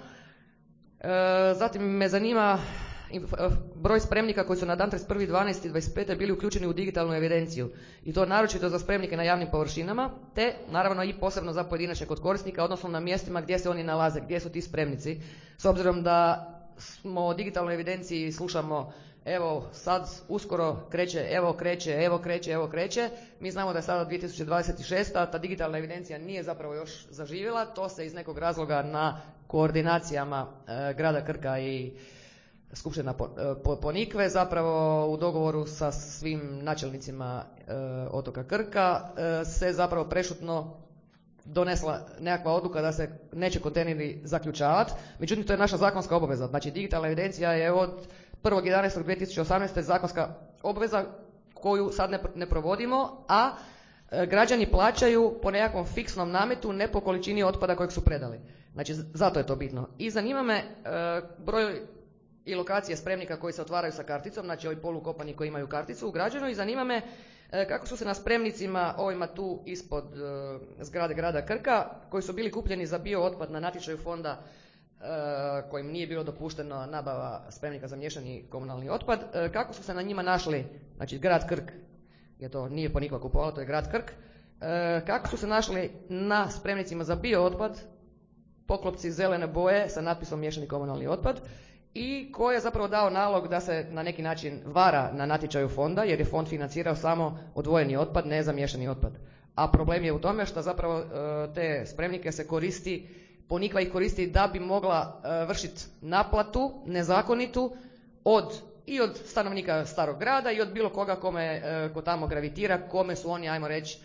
Zatim me zanima broj spremnika koji su na dan 31.12.25. bili uključeni u digitalnu evidenciju i to naročito za spremnike na javnim površinama, te naravno i posebno za pojedinačne kod korisnika, odnosno na mjestima gdje se oni nalaze, gdje su ti spremnici. S obzirom da smo o digitalnoj evidenciji slušamo evo sad uskoro kreće, evo kreće, mi znamo da je sada 2026. Ta digitalna evidencija nije zapravo još zaživjela, to se iz nekog razloga na koordinacijama grada Krka i Skupština Ponikve zapravo u dogovoru sa svim načelnicima otoka Krka se zapravo prešutno donesla nekakva odluka da se neće kontejneri zaključavati, međutim to je naša zakonska obaveza. Znači digitalna evidencija je od 1.11.2018. zakonska obveza koju sad ne provodimo, a građani plaćaju po nekakvom fiksnom nametu, ne po količini otpada kojeg su predali. Znači zato je to bitno. I zanima me broj i lokacije spremnika koji se otvaraju sa karticom, znači ovi polukopani koji imaju karticu ugrađenu, i zanima me kako su se na spremnicima ovima tu ispod zgrade grada Krka, koji su bili kupljeni za biootpad na natječaju fonda kojim nije bilo dopušteno nabava spremnika za miješani komunalni otpad, kako su se na njima našli, znači grad Krk, jer to nije Ponikva kupovala, to je grad Krk, kako su se našli na spremnicima za biootpad poklopci zelene boje sa natpisom miješani komunalni otpad i ko je zapravo dao nalog da se na neki način vara na natječaju fonda, jer je fond financirao samo odvojeni otpad, ne za miješani otpad. A problem je u tome što zapravo te spremnike se koristi, Ponikva ih koristi da bi mogla vršiti naplatu nezakonitu od stanovnika starog grada i od bilo koga ko tamo gravitira, kome su oni, ajmo reći,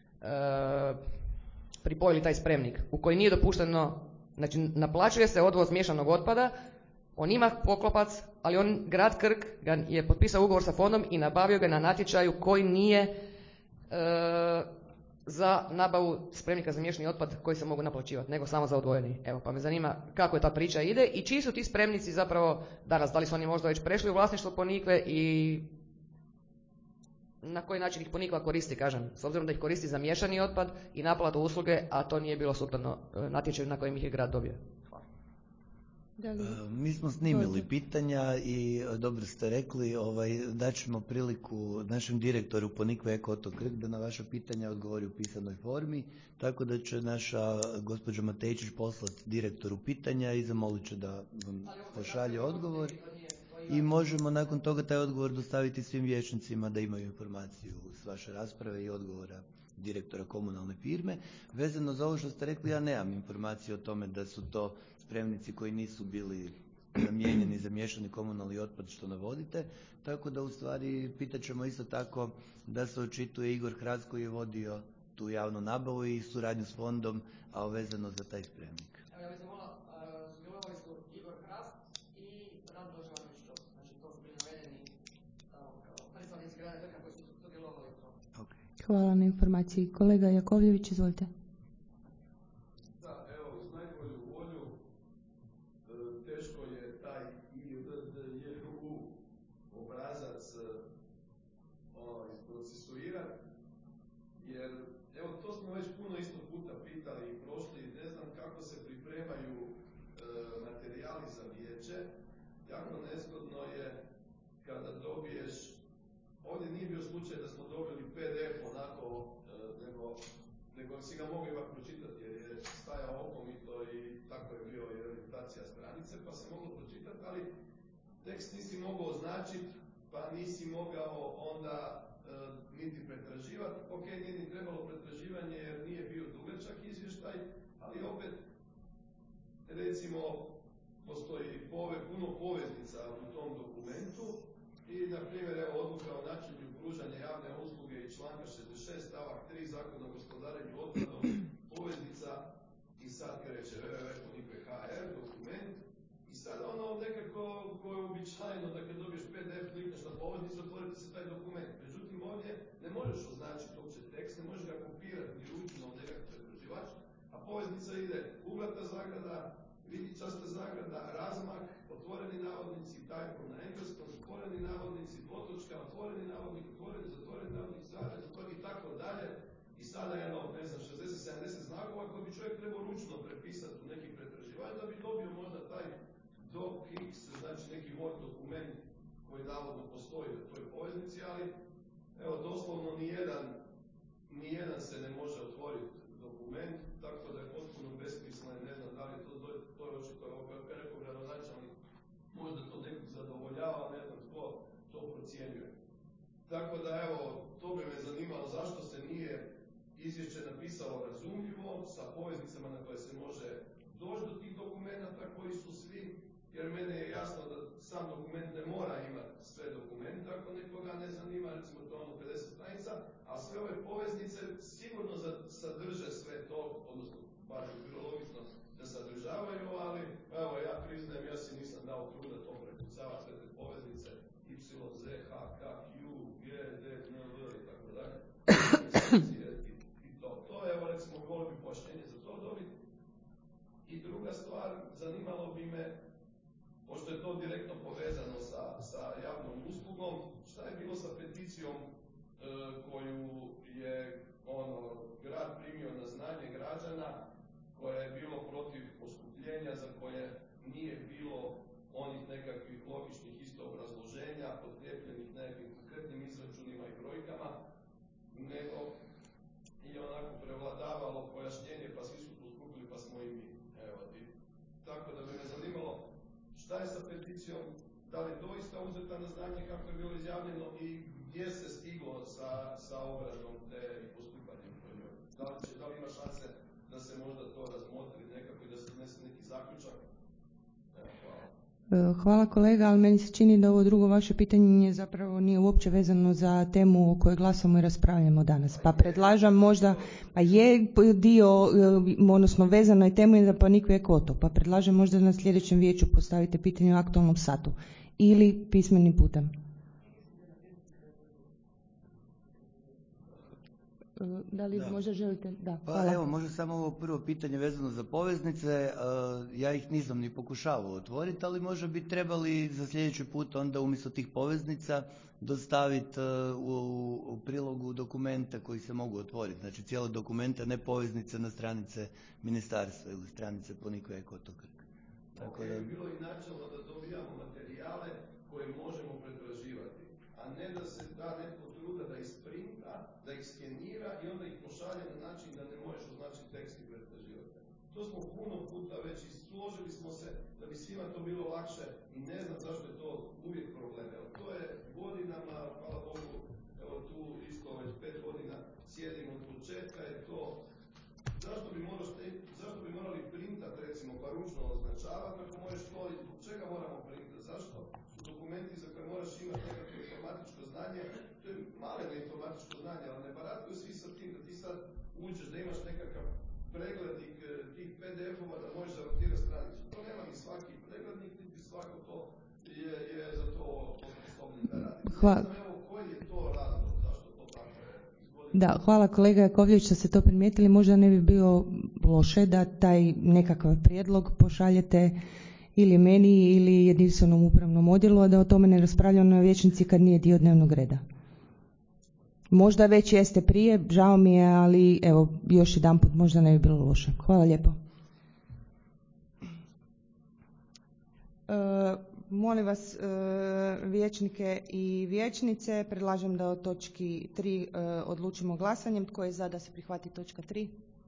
pripojili taj spremnik u koji nije dopušteno, znači naplaćuje se odvoz miješanog otpada, on ima poklopac, ali grad Krk je potpisao ugovor sa fondom i nabavio ga na natječaju koji nije za nabavu spremnika za miješani otpad koji se mogu naplaćivati, nego samo za odvojeni. Evo, pa me zanima kako je ta priča ide i čiji su ti spremnici zapravo danas, da li su oni možda već prešli u vlasništvo Ponikve i na koji način ih Ponikva koristi, kažem, s obzirom da ih koristi za miješani otpad i naplatu usluge, a to nije bilo sukladno natječaju na kojem ih je grad dobio. Mi smo snimili pitanja i dobro ste rekli, daćemo priliku našem direktoru Ponikve Eko Otok Krk da na vaša pitanja odgovori u pisanoj formi, tako da će naša gospođa Matejčić poslati direktoru pitanja i zamolit će da vam pošalje odgovor i možemo nakon toga taj odgovor dostaviti svim vijećnicima da imaju informaciju s vaše rasprave i odgovora direktora komunalne firme. Vezano za ovo što ste rekli, ja nemam informaciju o tome da su to spremnici koji nisu bili namijenjeni za miješani komunalni otpad što navodite, tako da u stvari pitat ćemo isto tako da se očituje Igor Hrast koji je vodio tu javnu nabavu i suradnju s fondom, a vezano za taj spremnik. Evo ja bih zamolila, sudjelovali su Igor Hrast i Radmila Živanović Čop, znači to su bili navedeni kao predstavnici grada Krka koji su sudjelovali u tome. Okay. Hvala na informaciji. Kolega Jakovljević, izvolite. si ga mogu ipak pročitati jer je stajao okomito i tako je bio i orientacija stranice, pa se moglo pročitati, ali tekst nisi mogao označiti, pa nisi mogao onda niti pretraživati. Ok, nije ni trebalo pretraživanje jer nije bio dugačak izvještaj, ali opet, recimo, postoji puno poveznica u tom dokumentu i, na primjer, evo, odluka o načinu pružanja javne usluge i članka 66 stavak 3 Zakona o gospodarenju otpadom, poveznica i sad kreće www.ponikve.hr dokument i sad ono nekako koje je uobičajeno da kad dobiješ PDF klikneš na poveznicu, otvorite se taj dokument. Međutim, ovdje ne možeš označiti uopće tekst, ne možeš ga kopirati ni ručno od nekakvog pretraživač, a poveznica ide uglata zagrada, vidičasta zagrada, razmak, otvoreni navodnici, typo na engleskom, zatvoreni navodnici, dvotočka, otvoreni navodnik, otvoreni, zatvoreni navodnik, zatvoreni i tako dalje. I sada jedno, ne znam, 60-70 znakova koje bi čovjek trebao ručno prepisati u neki pretraživač da bi dobio možda taj docx, znači neki Word dokument koji navodno postoji na toj poveznici, ali evo, doslovno nijedan se ne može otvoriti dokument, tako da je potpuno besmislen, ne znam da li je to je očito rekao gradonačelnik, možda to nekog zadovoljava, ne znam tko to procjenjuje. Tako da evo, to bi me zanimalo zašto se nije izvješće napisalo razumljivo, sa poveznicama na koje se može doći do tih dokumenta koji su svi, jer mene je jasno da sam dokument ne mora imati sve dokumente, ako nekoga ne zanima, recimo to ono 50 stranica, a sve ove poveznice sigurno sadrže sve to, odnosno bar bi bilo logično da sadržavaju, ali evo ja priznajem, ja si nisam dao truda to prekucavati sve te poveznice, Y, Z, H, K, Q, G, D, N, L i tako dalje. I to evo recimo volio bi pojašnjenje za to dobiti. I druga stvar, zanimalo bi me, pošto je to direktno povezano sa javnom uslugom, šta je bilo sa peticijom koju je grad primio na znanje građana, koje je bilo protiv poskupljenja za koje nije bilo onih nekakvih logičnih isto obrazloženja, potkrijepljenih nekakvim konkretnim izračunima i brojkama, nego je onako prevladavalo pojašnjenje pa svi su poskupili pa smo i mi. Evo, tako da bi me zanimalo šta je sa peticijom, da li je doista uzeta na znanje kako je bilo izjavljeno i gdje se stiglo sa obradom te i postupanjem po njoj. Da li ima šanse da se možda to razmotri nekako i da se donese neki zaključak? Hvala kolega, ali meni se čini da ovo drugo vaše pitanje zapravo nije uopće vezano za temu o kojoj glasamo i raspravljamo danas. Pa predlažem možda, pa je dio, odnosno vezano je temu za Panikve Koto, pa predlažem možda na sljedećem vijeću postavite pitanje o aktualnom satu ili pismenim putem. Da li možda želite? Da, hvala. Pa evo, možda samo ovo prvo pitanje vezano za poveznice. Ja ih nisam ni pokušavao otvoriti, ali možda bi trebali za sljedeći put onda umjesto tih poveznica dostaviti u prilogu dokumenta koji se mogu otvoriti. Znači cijele dokumente, ne poveznice na stranice ministarstva ili stranice Ponikve Eko Krka. Tako da bi bilo i načelno da dobijamo materijale koje možemo pretraživati, a ne da se da netko truda da isprinta, da ih skenira i onda ih pošalje na način da ne možeš označiti tekst i pretraživati. To smo puno puta već i složili smo se da bi svima to bilo lakše i ne znam zašto je to uvijek problem. Evo, to je godinama, hvala Bogu, evo tu isto već 5 godina sjedimo od početka, je to zašto bi morali printati recimo pa ručno označavati ako možeš to i zbog čega moramo printati? Zašto su dokumenti za koje moraš imati nekakvo informatičko znanje, to je maleno informatičko znanje, ali ne barataju svi sa tim da ti sad uđeš da imaš nekakav preglednik tih PDF-ova da možeš zarotirati stranicu. To nema ni svaki preglednik, niti svako to je za to osposobljen da radi. Ne znam evo koji je to razlog zašto to tako izgodilo. Da, hvala kolega Jakovljević što ste to primijetili. Možda ne bi bilo loše da taj nekakav prijedlog pošaljete ili meni ili jedinstvenom upravnom odjelu, a da o tome ne raspravljamo na vijećnici kad nije dio dnevnog reda. Možda već jeste prije, žao mi je, ali evo još jedanput možda ne bi bilo loše. Hvala lijepo. Molim vas vijećnike i vijećnice, predlažem da o točki 3 odlučimo glasanjem. Tko je za da se prihvati točka 3?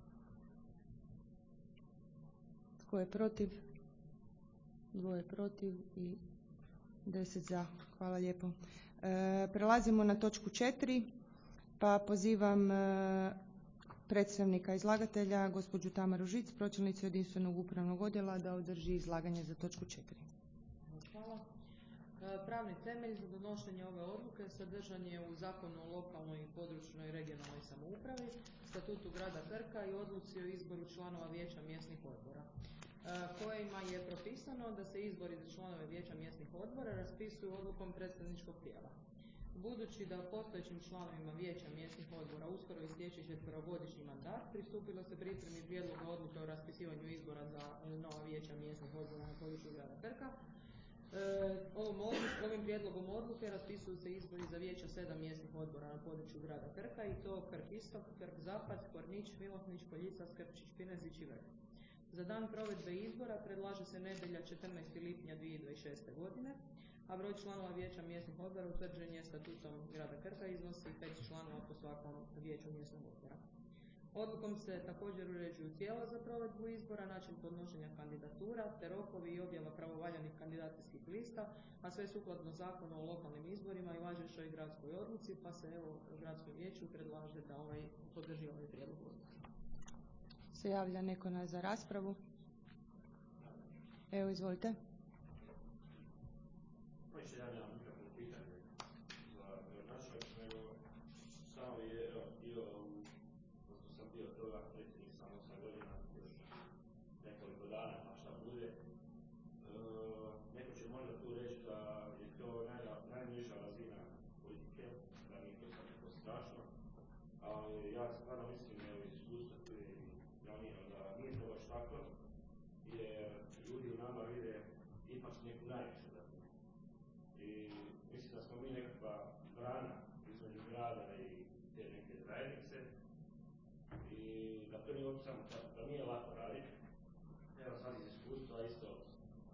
Tko je protiv? 2 protiv i 10 za. Hvala lijepo. Prelazimo na točku 4, pa pozivam predstavnika izlagatelja, gospođu Tamaru Žic, pročelnicu jedinstvenog upravnog odjela, da održi izlaganje za točku 4. Hvala. Pravni temelj za donošenje ove odluke sadržan je u Zakonu o lokalnoj i područnoj regionalnoj samoupravi, Statutu grada Krka i odluci o izboru članova vijeća mjesnih odbora, kojima je propisano da se izbori za članove vijeća mjesnih odbora raspisuju odlukom predstavničkog tijela. Budući da postojećim članovima vijeća mjesnih odbora uskoro istječe 4-godišnji mandat, pristupilo se pripremi prijedloga odluke o raspisivanju izbora za nova vijeća mjesnih odbora na području grada Krka. Ovim prijedlogom odluke raspisuju se izbori za vijeća 7 mjesnih odbora na području grada Krka i to Krk Istok, Krk Zapad, Kornić, Milotnić, Poljica, Skrpčić, Pinezić i Vrh. Za dan provedbe izbora predlaže se nedjelja 14. lipnja 2026. godine, a broj članova vijeća mjesnih odbora utvrđen je statutom grada Krka i iznosi 5 članova po svakom vijeću mjesnog odbora. Odlukom se također uređuju tijela za provedbu izbora, način podnošenja kandidatura, te rokovi i objava pravovaljanih kandidacijskih lista, a sve sukladno Zakonu o lokalnim izborima i važećoj gradskoj odluci, pa se evo gradskom vijeću predlaže da podrži ovaj prijedlog odluke. Se javlja neko za raspravu? Evo, izvolite. Ja stvarno mislim da je iskustvo koje planira da nije to baš tako, jer ljudi u nama vide ipak neku najvišu razinu. I mislim da smo mi nekakva brana između grada i te neke zajednice i da to nije uopće samo tako, da nije lako raditi. Evo sad iz iskustva isto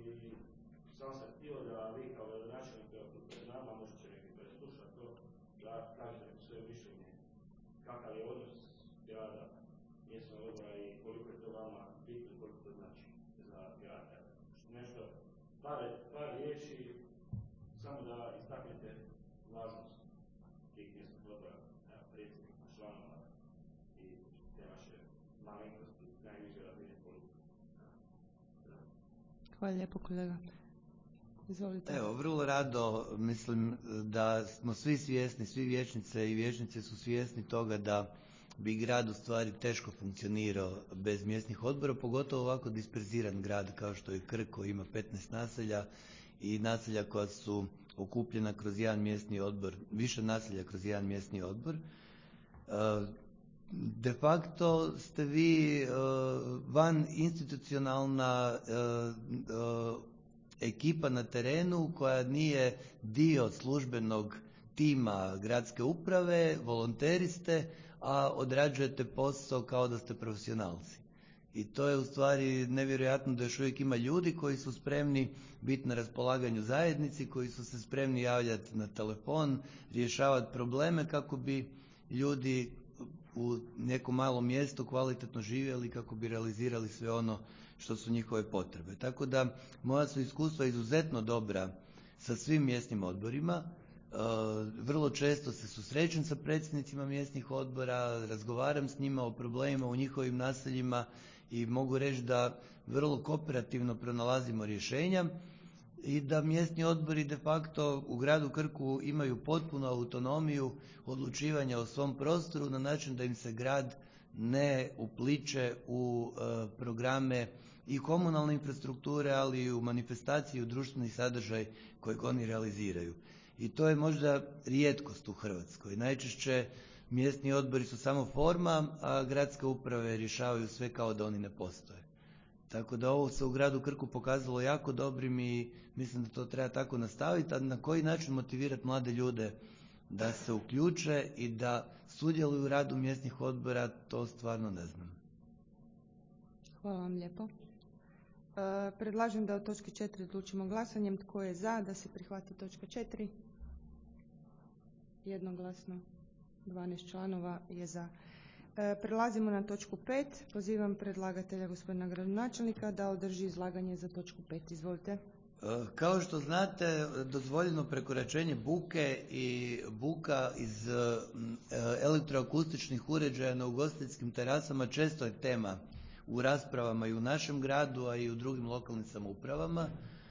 sam sam htio da vi kao gradonačelnik pred nama, možda će neki preslušati to, da kažete svoje mišljenje. Kakav je odnos grada, mjesnog odbora i koliko je to vama bitno i koliko to znači za grad. Nešto, par riječi, samo da istaknete važnost tih mjesnog odbora, predsjednika, članova i te vaše malenkosti, najviše razine politike. Hvala lijepo kolega. Izvolite. Evo, vrlo rado, mislim da smo svi svjesni, svi vijećnice i vijećnice su svjesni toga da bi grad u stvari teško funkcionirao bez mjesnih odbora, pogotovo ovako disperziran grad kao što je Krk koji ima 15 naselja i naselja koja su okupljena kroz jedan mjesni odbor, više naselja kroz jedan mjesni odbor. De facto ste vi van institucionalna ekipa na terenu koja nije dio službenog tima gradske uprave, volonteri ste, a odrađujete posao kao da ste profesionalci. I to je u stvari nevjerojatno da još uvijek ima ljudi koji su spremni biti na raspolaganju zajednici, koji su se spremni javljati na telefon, rješavati probleme kako bi ljudi u nekom malom mjestu kvalitetno živjeli, kako bi realizirali sve ono što su njihove potrebe. Tako da moja su iskustva izuzetno dobra sa svim mjesnim odborima. Vrlo često se susrećem sa predsjednicima mjesnih odbora, razgovaram s njima o problemima u njihovim naseljima i mogu reći da vrlo kooperativno pronalazimo rješenja i da mjesni odbori de facto u gradu Krku imaju potpunu autonomiju odlučivanja o svom prostoru na način da im se grad ne upliče u programe i komunalne infrastrukture, ali i u manifestaciju i društveni sadržaj kojeg oni realiziraju. I to je možda rijetkost u Hrvatskoj. Najčešće mjesni odbori su samo forma, a gradske uprave rješavaju sve kao da oni ne postoje. Tako da ovo se u gradu Krku pokazalo jako dobrim i mislim da to treba tako nastaviti, a na koji način motivirati mlade ljude da se uključe i da sudjeluju u radu mjesnih odbora, to stvarno ne znam. Hvala vam lijepo. Predlažem da o točki 4 odlučimo glasanjem. Tko je za da se prihvati točka 4? Jednoglasno. 12 članova je za. Prelazimo na točku 5. Pozivam predlagatelja gospodina gradonačelnika da održi izlaganje za točku 5. Izvolite. Kao što znate, dozvoljeno prekoračenje buke i buka iz elektroakustičnih uređaja na ugostiteljskim terasama često je tema u raspravama i u našem gradu, a i u drugim lokalnim samoupravama.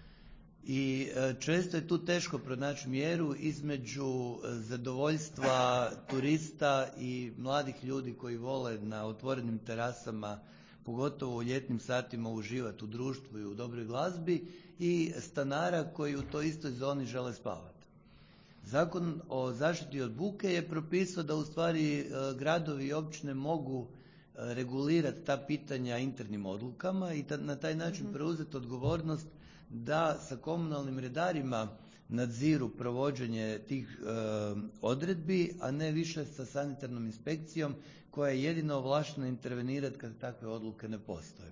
I često je tu teško pronaći mjeru između zadovoljstva turista i mladih ljudi koji vole na otvorenim terasama, pogotovo u ljetnim satima, uživati u društvu i u dobroj glazbi, i stanara koji u toj istoj zoni žele spavati. Zakon o zaštiti od buke je propisao da u stvari gradovi i općine mogu regulirati ta pitanja internim odlukama i na taj način preuzeti odgovornost da sa komunalnim redarima nadziru provođenje tih odredbi, a ne više sa sanitarnom inspekcijom koja je jedino ovlaštena intervenirati kad takve odluke ne postoje.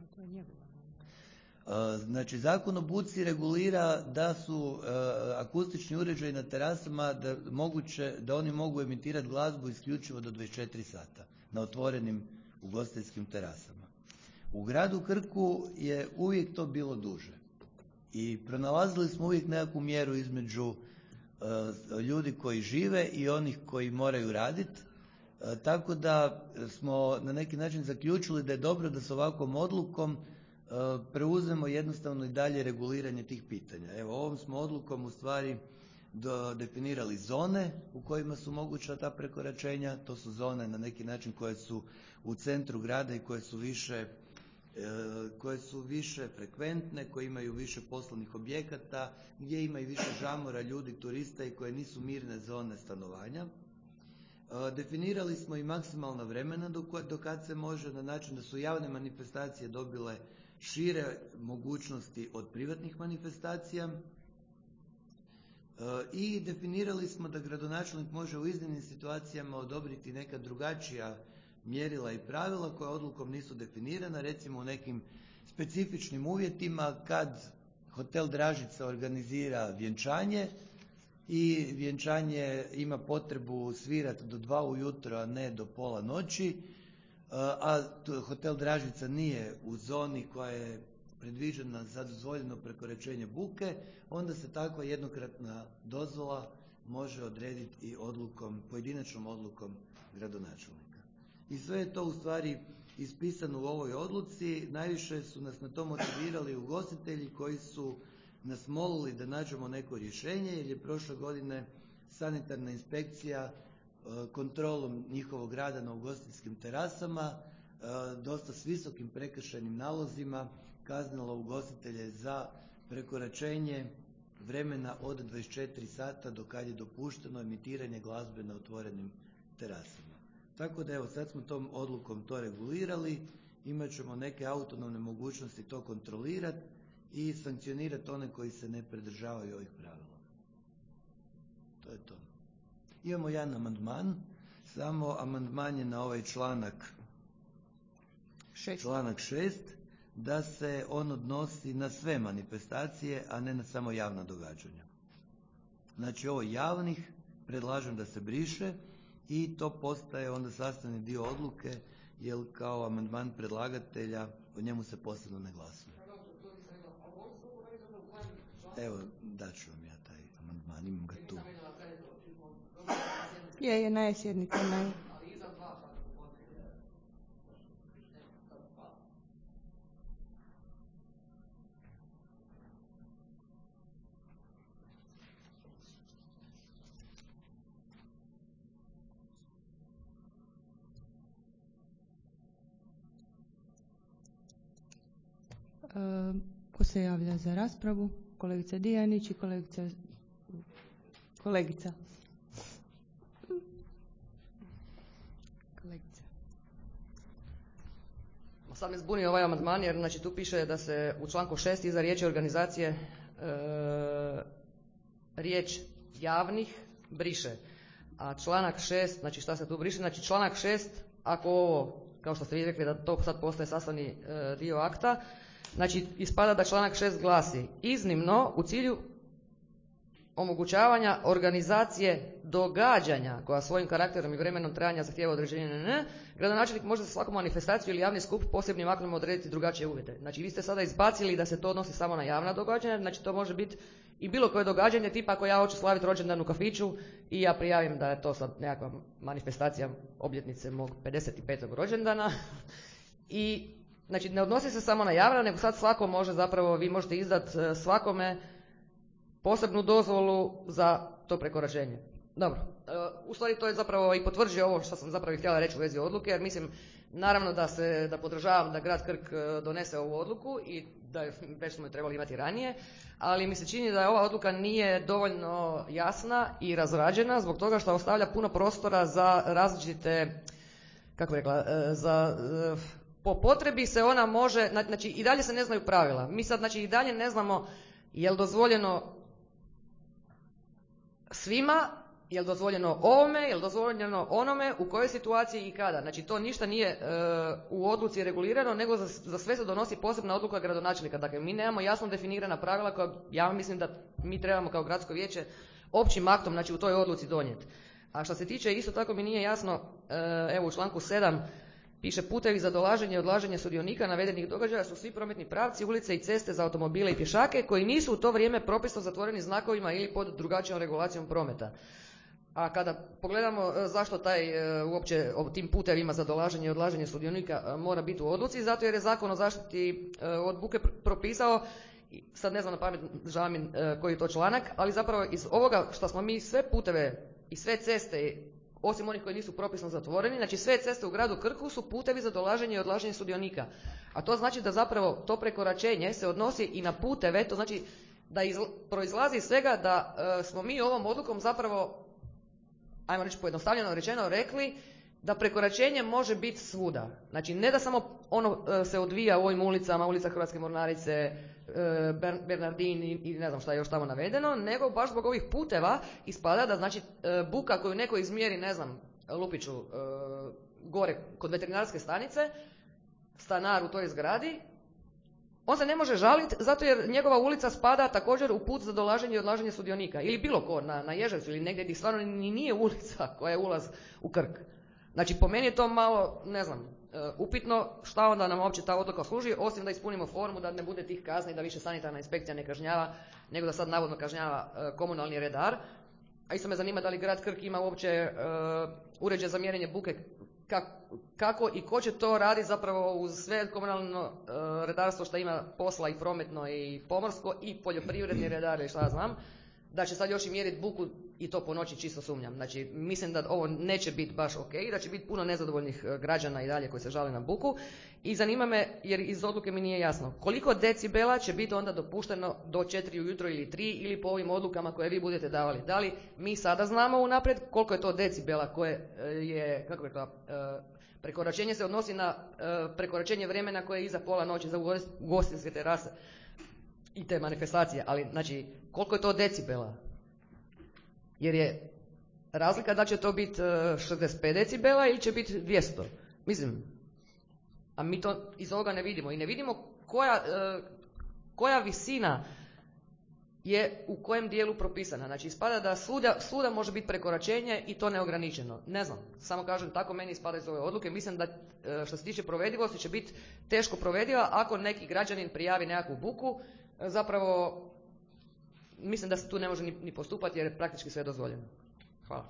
Znači, Zakon o buci regulira da su akustični uređaji na terasama da oni mogu emitirati glazbu isključivo do 24 sata na otvorenim ugostiteljskim terasama. U gradu Krku je uvijek to bilo duže i pronalazili smo uvijek nekakvu mjeru između ljudi koji žive i onih koji moraju raditi, tako da smo na neki način zaključili da je dobro da s ovakvom odlukom preuzmemo jednostavno i dalje reguliranje tih pitanja. Evo, ovom smo odlukom u stvari definirali zone u kojima su moguća ta prekoračenja. To su zone na neki način koje su u centru grada i koje su više frekventne, koje imaju više poslovnih objekata, gdje ima i više žamora ljudi, turista i koje nisu mirne zone stanovanja. Definirali smo i maksimalna vremena do kad se može, na način da su javne manifestacije dobile šire mogućnosti od privatnih manifestacija. I definirali smo da gradonačelnik može u iznimnim situacijama odobriti neka drugačija mjerila i pravila koja odlukom nisu definirana, recimo u nekim specifičnim uvjetima kad Hotel Dražica organizira vjenčanje i vjenčanje ima potrebu svirati do 2 ujutro, a ne do pola noći, a Hotel Dražica nije u zoni koja je predviđena za dozvoljeno prekoračenje buke, onda se takva jednokratna dozvola može odrediti i pojedinačnom odlukom gradonačelnika. I sve je to u stvari ispisano u ovoj odluci. Najviše su nas na to motivirali ugostitelji koji su nas molili da nađemo neko rješenje, jer je prošle godine sanitarna inspekcija kontrolom njihovog rada na ugostiteljskim terasama dosta s visokim prekršajnim nalozima kaznila ugostitelje za prekoračenje vremena od 24 sata do kad je dopušteno emitiranje glazbe na otvorenim terasama. Tako da evo, sad smo tom odlukom to regulirali, imat ćemo neke autonomne mogućnosti to kontrolirati i sankcionirati one koji se ne pridržavaju ovih pravila. To je to. Imamo jedan amandman, samo amandman je na ovaj članak 6, da se on odnosi na sve manifestacije, a ne na samo javna događanja. Znači ovo javnih predlažem da se briše i to postaje onda sastavni dio odluke, jer kao amandman predlagatelja o njemu se posebno ne glasuje. Evo, daću vam ja taj amandman, imam ga tu. Je na e-sjednicama. Ko se javlja za raspravu? Kolegica Dijanić i kolegica. Sad me zbunio ovaj amandman jer znači, tu piše da se u članku 6 iza riječi organizacije riječ javnih briše. A članak 6, znači šta se tu briše? Znači članak 6, ako ovo, kao što ste vi rekli da to sad postaje sastavni dio akta, znači ispada da članak 6 glasi: iznimno u cilju omogućavanja organizacije događanja koja svojim karakterom i vremenom trajanja zahtijeva određenje gradonačelnik može za svaku manifestaciju ili javni skup posebnim aktom odrediti drugačije uvjete. Znači vi ste sada izbacili da se to odnosi samo na javna događanja, znači to može biti i bilo koje događanje, tipa ako ja hoću slaviti rođendan u kafiću i ja prijavim da je to sad nekakva manifestacija obljetnice mog 55. rođendana i znači ne odnosi se samo na javna, nego sad svako može zapravo, vi možete izdati svakome posebnu dozvolu za to prekoračenje. Dobro, u stvari to je zapravo i potvrđuje ovo što sam zapravo htjela reći u vezi odluke, jer mislim, naravno da podržavam da grad Krk donese ovu odluku i da već smo je trebali imati ranije, ali mi se čini da ova odluka nije dovoljno jasna i razrađena zbog toga što ostavlja puno prostora za različite, kako bi rekla, po potrebi se ona može, znači i dalje se ne znaju pravila. Mi sad znači i dalje ne znamo je li dozvoljeno svima, je li dozvoljeno ovome, je li dozvoljeno onome, u kojoj situaciji i kada. Znači to ništa nije u odluci regulirano, nego za sve se donosi posebna odluka gradonačelnika. Dakle, mi nemamo jasno definirana pravila koja ja mislim da mi trebamo kao gradsko vijeće općim aktom, znači u toj odluci donijeti. A što se tiče, isto tako mi nije jasno, evo u članku 7 piše: putevi za dolaženje i odlaženje sudionika navedenih događaja su svi prometni pravci, ulice i ceste za automobile i pješake koji nisu u to vrijeme propisno zatvoreni znakovima ili pod drugačijom regulacijom prometa. A kada pogledamo zašto taj uopće o tim putevima za dolaženje i odlaženje sudionika mora biti u odluci, zato jer je Zakon o zaštiti od buke propisao, sad ne znam na pamet, žao mi koji je to članak, ali zapravo iz ovoga što smo mi sve puteve i sve ceste, osim onih koji nisu propisno zatvoreni, znači sve ceste u gradu Krku su putevi za dolaženje i odlaženje sudionika. A to znači da zapravo to prekoračenje se odnosi i na puteve, to znači da proizlazi iz svega da smo mi ovom odlukom zapravo, ajmo reći pojednostavljeno rečeno, rekli da prekoračenje može biti svuda. Znači ne da samo ono se odvija u ovim ulicama, ulica Hrvatske Mornarice, Bernardin i ne znam šta je još tamo navedeno, nego baš zbog ovih puteva ispada da znači buka koju neko izmjeri, ne znam, lupiću, gore kod veterinarske stanice, stanar u toj zgradi, on se ne može žaliti zato jer njegova ulica spada također u put za dolaženje i odlaženje sudionika. Ili bilo ko na Ježevcu ili negdje gdje stvarno ni nije ulica koja je ulaz u Krk. Znači po meni je to malo, ne znam, upitno šta onda nam uopće ta odluka služi, osim da ispunimo formu, da ne bude tih kazni, da više sanitarna inspekcija ne kažnjava, nego da sad navodno kažnjava komunalni redar. A isto me zanima da li grad Krk ima uopće uređaj za mjerenje buke, kako i ko će to radi zapravo uz sve komunalno redarstvo što ima posla i prometno i pomorsko i poljoprivredni redar i šta ja znam, da će sad još i mjeriti buku i to po noći, čisto sumnjam. Znači mislim da ovo neće biti baš ok, da će biti puno nezadovoljnih građana i dalje koji se žale na buku. I zanima me, jer iz odluke mi nije jasno, koliko decibela će biti onda dopušteno do 4 ujutro ili 3 ili po ovim odlukama koje vi budete davali. Da li mi sada znamo unaprijed koliko je to decibela koje je, kako bi rekla, prekoračenje se odnosi na prekoračenje vremena koje je iza pola noći za ugostiteljske terase i te manifestacije, ali znači koliko je to decibela? Jer je razlika da će to biti 65 decibela ili će biti 200. Mislim, a mi to iz ovoga ne vidimo i ne vidimo koja visina je u kojem dijelu propisana. Znači ispada da svuda može biti prekoračenje i to neograničeno. Ne znam, samo kažem tako meni ispada iz ove odluke. Mislim da što se tiče provedivosti će biti teško provediva ako neki građanin prijavi nekakvu buku. Zapravo mislim da se tu ne može ni postupati jer je praktički sve dozvoljeno. Hvala.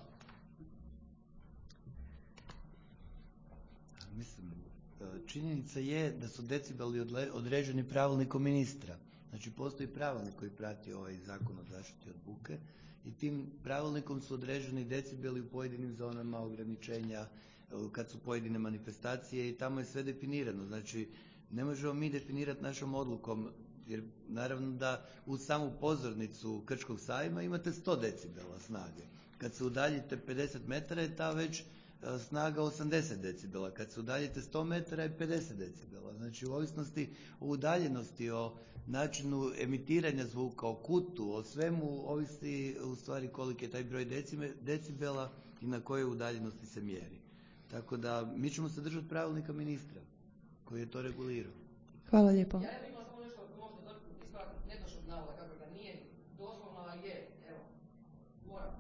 Mislim, činjenica je da su decibeli određeni pravilnikom ministra. Znači postoji pravilnik koji prati ovaj zakon o zaštiti od buke i tim pravilnikom su određeni decibeli u pojedinim zonama ograničenja, kad su pojedine manifestacije i tamo je sve definirano. Znači ne možemo mi definirati našom odlukom, jer naravno da uz samu pozornicu Krčkog sajma imate 100 decibela snage. Kad se udaljite 50 metara je ta već snaga 80 decibela. Kad se udaljite 100 metara je 50 decibela. Znači u ovisnosti o udaljenosti, o načinu emitiranja zvuka, o kutu, o svemu ovisi u stvari koliki je taj broj decibela i na kojoj udaljenosti se mjeri. Tako da mi ćemo se držati pravilnika ministra koji je to regulirao. Hvala lijepo. Ja bih imala samo nešto možda ispravak netočnog navoda, kako ga nije doslovno, ali je, evo, moram.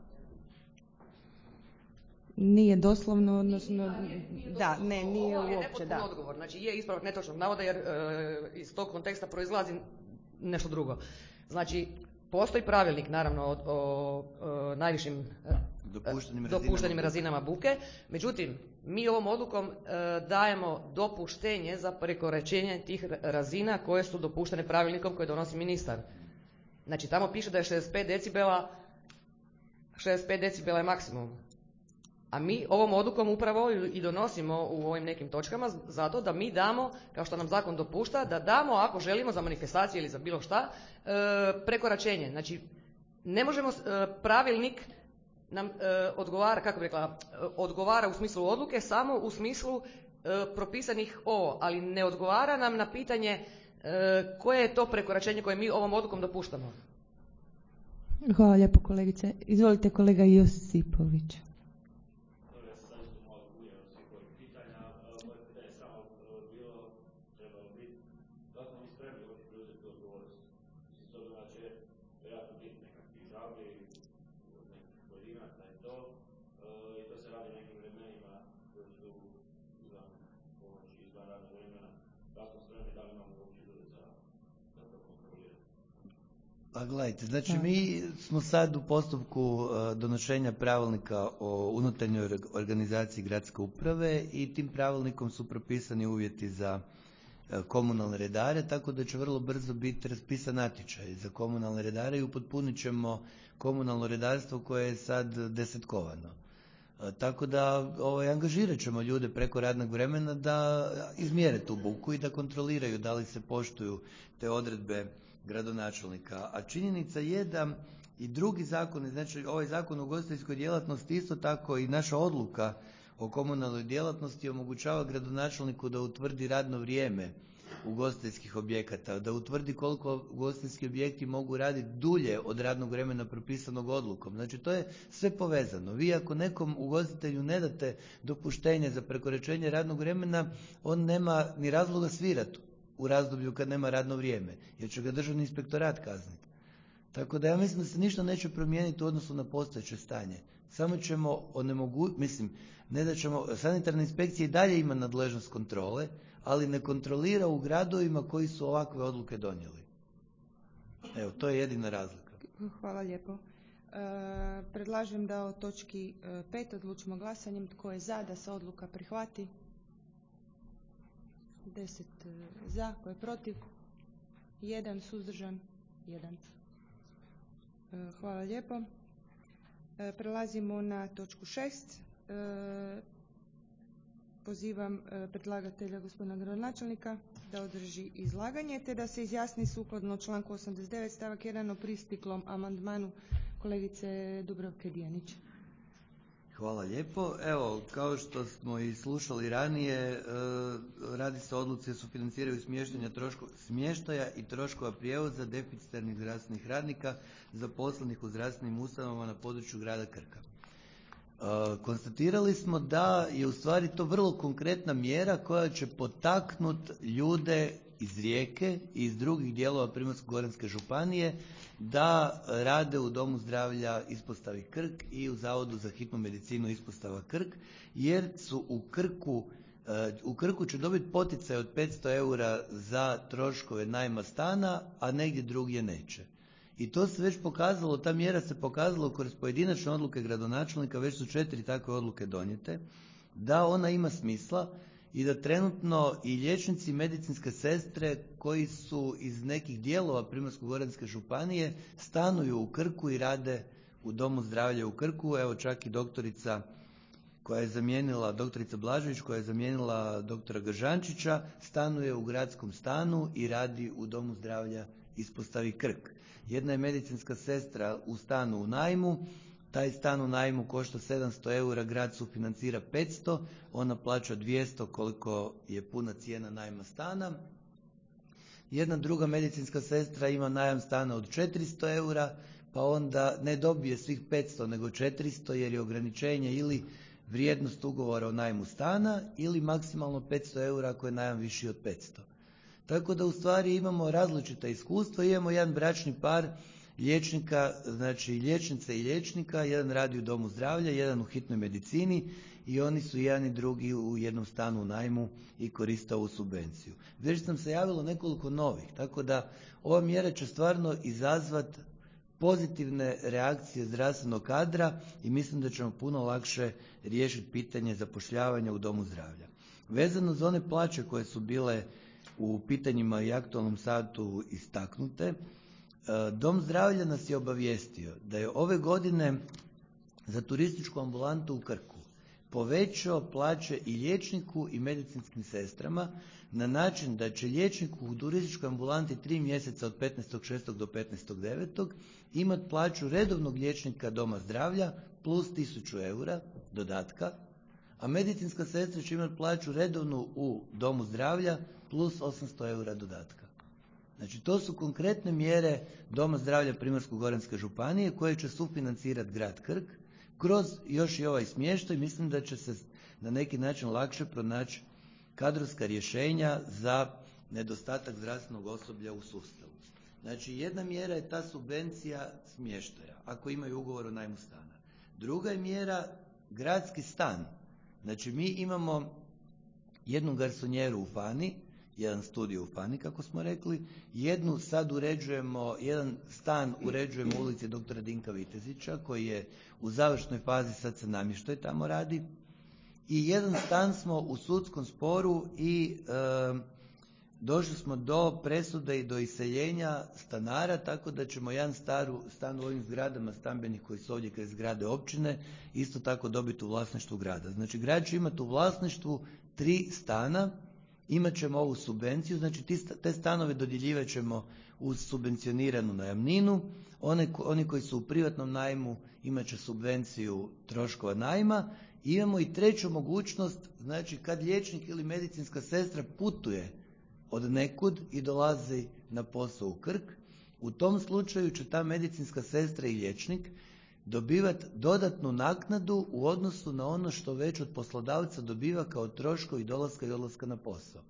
Nije doslovno, odnosno, da, ne, nije ovo je uopće, da. nepotpun odgovor, znači je ispravak netočnog navoda jer iz tog konteksta proizlazi nešto drugo. Znači, postoji pravilnik naravno o najvišim dopuštenim razinama buke, međutim, mi ovom odlukom dajemo dopuštenje za prekoračenje tih razina koje su dopuštene pravilnikom koje donosi ministar. Znači, tamo piše da je 65 decibela je maksimum. A mi ovom odlukom upravo i donosimo u ovim nekim točkama zato da mi damo, kao što nam zakon dopušta, da damo ako želimo za manifestacije ili za bilo šta, prekoračenje. Znači, ne možemo, pravilnik nam odgovara, kako bi rekla, odgovara u smislu odluke, samo u smislu propisanih ovo, ali ne odgovara nam na pitanje koje je to prekoračenje koje mi ovom odlukom dopuštamo. Hvala lijepo kolegice. Izvolite kolega Josipović. Pa gledajte, znači mi smo sad u postupku donošenja pravilnika o unutarnjoj organizaciji gradske uprave i tim pravilnikom su propisani uvjeti za komunalne redare, tako da će vrlo brzo biti raspisan natječaj za komunalne redare i upotpunit ćemo komunalno redarstvo koje je sad desetkovano. Tako da angažirat ćemo ljude preko radnog vremena da izmjere tu buku i da kontroliraju da li se poštuju te odredbe gradonačelnika. A činjenica je da i drugi zakoni, znači ovaj zakon o ugostiteljskoj djelatnosti isto tako i naša odluka o komunalnoj djelatnosti omogućava gradonačelniku da utvrdi radno vrijeme ugostiteljskih objekata, da utvrdi koliko ugostiteljski objekti mogu raditi dulje od radnog vremena propisanog odlukom. Znači to je sve povezano. Vi ako nekom ugostitelju ne date dopuštenje za prekoračenje radnog vremena, on nema ni razloga svirati u razdoblju kad nema radno vrijeme, jer će ga državni inspektorat kazniti. Tako da ja mislim da se ništa neće promijeniti u odnosu na postojeće stanje. Samo ćemo ne da ćemo, sanitarna inspekcija i dalje ima nadležnost kontrole, ali ne kontrolira u gradovima koji su ovakve odluke donijeli. Evo, to je jedina razlika. Hvala lijepo. Predlažem da o točki 5 odlučimo glasanjem. Tko je za da se odluka prihvati? 10 za. Tko je protiv? 1 suzdržan. 1. Hvala lijepo. Prelazimo na točku 6. Pozivam predlagatelja gospodina gradonačelnika da održi izlaganje te da se izjasni sukladno članku 89 stavak 1 o pristiklom amandmanu kolegice Dubravke Dijanić. Hvala lijepo. Evo, kao što smo i slušali ranije, radi se o odluci o sufinanciranju smještaja i troškova prijevoza deficitarnih zdravstvenih radnika zaposlenih u zdravstvenim ustanovama na području grada Krka. Konstatirali smo da je u stvari to vrlo konkretna mjera koja će potaknuti ljude iz Rijeke i iz drugih dijelova Primorsko-goranske županije da rade u Domu zdravlja ispostavi Krk i u Zavodu za hitnu medicinu ispostava Krk, jer su u Krku će dobiti poticaj od 500 eura za troškove najma stana, a negdje drugdje neće. I to se već pokazalo, ta mjera se pokazala kroz pojedinačne odluke gradonačelnika, već su 4 takve odluke donijete, da ona ima smisla i da trenutno i liječnici i medicinske sestre koji su iz nekih dijelova Primorsko-goranske županije stanuju u Krku i rade u Domu zdravlja u Krku. Evo čak i doktorica Blažević koja je zamijenila doktora Gržančića stanuje u gradskom stanu i radi u Domu zdravlja ispostavi Krk. Jedna je medicinska sestra u stanu u najmu, taj stan u najmu košta 700 eura, grad sufinancira 500, ona plaća 200 koliko je puna cijena najma stana. Jedna druga medicinska sestra ima najam stana od 400 eura, pa onda ne dobije svih 500 nego 400 jer je ograničenje ili vrijednost ugovora o najmu stana ili maksimalno 500 eura ako je najam viši od 500. Tako da u stvari imamo različita iskustva, imamo jedan bračni par liječnika, znači liječnice i liječnika, jedan radi u Domu zdravlja, jedan u hitnoj medicini i oni su jedan i drugi u jednom stanu u najmu i koriste ovu subvenciju. Već sam se javilo nekoliko novih, tako da ova mjera će stvarno izazvati pozitivne reakcije zdravstvenog kadra i mislim da ćemo puno lakše riješiti pitanje zapošljavanja u Domu zdravlja. Vezano za one plaće koje su bile u pitanjima i aktualnom satu istaknute, Dom zdravlja nas je obavijestio da je ove godine za turističku ambulantu u Krku povećao plaće i liječniku i medicinskim sestrama na način da će liječniku u turističkoj ambulanti 3 mjeseca od 15.6. do 15.9. imati plaću redovnog liječnika Doma zdravlja plus 1000 eura dodatka, a medicinska sestra će imati plaću redovnu u Domu zdravlja plus 800 eura dodatka. Znači to su konkretne mjere Doma zdravlja Primorsko-goranske županije koje će sufinancirati grad Krk kroz još i ovaj smještaj. Mislim da će se na neki način lakše pronaći kadrovska rješenja za nedostatak zdravstvenog osoblja u sustavu. Znači jedna mjera je ta subvencija smještaja ako imaju ugovor o najmu stana. Druga je mjera gradski stan. Znači mi imamo jednu garsonjeru u Fani, jedan studio u Fani kako smo rekli, jedan stan uređujemo u ulici doktora Dinka Vitezića koji je u završnoj fazi, sad se namještaj tamo radi, i jedan stan smo u sudskom sporu i došli smo do presude i do iseljenja stanara, tako da ćemo jedan stan u ovim zgradama stambenih koji su ovdje kraj zgrade općine isto tako dobiti u vlasništvu grada. Znači grad će imati u vlasništvu 3 stana, imat ćemo ovu subvenciju, znači te stanove dodjeljivat ćemo uz subvencioniranu najamninu, oni koji su u privatnom najmu imat će subvenciju troškova najma. Imamo i treću mogućnost, znači kad liječnik ili medicinska sestra putuje od nekud i dolazi na posao u Krk, u tom slučaju će ta medicinska sestra i liječnik dobivati dodatnu naknadu u odnosu na ono što već od poslodavca dobiva kao troškovi dolaska i odlaska na posao.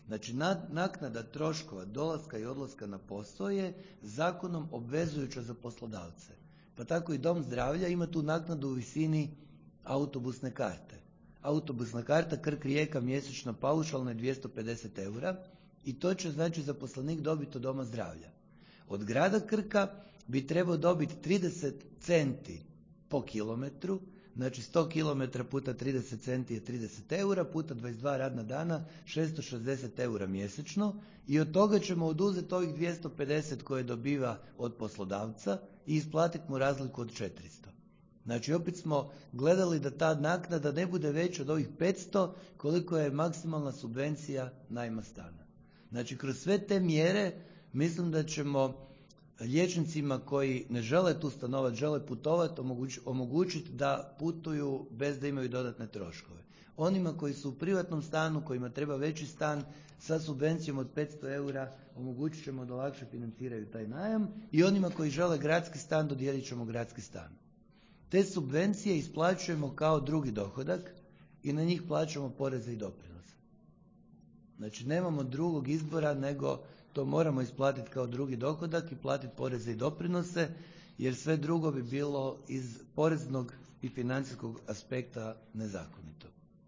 Znači naknada troškova dolaska i odlaska na posao je zakonom obvezujuća za poslodavce. Pa tako i dom zdravlja ima tu naknadu u visini autobusne karte. Autobusna karta Krk-Rijeka mjesečna paušalna je 250 eura i to će znači zaposlenik dobiti od doma zdravlja. Od grada Krka bi trebao dobiti 30 centi po kilometru, znači 100 km puta 30 centi je 30 eura, puta 22 radna dana 660 eura mjesečno i od toga ćemo oduzeti ovih 250 koje dobiva od poslodavca i isplatiti mu razliku od 400. Znači opet smo gledali da ta naknada ne bude veća od ovih 500 koliko je maksimalna subvencija najma stana. Znači kroz sve te mjere mislim da ćemo liječnicima koji ne žele tu stanovati, žele putovati, omogućiti da putuju bez da imaju dodatne troškove. Onima koji su u privatnom stanu, kojima treba veći stan sa subvencijom od 500 eura, omogućit ćemo da lakše financiraju taj najam i onima koji žele gradski stan dodijelit ćemo gradski stan. Te subvencije isplaćujemo kao drugi dohodak i na njih plaćamo poreze i doprinose. Znači nemamo drugog izbora nego to moramo isplatiti kao drugi dohodak i platiti poreze i doprinose jer sve drugo bi bilo iz poreznog i financijskog aspekta nezakonito.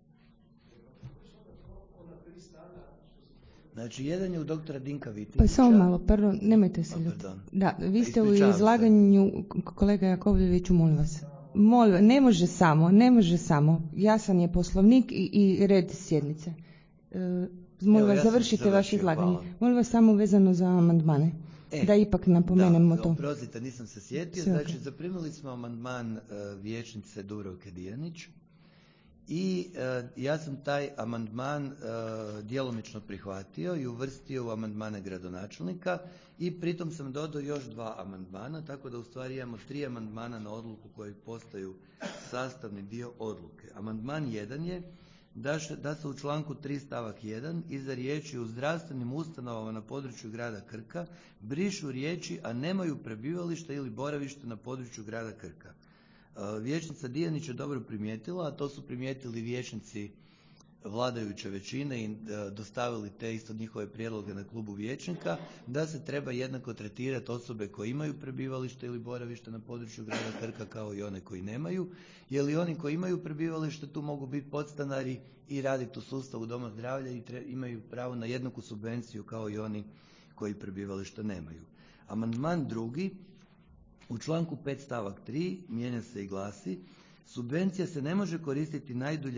Znači jedan je u doktora Dinka Vitinića. Pa samo malo, pardon, nemojte se ljutiti. Da, vi ste u izlaganju, kolega Jakovljeviću, molim vas. Ne može samo. Jasan je poslovnik i red sjednice. Molim vas, završite vaše izlaganje. Hvala. Molim vas samo vezano za amandmane. Da ipak napomenemo to. Oprostite, nisam se sjetio. Znači, zaprimili smo amandman vijećnice Dubravke Dijanić i ja sam taj amandman djelomično prihvatio i uvrstio u amandmane gradonačelnika i pritom sam dodao još 2 amandmana, tako da u stvari imamo 3 amandmana na odluku koji postaju sastavni dio odluke. Amandman 1 je da se u članku 3 stavak 1 iza riječi u zdravstvenim ustanovama na području grada Krka brišu riječi a nemaju prebivalište ili boravište na području grada Krka. Vijećnica Dijanić je dobro primijetila, a to su primijetili vijećnici vladajuće većine i dostavili te isto njihove prijedloge na klubu vijećnika, da se treba jednako tretirati osobe koje imaju prebivalište ili boravište na području grada Krka kao i one koji nemaju, jer i oni koji imaju prebivalište tu mogu biti podstanari i raditi u sustavu doma zdravlja i imaju pravo na jednaku subvenciju kao i oni koji prebivalište nemaju. Amandman 2. u članku 5 stavak 3 mijenja se i glasi: subvencija se može koristiti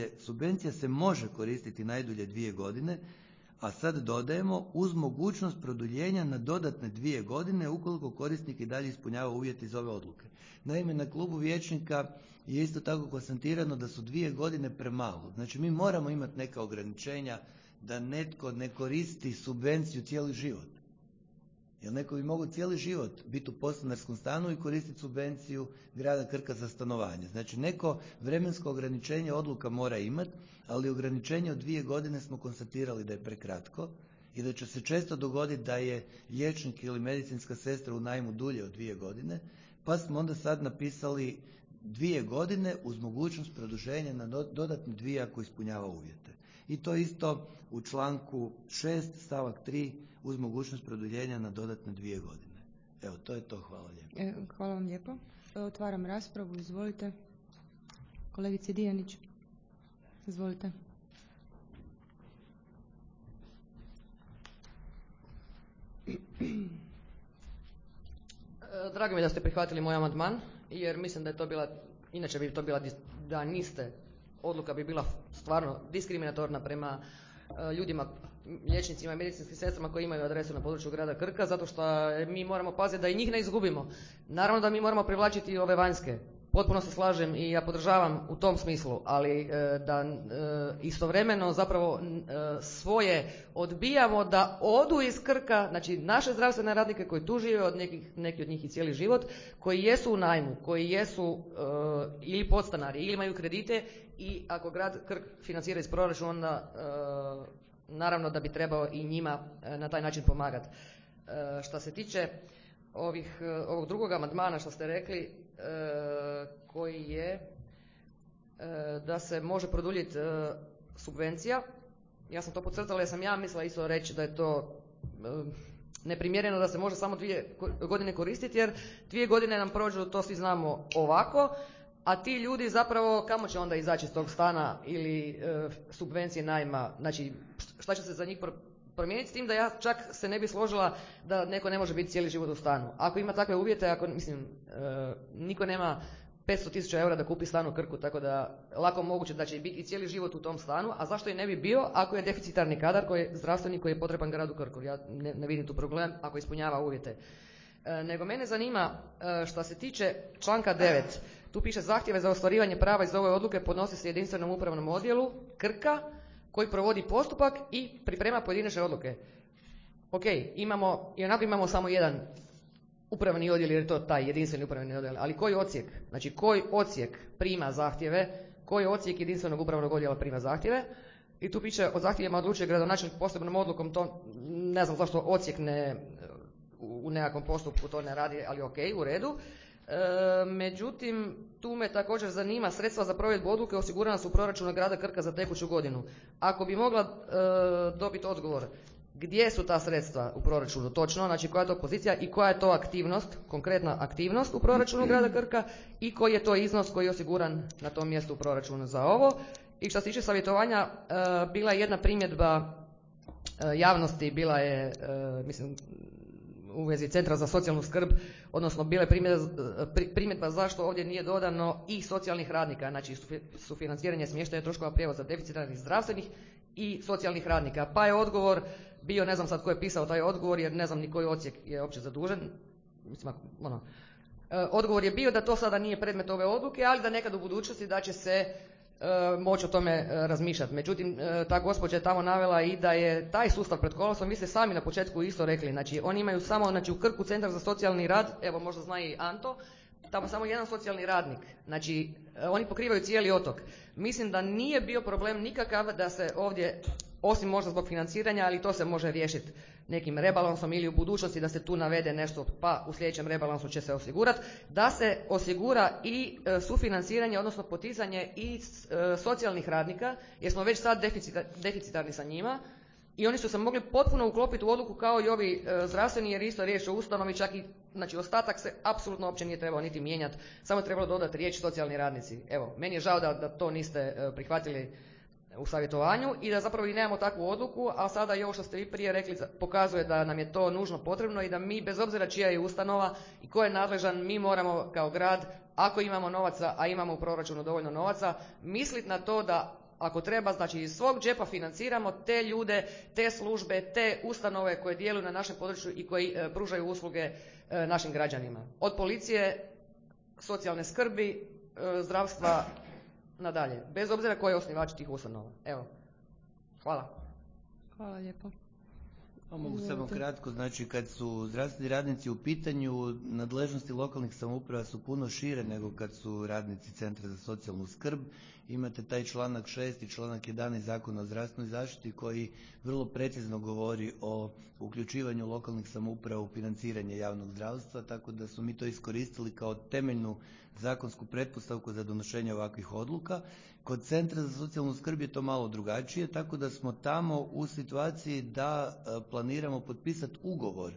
najdulje 2 godine, a sad dodajemo uz mogućnost produljenja na dodatne 2 godine ukoliko korisnik i dalje ispunjava uvjete iz ove odluke. Naime, na klubu vijećnika je isto tako konstatirano da su 2 godine premalo. Znači mi moramo imati neka ograničenja da netko ne koristi subvenciju cijeli život. Jer neko bi mogao cijeli život biti u podstanarskom stanu i koristiti subvenciju grada Krka za stanovanje. Znači neko vremensko ograničenje odluka mora imati, ali ograničenje od 2 godine smo konstatirali da je prekratko i da će se često dogoditi da je liječnik ili medicinska sestra u najmu dulje od 2 godine, pa smo onda sad napisali 2 godine uz mogućnost produženja na dodatne 2 ako ispunjava uvjete. I to isto u članku 6 stavak 3 uz mogućnost produljenja na dodatne 2 godine. Evo, to je to. Hvala lijepo. Hvala vam lijepo. Otvaram raspravu. Izvolite. Kolegice Dijanić. Izvolite. Drago mi je da ste prihvatili moj amandman, jer mislim da je to bila, inače bi to bila, da niste, odluka bi bila stvarno diskriminatorna prema ljudima, liječnicima i medicinskim sestrama koji imaju adresu na području grada Krka, zato što mi moramo paziti da i njih ne izgubimo. Naravno da mi moramo privlačiti i ove vanjske. Potpuno se slažem i ja podržavam u tom smislu, ali da istovremeno zapravo svoje odbijamo da odu iz Krka, znači naše zdravstvene radnike koji tu žive, neki od njih i cijeli život, koji jesu u najmu, koji jesu ili podstanari ili imaju kredite i ako grad Krk financira iz proračuna, onda naravno da bi trebao i njima na taj način pomagati. Što se tiče ovog drugog amandmana što ste rekli, koji je da se može produljiti subvencija, Ja sam to podcrtala jer sam ja mislila isto reći da je to neprimjereno da se može samo 2 godine koristiti, jer 2 godine nam prođu, to svi znamo, ovako, a ti ljudi zapravo kamo će onda izaći iz tog stana ili subvencije najma, znači šta će se za njih promijeniti, s tim da ja čak se ne bi složila da neko ne može biti cijeli život u stanu. Ako ima takve uvjete, niko nema 500.000 eura da kupi stan u Krku, tako da lako moguće da će biti i cijeli život u tom stanu, a zašto i ne bi bio ako je deficitarni kadar zdravstveni koji je potreban gradu Krku. Ja ne vidim tu problem ako ispunjava uvjete. Nego mene zanima što se tiče članka 9. Tu piše zahtjeve za ostvarivanje prava iz ove odluke podnosi se jedinstvenom upravnom odjelu Krka koji provodi postupak i priprema pojedinačne odluke. Ok, ionako imamo samo jedan upravni odjel jer je to taj jedinstveni upravni odjel, ali koji odsjek? Znači koji odsjek prima zahtjeve, koji odsjek jedinstvenog upravnog odjela prima zahtjeve? I tu piše o zahtjevima odlučuje gradonačelnik posebnom odlukom, to ne znam zašto odsjek u nekakvom postupku to ne radi, ali ok, u redu. Međutim, tu me također zanima, sredstva za provedbu odluke osigurana su u proračunu grada Krka za tekuću godinu. Ako bi mogla dobiti odgovor, gdje su ta sredstva u proračunu točno, znači koja je to pozicija i koja je to aktivnost, konkretna aktivnost u proračunu grada Krka i koji je to iznos koji je osiguran na tom mjestu u proračunu za ovo. I što se tiče savjetovanja, bila je jedna primjedba javnosti, bila je, u vezi Centra za socijalnu skrb, odnosno bila je primjedba zašto ovdje nije dodano i socijalnih radnika, znači sufinanciranje smještaja troškova prijevoza deficitarnih zdravstvenih i socijalnih radnika. Pa je odgovor bio, ne znam sad ko je pisao taj odgovor jer ne znam ni koji odsjek je uopće zadužen. Odgovor je bio da to sada nije predmet ove odluke, ali da nekad u budućnosti da će se moći o tome razmišljati. Međutim, ta gospođa je tamo navela i da je taj sustav pred kolosom, vi ste sami na početku isto rekli, znači oni imaju samo, znači u Krku Centar za socijalni rad, evo možda zna i Anto, tamo samo jedan socijalni radnik, znači oni pokrivaju cijeli otok. Mislim da nije bio problem nikakav da se ovdje, osim možda zbog financiranja, ali to se može riješiti nekim rebalansom ili u budućnosti da se tu navede nešto, pa u sljedećem rebalansu će se osigurati, da se osigura i sufinanciranje, odnosno poticanje i socijalnih radnika, jer smo već sad deficitarni sa njima i oni su se mogli potpuno uklopiti u odluku kao i ovi zdravstveni, jer isto riječ o ustanovi, čak i znači ostatak se apsolutno uopće nije trebao niti mijenjati, samo je trebalo dodati riječ socijalni radnici. Evo, meni je žao da to niste prihvatili u savjetovanju i da zapravo i nemamo takvu odluku, a sada i ovo što ste vi prije rekli pokazuje da nam je to nužno potrebno i da mi, bez obzira čija je ustanova i ko je nadležan, mi moramo kao grad, ako imamo novaca, a imamo u proračunu dovoljno novaca, misliti na to da ako treba, znači iz svog džepa financiramo te ljude, te službe, te ustanove koje djeluju na našem području i koji pružaju usluge našim građanima. Od policije, socijalne skrbi, zdravstva nadalje, bez obzira ko je osnivač tih ustanova. Evo, hvala. Hvala lijepo. Mogu samo kratko, znači kad su zdravstveni radnici u pitanju, nadležnosti lokalnih samouprava su puno šire nego kad su radnici Centra za socijalnu skrb. Imate taj članak 6 i članak 11 Zakona o zdravstvenoj zaštiti koji vrlo precizno govori o uključivanju lokalnih samouprava u financiranje javnog zdravstva, tako da smo mi to iskoristili kao temeljnu zakonsku pretpostavku za donošenje ovakvih odluka. Kod Centra za socijalnu skrb je to malo drugačije, tako da smo tamo u situaciji da planiramo potpisati ugovor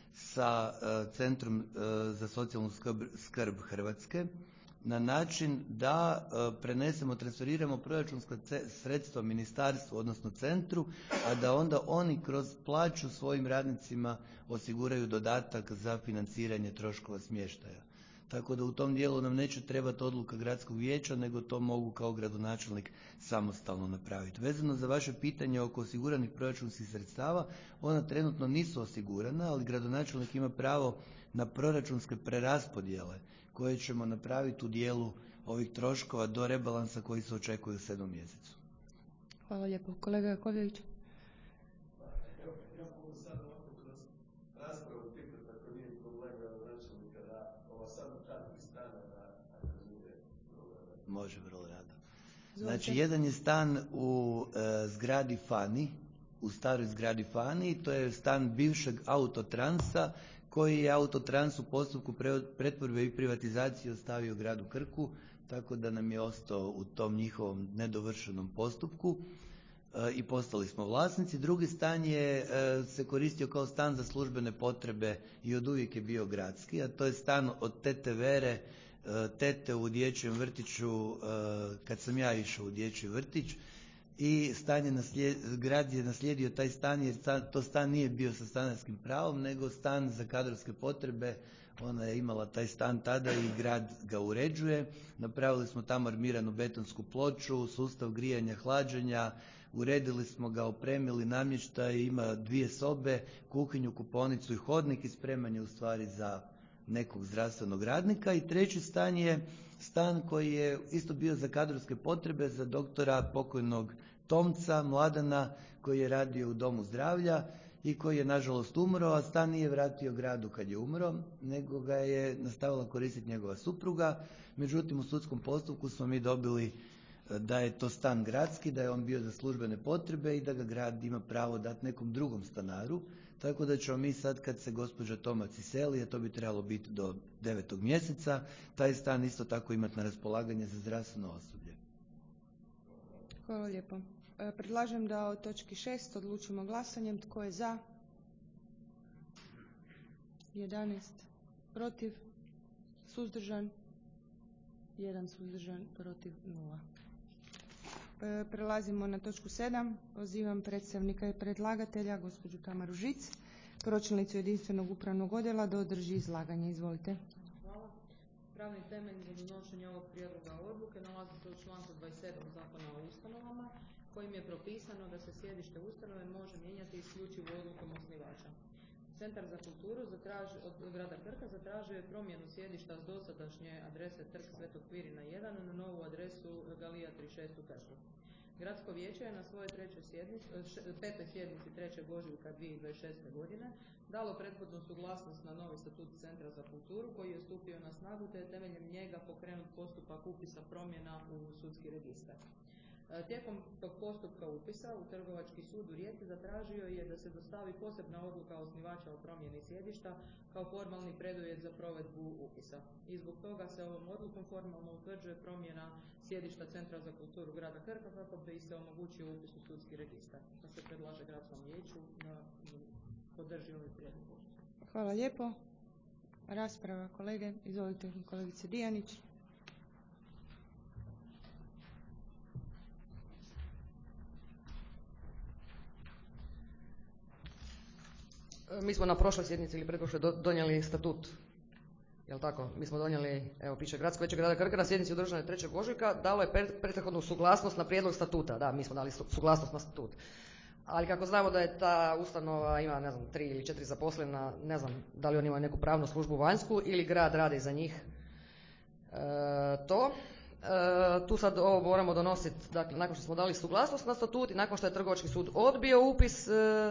sa Centrom za socijalnu skrb Hrvatske na način da prenesemo, transferiramo proračunska sredstva ministarstvu, odnosno centru, a da onda oni kroz plaću svojim radnicima osiguraju dodatak za financiranje troškova smještaja. Tako da u tom dijelu nam neće trebati odluka gradskog vijeća, nego to mogu kao gradonačelnik samostalno napraviti. Vezano za vaše pitanje oko osiguranih proračunskih sredstava, ona trenutno nisu osigurana, ali gradonačelnik ima pravo na proračunske preraspodjele koje ćemo napraviti u dijelu ovih troškova do rebalansa koji se očekuje u 7. mjesecu. Hvala lijepo. Kolega Jakovljević. Ja mogu sad ovako kroz raspravu pitati ako nije problem gradonačelnika da ova sad ta stana da bude problem. Može, vrlo rado. Znači, jedan je stan u zgradi Fani, u staroj zgradi Fani, to je stan bivšeg Autotransa koji je Autotrans u postupku pretvorbe i privatizacije ostavio gradu Krku, tako da nam je ostao u tom njihovom nedovršenom postupku. i postali smo vlasnici. Drugi stan je se koristio kao stan za službene potrebe i od uvijek je bio gradski, a to je stan od tete Vere, tete u dječjem vrtiću kad sam ja išao u dječji vrtić. I grad je naslijedio taj stan jer to stan nije bio sa stanarskim pravom nego stan za kadrovske potrebe. Ona je imala taj stan tada i grad ga uređuje. Napravili smo tamo armiranu betonsku ploču, sustav grijanja, hlađenja, uredili smo ga, opremili namještaj, ima 2 sobe, kuhinju, kupaonicu i hodnik i spremanje u stvari za nekog zdravstvenog radnika. I treći stan je stan koji je isto bio za kadrovske potrebe za doktora pokojnog Tomca Mladana koji je radio u domu zdravlja i koji je nažalost umro, a stan nije vratio gradu kad je umro, nego ga je nastavila koristiti njegova supruga. Međutim, u sudskom postupku smo mi dobili da je to stan gradski, da je on bio za službene potrebe i da ga grad ima pravo dati nekom drugom stanaru. Tako da ćemo mi sad kad se gospođa Tomac iseli, a to bi trebalo biti do 9. mjeseca, taj stan isto tako imati na raspolaganje za zdravstveno osoblje. Hvala lijepo. Predlažem da o točki 6 odlučimo glasanjem. Tko je za? 11. Protiv? Suzdržan? 1 suzdržan, protiv 0. Prelazimo na točku 7. Pozivam predstavnika i predlagatelja, gospođu Tamaru Žic, pročelnicu jedinstvenog upravnog odjela, da održi izlaganje. Izvolite. Hvala. Pravni temelj za donošenje ovog prijedloga odluke nalazi se u članku 27 Zakona o ustanovama, kojim je propisano da se sjedište ustanove može mijenjati isključivo odlukom osnivača. Centar za kulturu od grada Krka zatražio je promjenu sjedišta s dosadašnje adrese Trg Svetog Kvirina 1 na novu adresu Galija 36 u Krku. Gradsko vijeće je na svojoj 5. sjednici 3. ožujka 2026. godine dalo prethodnu suglasnost na novi statut Centra za kulturu koji je stupio na snagu te je temeljem njega pokrenut postupak upisa promjena u sudski registar. Tijekom tog postupka upisa u Trgovački sud u Rijeci zatražio je da se dostavi posebna odluka osnivača o promjeni sjedišta kao formalni preduvjet za provedbu upisa. I zbog toga se ovom odlukom formalno utvrđuje promjena sjedišta Centra za kulturu grada Krka kako bi se omogućio upis u sudski registar. Pa se predlaže gradskom vijeću da podrži ovaj prijedlog. Hvala lijepo. Rasprava kolege. Izvolite kolegice Dijanić. Mi smo na prošloj sjednici ili pretprošloj donijeli statut, jel tako? Mi smo donijeli, evo piše Gradsko vijeće grada Krka na sjednici održanoj 3. ožujka dalo je prethodnu suglasnost na prijedlog statuta. Da, mi smo dali suglasnost na statut. Ali kako znamo da je ta ustanova ima, 3 ili 4 zaposlena, ne znam da li oni imaju neku pravnu službu vanjsku ili grad radi za njih to. Tu sad ovo moramo donositi, dakle, nakon što smo dali suglasnost na statut i nakon što je Trgovački sud odbio upis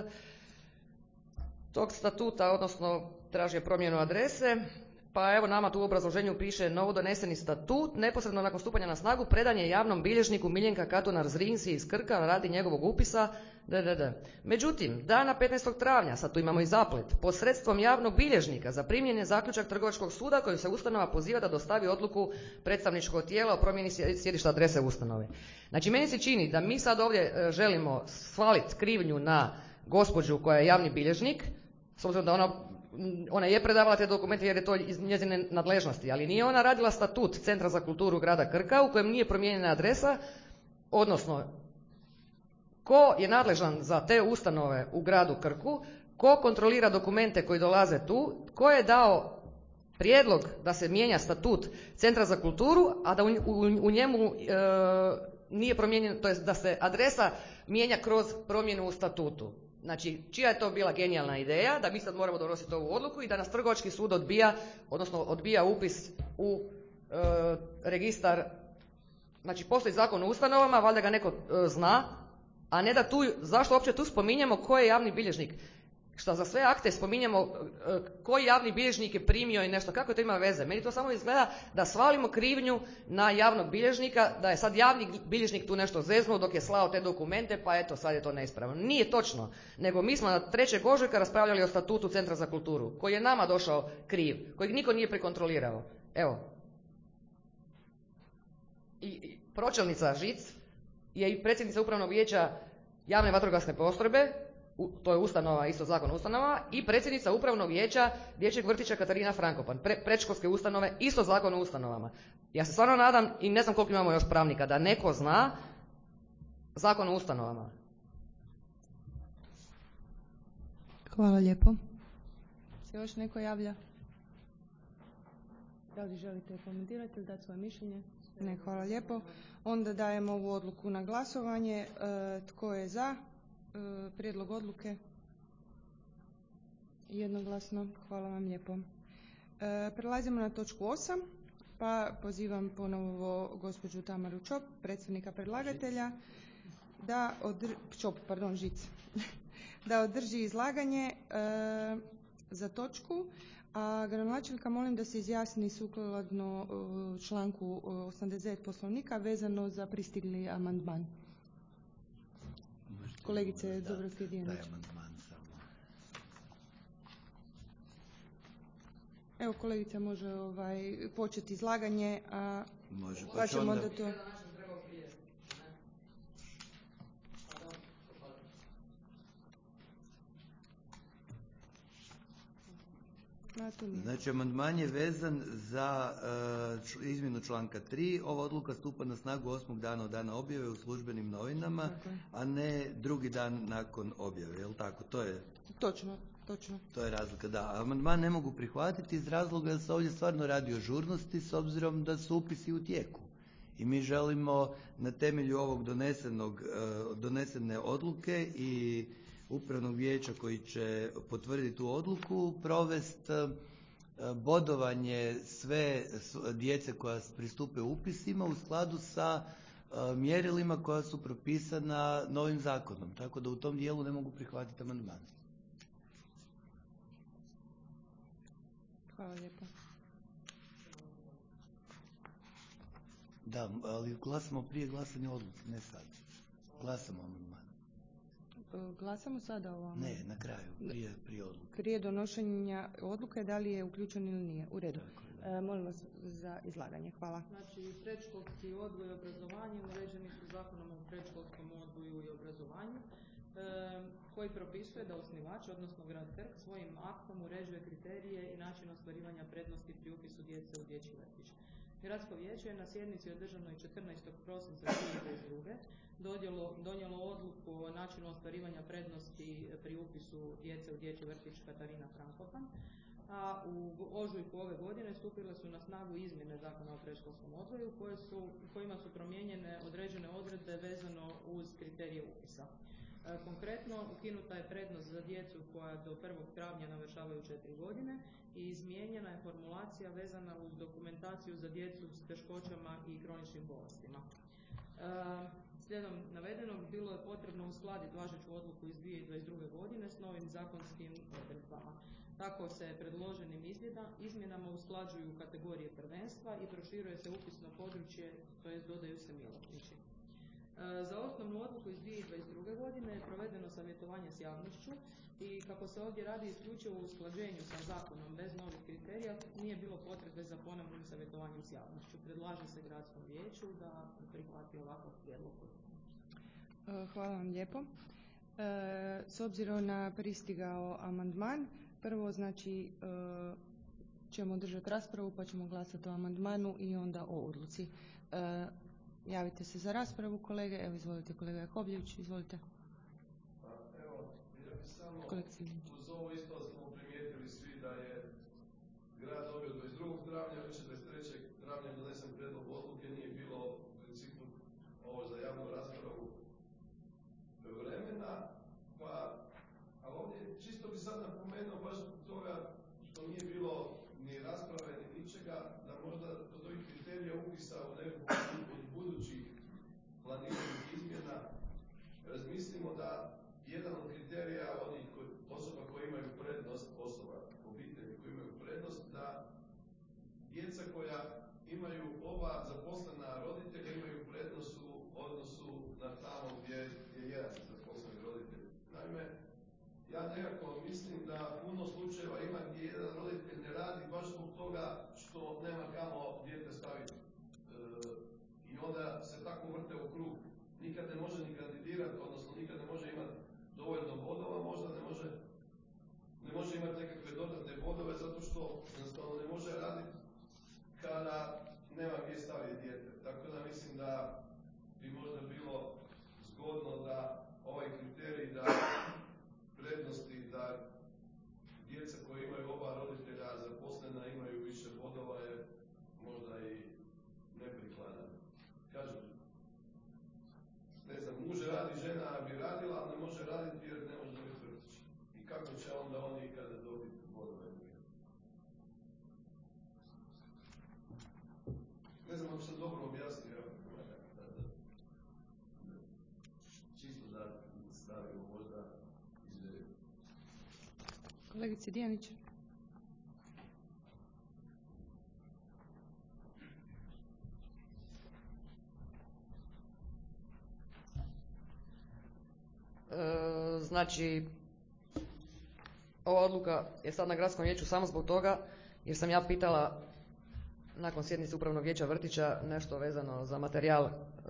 tog statuta, odnosno tražio promjenu adrese, pa evo nama tu u obrazloženju piše novodoneseni statut, neposredno nakon stupanja na snagu predan je javnom bilježniku Miljenka Katunar Zrinsi iz Krka radi njegovog upisa Međutim, dana 15. travnja, sad tu imamo i zaplet, posredstvom javnog bilježnika zaprimljen je zaključak Trgovačkog suda kojim se ustanova poziva da dostavi odluku predstavničkog tijela o promjeni sjedišta adrese ustanove. Znači, meni se čini da mi sad ovdje želimo svaliti krivnju na gospođu koja je javni bilježnik, s obzirom da ona je predavala te dokumente jer je to iz njezine nadležnosti, ali nije ona radila statut Centra za kulturu grada Krka u kojem nije promijenjena adresa, odnosno ko je nadležan za te ustanove u gradu Krku, ko kontrolira dokumente koji dolaze tu, ko je dao prijedlog da se mijenja statut Centra za kulturu, a da u njemu nije promijenjen, to jest da se adresa mijenja kroz promjenu u statutu. Znači, čija je to bila genijalna ideja da mi sad moramo donositi ovu odluku i da nas Trgovački sud odbija upis u registar. Znači, postoji zakon o ustanovama, valjda ga neko zna, a ne da tu, zašto uopće tu spominjemo ko je javni bilježnik? Što za sve akte spominjemo koji javni bilježnik je primio i nešto, kako to ima veze? Meni to samo izgleda da svalimo krivnju na javnog bilježnika, da je sad javni bilježnik tu nešto zeznuo dok je slao te dokumente, pa eto, sad je to neispravno. Nije točno, nego mi smo na 3. ožujka raspravljali o statutu Centra za kulturu, koji je nama došao kriv, kojeg niko nije prekontrolirao. Evo. I pročelnica Žic je i predsjednica upravnog vijeća javne vatrogasne postrojbe, to je ustanova, isto zakon o ustanovama, i predsjednica upravnog vijeća dječjeg vrtića Katarina Frankopan, predškolske ustanove, isto zakon o ustanovama. Ja se stvarno nadam i ne znam koliko imamo još pravnika, da neko zna zakon o ustanovama. Hvala lijepo. Se još neko javlja? Da li želite komentirati ili dati svoje mišljenje? Ne, hvala lijepo. Onda dajem ovu odluku na glasovanje. Tko je za prijedlog odluke? Jednoglasno. Hvala vam lijepo. Prelazimo na točku 8. Pa pozivam ponovo gospođu Tamaru Čop, predstavnika predlagatelja, da održi izlaganje za točku. A gradonačelnika molim da se izjasni sukladno članku 89 Poslovnika vezano za pristigli amandman. Kolegice Dubravke Dijanić. Evo kolegica može početi izlaganje, a može, pa ćemo onda to... Znači, amandman je vezan za izmjenu članka 3. Ova odluka stupa na snagu 8. dana od dana objave u službenim novinama, a ne drugi dan nakon objave, je li tako? To je... Točno. To je razlika, da. Amandman ne mogu prihvatiti iz razloga jer se ovdje stvarno radi o žurnosti s obzirom da su upisi u tijeku. I mi želimo na temelju ovog donesene odluke i upravnog vijeća koji će potvrditi tu odluku provesti bodovanje sve djece koja pristupe upisima u skladu sa mjerilima koja su propisana novim zakonom. Tako da u tom dijelu ne mogu prihvatiti amandman. Hvala lijepo. Da, ali glasamo prije glasanja odluke, ne sad. Glasamo amandman. Glasamo sada o amandmanu? Ne, na kraju, prije odluke. Prije donošenja odluke da li je uključen ili nije. U redu. Molim vas za izlaganje. Hvala. Znači, predškolski odgoj i obrazovanje uređeni su Zakonom o predškolskom odgoju i obrazovanju, koji propisuje da osnivač, odnosno grad Krk, svojim aktom uređuje kriterije i način ostvarivanja prednosti pri upisu djece u dječji vrtić. Gradsko vijeće je na sjednici održanoj 14. prosinca 2022. donijelo odluku o načinu ostvarivanja prednosti pri upisu djece u dječji vrtić Katarina Frankopan, a u ožujku ove godine stupile su na snagu izmjene Zakona o predškolskom odgoju kojima su promijenjene određene odredbe vezano uz kriterije upisa. Konkretno, ukinuta je prednost za djecu koja do 1. travnja navršavaju 4 godine i izmijenjena je formulacija vezana uz dokumentaciju za djecu s teškoćama i kroničnim bolestima. Slijedom navedenog, bilo je potrebno uskladiti važeću odluku iz 2022. godine s novim zakonskim odredbama. Tako se predloženim izmjenama usklađuju kategorije prvenstva i proširuje se upisno područje, to dodaju se milosnici. Za osnovnu odluku iz 2022. godine je provedeno savjetovanje s javnošću i kako se ovdje radi isključivo o usklađenju sa zakonom bez novih kriterija, nije bilo potrebe za ponovnim savjetovanjem s javnošću. Predlaže se gradskom vijeću da prihvati ovakav prijedlog. Hvala vam lijepo. S obzirom na pristigao amandman, prvo znači ćemo držati raspravu pa ćemo glasati o amandmanu i onda o odluci. Javite se za raspravu kolege. Evo izvolite kolega Jakovljević, izvolite. Pa evo, ja bih samo uz ovo isto smo primijetili svi da je grad dobio 22. travnja, već je 23. travnja donesen prijedlog odluke, nije bilo u principu ovo za javnu raspravu vremena, ali ovdje čisto bi sad napomenuo baš zbog toga što nije bilo ni rasprave ni ničega, da možda kod ovih kriterija upisa u nekom od budućih planiranih izmjena razmislimo da jedan od kriterija onih osoba koje imaju prednost, obitelji koje imaju prednost, da djeca koja imaju oba zaposlena roditelja imaju prednost u odnosu na tamo gdje je jedan zaposleni roditelj. Naime, ja nekako mislim da puno slučajeva ima gdje jedan roditelj ne radi baš zbog toga što nema kamo dijete staviti. I onda se tako vrte u krug. Nikad ne može ni kandidirati, odnosno nikad ne može kolegici Dijanić. Znači, ova odluka je sad na gradskom vijeću samo zbog toga jer sam ja pitala nakon sjednice upravnog vijeća vrtića nešto vezano za materijal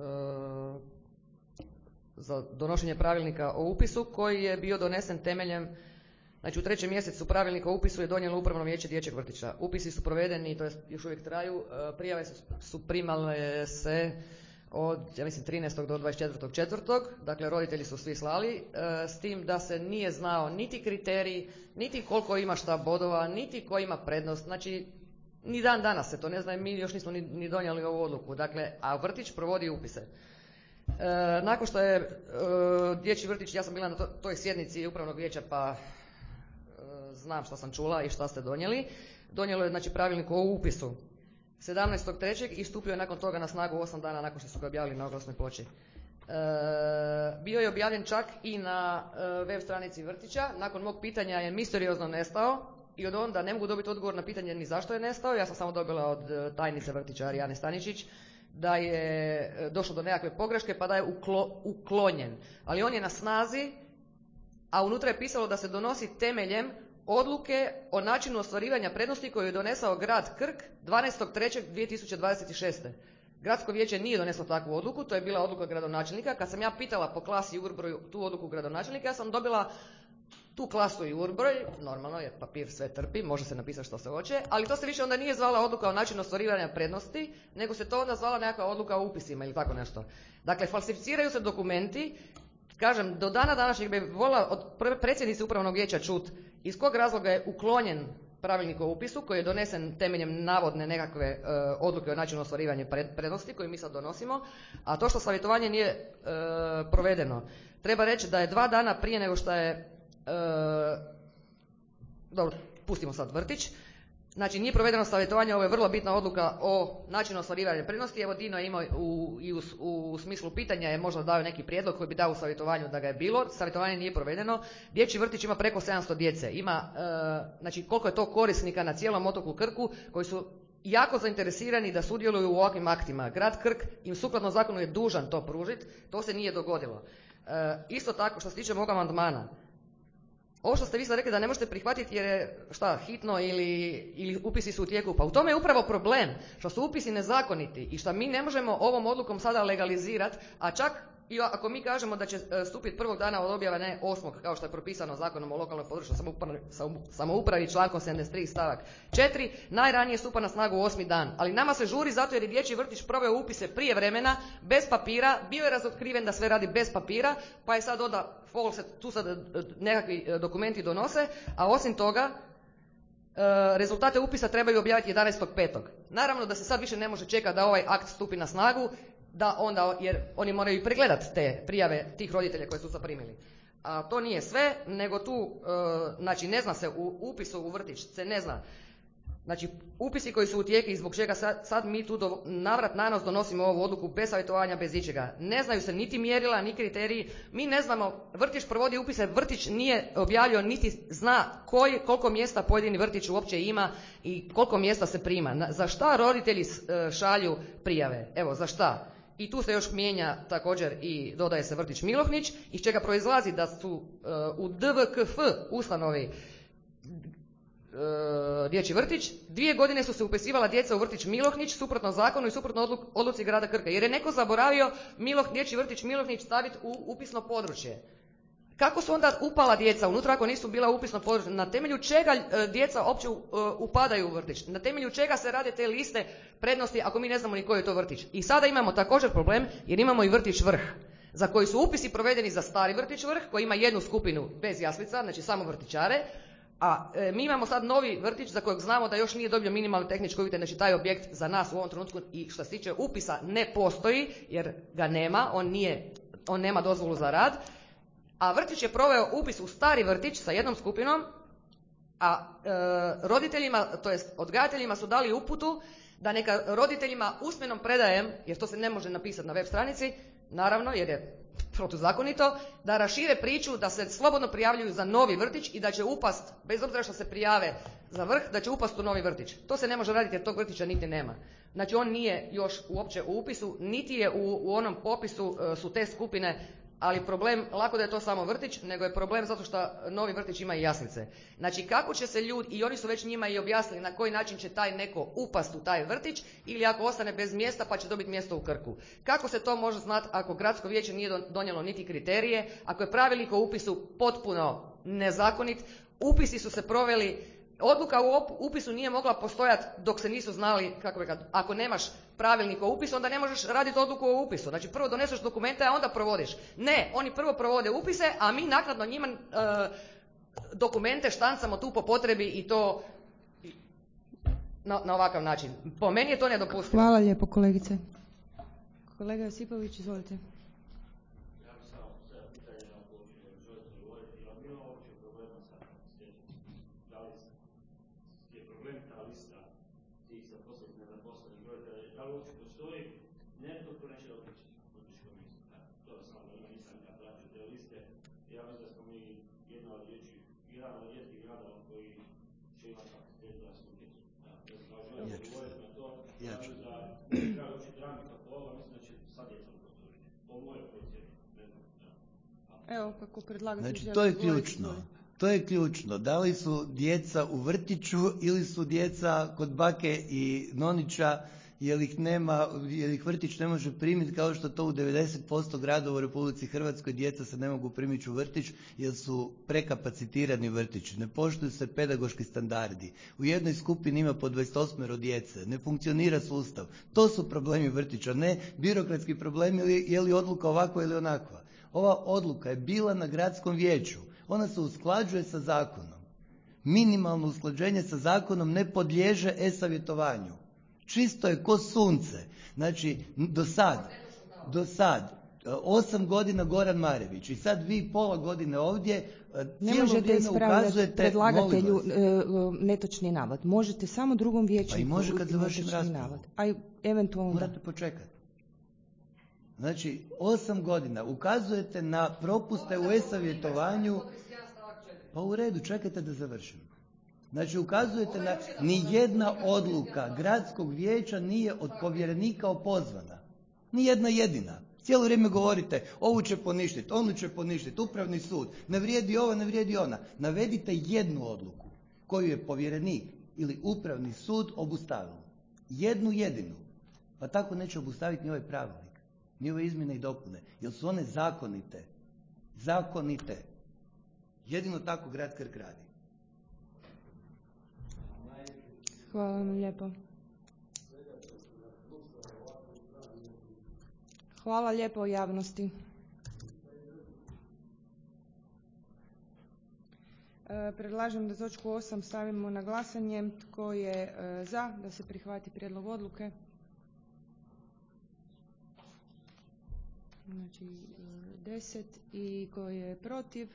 za donošenje pravilnika o upisu koji je bio donesen temeljem, znači u 3. mjesecu pravilnika o upisu je donijelo upravno vijeće dječjeg vrtića. Upisi su provedeni, to jest još uvijek traju, prijave su primale se od, ja mislim, 13. do 24.4. Dakle, roditelji su svi slali, s tim da se nije znao niti kriterij, niti koliko ima šta bodova, niti ko ima prednost. Znači, ni dan danas se to ne zna i mi još nismo ni donijeli ovu odluku. Dakle, a vrtić provodi upise. Nakon što je dječji vrtić, ja sam bila na toj sjednici upravnog vijeća pa znam šta sam čula i šta ste donijeli. Donijelo je, znači, pravilnik o upisu 17.3. i stupio je nakon toga na snagu 8 dana nakon što su ga objavili na oglasnoj ploči. Bio je objavljen čak i na web stranici vrtića. Nakon mog pitanja je misteriozno nestao i od onda ne mogu dobiti odgovor na pitanje ni zašto je nestao. Ja sam samo dobila od tajnice vrtića Arijane Staničić da je došlo do nekakve pogreške pa da je uklonjen. Ali on je na snazi, a unutra je pisalo da se donosi temeljem odluke o načinu ostvarivanja prednosti koju je donesao grad Krk 12.3.2026. Gradsko vijeće nije doneslo takvu odluku, to je bila odluka gradonačelnika. Kad sam ja pitala po klasi i urbroju tu odluku gradonačelnika, ja sam dobila tu klasu i urbroj, normalno jer papir sve trpi, može se napisati što se hoće, ali to se više onda nije zvala odluka o načinu ostvarivanja prednosti, nego se to onda zvala nekakva odluka o upisima ili tako nešto. Dakle, falsificiraju se dokumenti. Kažem, do dana današnjeg bi volila od predsjednice upravnog vijeća čut iz kog razloga je uklonjen pravilnik o upisu koji je donesen temeljem navodne nekakve odluke o načinu ostvarivanja prednosti koju mi sad donosimo, a to što savjetovanje nije provedeno. Treba reći da je 2 dana prije nego što je, dobro, pustimo sad vrtić, znači nije provedeno savjetovanje, ovo je vrlo bitna odluka o načinu ostvarivanja prednosti. Evo Dino je imao u smislu pitanja je možda dao neki prijedlog koji bi dao u savjetovanju da ga je bilo. Savjetovanje nije provedeno. Dječji vrtić ima preko 700 djece. Ima, znači koliko je to korisnika na cijelom otoku Krku koji su jako zainteresirani da sudjeluju u ovakvim aktima. Grad Krk im sukladno zakonu je dužan to pružiti. To se nije dogodilo. Isto tako što se tiče mog amandmana, ovo što ste vi sad rekli da ne možete prihvatiti jer je hitno ili upisi su u tijeku, pa u tome je upravo problem što su upisi nezakoniti i što mi ne možemo ovom odlukom sada legalizirati, a čak i ako mi kažemo da će stupiti prvog dana od objave, ne 8. kao što je propisano Zakonom o lokalnoj područnoj samoupravi člankom 73 stavak 4, najranije stupa na snagu 8. dan. Ali nama se žuri zato jer je dječji vrtić proveo upise prije vremena, bez papira, bio je razotkriven da sve radi bez papira, pa je sad onda tu sad nekakvi dokumenti donose, a osim toga rezultate upisa trebaju objaviti 11.5. Naravno da se sad više ne može čekati da ovaj akt stupi na snagu, da onda, jer oni moraju pregledati te prijave tih roditelja koje su zaprimili. A to nije sve, nego tu, znači ne zna se u upisu u vrtić, se ne zna. Znači upisi koji su u tijeku i zbog čega sad mi tu navrat nanos donosimo ovu odluku bez savjetovanja, bez ičega. Ne znaju se niti mjerila, ni kriteriji. Mi ne znamo, vrtić provodi upise, vrtić nije objavio niti zna koliko mjesta pojedini vrtić uopće ima i koliko mjesta se prima. Za šta roditelji šalju prijave? Evo, za šta? I tu se još mijenja također i dodaje se vrtić Milohnić, iz čega proizlazi da su u DVKF ustanovi dječji vrtić, 2 godine su se upisivala djeca u vrtić Milohnić suprotno zakonu i suprotno odluci grada Krka. Jer je neko zaboravio dječji vrtić Milohnić staviti u upisno područje. Kako su onda upala djeca unutra ako nisu bila u upisno područje? Na temelju čega djeca uopće upadaju u vrtić? Na temelju čega se rade te liste prednosti ako mi ne znamo ni koji je to vrtić? I sada imamo također problem jer imamo i vrtić Vrh, za koji su upisi provedeni za stari vrtić Vrh koji ima jednu skupinu bez jaslica, znači samo vrtićare, a mi imamo sad novi vrtić za kojeg znamo da još nije dobio minimalne tehničke uvjete, znači taj objekt za nas u ovom trenutku i što se tiče upisa ne postoji jer ga nema, on nema dozvolu za rad, a vrtić je proveo upis u stari vrtić sa jednom skupinom, a roditeljima, to jest odgajateljima su dali uputu da neka roditeljima usmenom predajem, jer to se ne može napisati na web stranici, naravno jer je protuzakonito, da rašire priču, da se slobodno prijavljuju za novi vrtić i da će upast, bez obzira što se prijave za vrh, da će upast u novi vrtić. To se ne može raditi jer tog vrtića niti nema. Znači on nije još uopće u upisu, niti je u onom popisu su te skupine, ali problem, lako da je to samo vrtić, nego je problem zato što novi vrtić ima i jaslice. Znači kako će se ljudi, i oni su već njima i objasnili na koji način će taj neko upast u taj vrtić, ili ako ostane bez mjesta pa će dobiti mjesto u Krku. Kako se to može znati ako gradsko vijeće nije donijelo niti kriterije, ako je pravilnik o upisu potpuno nezakonit, upisi su se proveli, odluka u upisu nije mogla postojati dok se nisu znali, ako nemaš pravilnik o upisu, onda ne možeš raditi odluku o upisu. Znači prvo doneseš dokumente, a onda provodiš. Ne, oni prvo provode upise, a mi naknadno njima dokumente štancamo tu po potrebi i to na ovakav način. Po meni je to nedopustivo. Hvala lijepo kolegice. Kolega Josipović, izvolite. Evo, kako predlagatelj. Znači, to je ključno. Da li su djeca u vrtiću ili su djeca kod bake i nonića, jer ih vrtić ne može primiti, kao što to u 90% gradova u Republici Hrvatskoj djeca se ne mogu primiti u vrtić jer su prekapacitirani vrtići. Ne poštuju se pedagoški standardi. U jednoj skupini ima po 28 djece. Ne funkcionira sustav. To su problemi vrtića, ne birokratski problemi je li odluka ovakva ili onakva. Ova odluka je bila na gradskom vijeću. Ona se usklađuje sa zakonom. Minimalno usklađenje sa zakonom ne podliježe e-savjetovanju. Čisto je ko sunce. Znači, do sad 8 godina Goran Marević i sad vi pola godine ovdje cijelo vrijeme ukazujete predlagatelju netočni navod. Možete samo drugom vijeću. Pa i može kad završim raspravu. A eventualno morate počekati. Znači, 8 godina ukazujete na propuste u e-savjetovanju. Pa u redu, čekajte da završim. Znači, ukazujete na nijedna odluka gradskog vijeća nije od povjerenika opozvana. Nijedna jedina. Cijelo vrijeme govorite, ovu će poništiti, onu će poništiti, upravni sud, ne vrijedi ova, ne vrijedi ona. Navedite jednu odluku koju je povjerenik ili upravni sud obustavio. Jednu jedinu. Pa tako neće obustaviti ni ovaj pravilnik. Ni ove izmjene i dopune, jer su one zakonite. Zakonite. Jedino tako grad Krk radi. Hvala vam lijepo. Hvala lijepo javnosti. Predlažem da točku 8 stavimo na glasanje. Tko je za da se prihvati prijedlog odluke? Znači 10 i koji je protiv?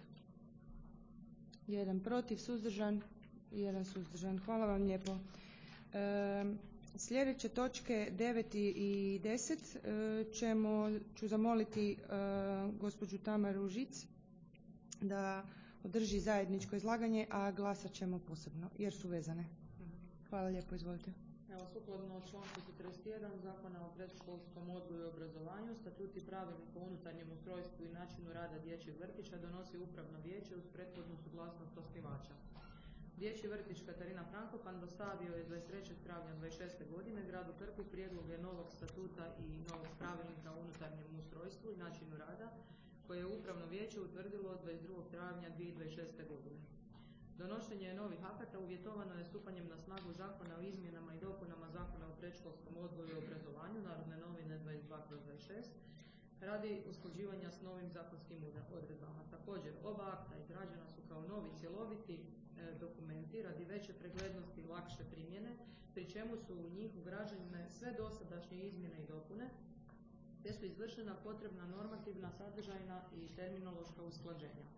1 protiv, suzdržan i 1 suzdržan. Hvala vam lijepo. Sljedeće točke 9 i 10 ću zamoliti gospođu Tamaru Žic da održi zajedničko izlaganje, a glasat ćemo posebno jer su vezane. Hvala lijepo, izvolite. Evo, sukladno članku 41 Zakona o predškolskom odgoju i obrazovanju, statut i pravilnik o unutarnjem ustrojstvu i načinu rada dječjeg vrtića donosi upravno vijeće uz prethodnu suglasnost osnivača. Dječji vrtić Katarina Frankopan dostavio je 23. travnja 2026. godine gradu Krku prijedloge novog statuta i novog pravilnika o unutarnjem ustrojstvu i načinu rada koje je upravno vijeće utvrdilo 22. travnja 2026. godine. Donošenje novih akata uvjetovano je stupanjem na snagu Zakona o izmjenama i dopunama Zakona o predškolskom odgoju i obrazovanju, Narodne novine 22/26, radi usklađivanja s novim zakonskim odredbama. Također, oba akta izrađena su kao novi cjeloviti dokumenti radi veće preglednosti i lakše primjene, pri čemu su u njih ugrađene sve dosadašnje izmjene i dopune, te su izvršena potrebna normativna, sadržajna i terminološka usklađenja.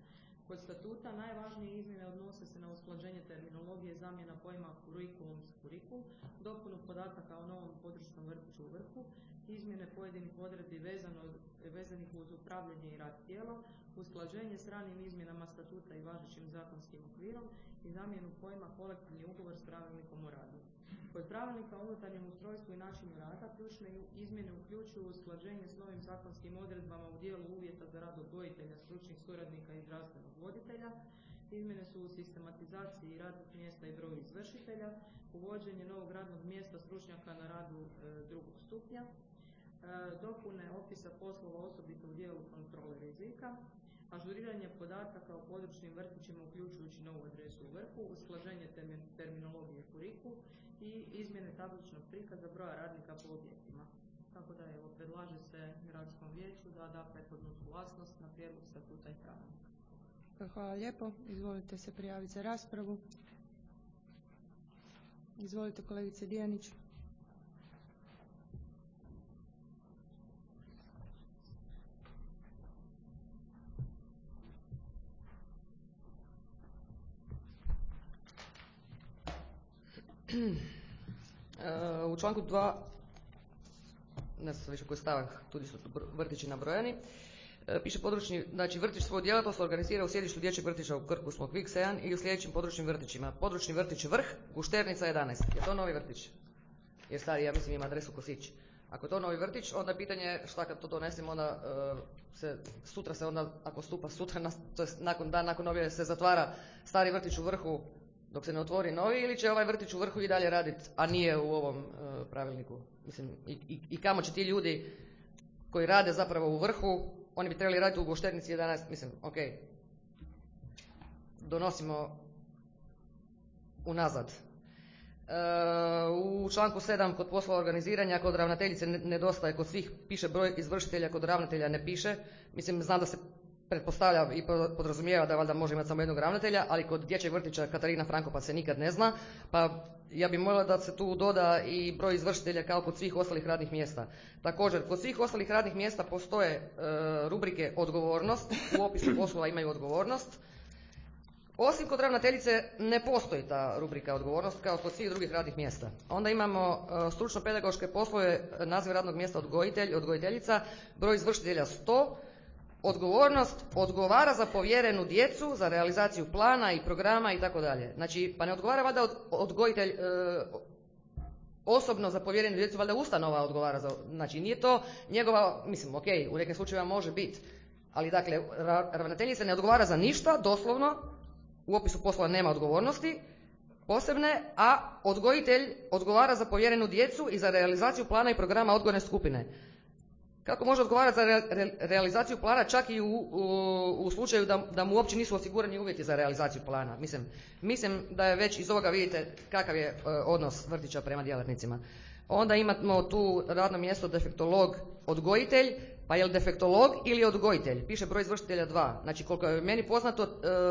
Kod statuta najvažnije izmjene odnose se na usklađenje terminologije, zamjena pojma kurikulum s kurikul, dopunu podataka o novom područnom vrtiću u Vrhu, izmjene pojedinih odredbi vezanih uz upravljanje i rad tijela, usklađenje s ranijim izmjenama statuta i važećim zakonskim okvirom i zamjenu pojma kolektivni ugovor s pravilnikom o radu. Kod pravilnika o unutarnjem ustrojstvu i načinu rada ključne izmjene uključuju usklađenje s novim zakonskim odredbama u dijelu uvjeta za rad odgojitelja, stručnih suradnika i zdravstvenog voditelja. Izmjene su u sistematizaciji radnog mjesta i broju izvršitelja, uvođenje novog radnog mjesta stručnjaka na radu drugog stupnja, dopune opisa poslova osobito u dijelu kontrole rizika, ažuriranje podataka o područnim vrtićima uključujući novu adresu u Vrhu, usklađenje terminologije kurikul i izmjene tabličnog prikaza broja radnika po objektima. Tako da evo, predlaže se gradskom vijeću da da prethodnu suglasnost na prijedlog statuta i pravilnika. Hvala lijepo. Izvolite se prijaviti za raspravu. Izvolite kolegice Dijanić. U članku 2, ne znam više koji stavak, tu su vrtići nabrojani, piše područni, znači vrtić svoju djelatnost organizira u sjedištu dječjeg vrtića u Krku, Smokvik 7 i u sljedećim područnim vrtićima. Područni vrtić Vrh, Gušternica 11. Je to novi vrtić? Jer stari, ja mislim, ima adresu Kosić. Ako je to novi vrtić, onda pitanje šta kad to donesemo, onda sutra se onda, ako stupa sutra, to je nakon objave se zatvara stari vrtić u Vrhu dok se ne otvori novi, ili će ovaj vrtić u Vrhu i dalje raditi, a nije u ovom pravilniku. Mislim, i kamo će ti ljudi koji rade zapravo u Vrhu, oni bi trebali raditi u Gušternici 11, mislim, ok. Donosimo unazad. U članku 7 kod poslova organiziranja kod ravnateljice nedostaje, kod svih piše broj izvršitelja, kod ravnatelja ne piše. Mislim, znam da se pretpostavlja i podrazumijeva da valjda može imati samo jednog ravnatelja, ali kod dječjeg vrtića Katarina Frankopac se nikad ne zna, pa ja bih molila da se tu doda i broj izvršitelja kao kod svih ostalih radnih mjesta. Također, kod svih ostalih radnih mjesta postoje rubrike odgovornost, u opisu poslova imaju odgovornost. Osim kod ravnateljice ne postoji ta rubrika odgovornost kao kod svih drugih radnih mjesta. Onda imamo stručno-pedagoške poslove, naziv radnog mjesta odgojitelj, odgojiteljica, broj izvršitelja 100, odgovornost odgovara za povjerenu djecu, za realizaciju plana i programa i tako dalje. Znači, pa ne odgovara valjda odgojitelj osobno za povjerenu djecu, valjda ustanova odgovara za, znači nije to njegova, mislim, ok, u nekim slučajevima može biti, ali dakle, ravnateljica ne odgovara za ništa, doslovno, u opisu poslova nema odgovornosti posebne, a odgojitelj odgovara za povjerenu djecu i za realizaciju plana i programa odgojne skupine. Kako može odgovarati za realizaciju plana čak i u slučaju da mu uopće nisu osigurani uvjeti za realizaciju plana? Mislim da je već iz ovoga vidite kakav je odnos vrtića prema djelatnicima. Onda imamo tu radno mjesto defektolog odgojitelj, pa je li defektolog ili odgojitelj? Piše broj izvršitelja 2. Znači koliko je meni poznato,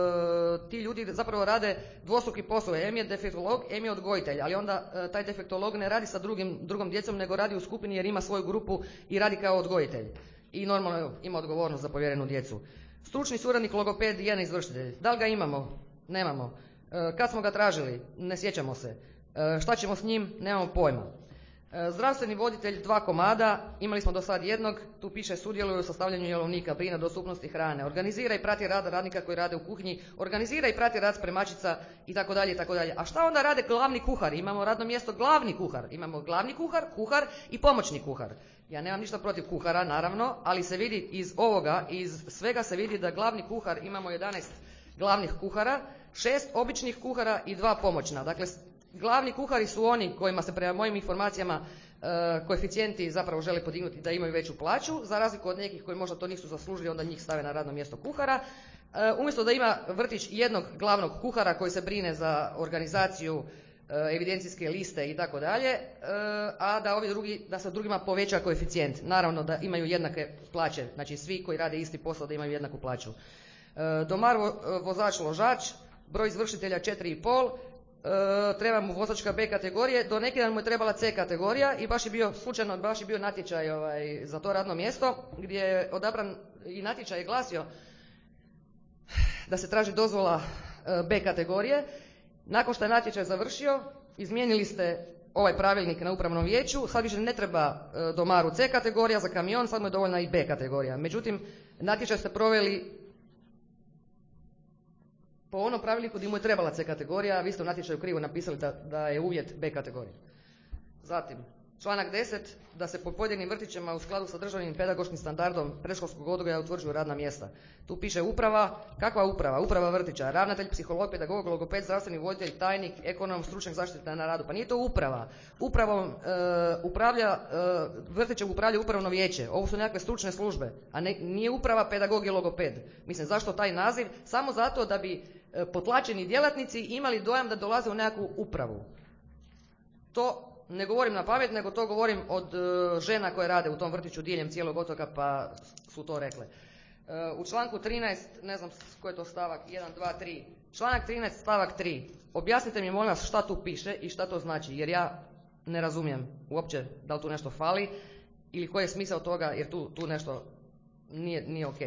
ti ljudi zapravo rade dvostruki posao. Em je defektolog, em je odgojitelj, ali onda taj defektolog ne radi sa drugom djecom, nego radi u skupini jer ima svoju grupu i radi kao odgojitelj. I normalno ima odgovornost za povjerenu djecu. Stručni suradnik logoped i jedan izvršitelj. Da li ga imamo? Nemamo. Kad smo ga tražili? Ne sjećamo se. Šta ćemo s njim? Nemamo pojma. Zdravstveni voditelj 2 komada, imali smo do sad jednog, tu piše sudjeluje u sastavljanju jelovnika, brine o dostupnosti hrane, organizira i prati rad radnika koji rade u kuhinji, organizira i prati rad spremačica itd. itd. A šta onda rade glavni kuhar? Imamo radno mjesto glavni kuhar, imamo glavni kuhar, kuhar i pomoćni kuhar. Ja nemam ništa protiv kuhara, naravno, ali se vidi iz ovoga, iz svega se vidi da glavni kuhar, imamo 11 glavnih kuhara, 6 običnih kuhara i 2 pomoćna. Dakle, glavni kuhari su oni kojima se prema mojim informacijama koeficijenti zapravo žele podignuti da imaju veću plaću, za razliku od nekih koji možda to nisu zaslužili, onda njih stave na radno mjesto kuhara. Umjesto da ima vrtić jednog glavnog kuhara koji se brine za organizaciju evidencijske liste i tako dalje, a da ovi drugi, da se drugima poveća koeficijent. Naravno da imaju jednake plaće, znači svi koji rade isti posao da imaju jednaku plaću. Domar vozač ložač, broj izvršitelja 4,5, treba mu vozačka B kategorije, do neki dan mu je trebala C kategorija i baš je bio natječaj za to radno mjesto gdje je odabran i natječaj je glasio da se traži dozvola B kategorije. Nakon što je natječaj završio, izmijenili ste ovaj pravilnik na upravnom vijeću, sad više ne treba domaru C kategorija za kamion, sad mu je dovoljna i B kategorija. Međutim, natječaj ste proveli po onom pravilniku gdje mu je trebala C kategorija, a vi ste u natječaju krivo napisali da je uvjet B kategorija. Zatim, članak 10, da se po pojedinim vrtićima u skladu sa državnim pedagoškim standardom predškolskog odgoja utvrđuju radna mjesta. Tu piše uprava. Kakva uprava? Uprava vrtića, ravnatelj, psiholog, pedagog, logoped, zdravstveni voditelj, tajnik, ekonom, stručnjak zaštite na radu. Pa nije to uprava. Upravom vrtićem upravlja upravno vijeće. Ovo su nekakve stručne službe, a nije uprava pedagog i logoped. Mislim, zašto taj naziv? Samo zato da bi potlačeni djelatnici imali dojam da dolaze u nekakvu upravu. To ne govorim na pamet, nego to govorim od žena koje rade u tom vrtiću diljem cijelog otoka, pa su to rekle. U članku 13, ne znam koji je to stavak, 1, 2, 3. Članak 13, stavak 3. Objasnite mi, molim vas, šta tu piše i šta to znači, jer ja ne razumijem uopće da li tu nešto fali ili koji je smisao toga, jer tu nešto nije ok.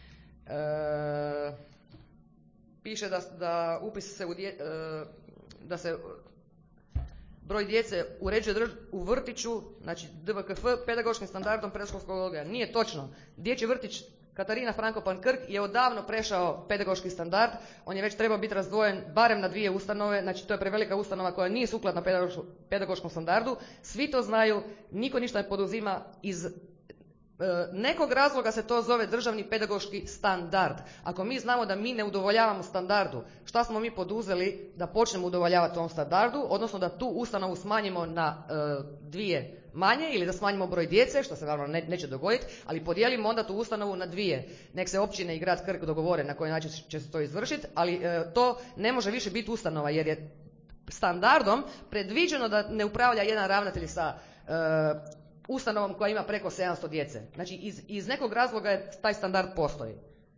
Piše da upis se da se broj djece uređuje u vrtiću, znači DVKF, pedagoškim standardom predškolskog odgoja. Nije točno. Dječji vrtić Katarina Frankopan Krk je odavno prešao pedagoški standard, on je već trebao biti razdvojen barem na 2 ustanove, znači to je prevelika ustanova koja nije sukladna pedagoškom standardu, svi to znaju, niko ništa ne poduzima, iz nekog razloga se to zove državni pedagoški standard. Ako mi znamo da mi ne udovoljavamo standardu, šta smo mi poduzeli da počnemo udovoljavati tom standardu, odnosno da tu ustanovu smanjimo na 2 manje ili da smanjimo broj djece, što se naravno neće dogoditi, ali podijelimo onda tu ustanovu na 2. Nek se općine i grad Krk dogovore na koji način će se to izvršiti, ali to ne može više biti ustanova jer je standardom predviđeno da ne upravlja jedan ravnatelj sa ustanovom koja ima preko 700 djece. Znači iz nekog razloga taj standard postoji.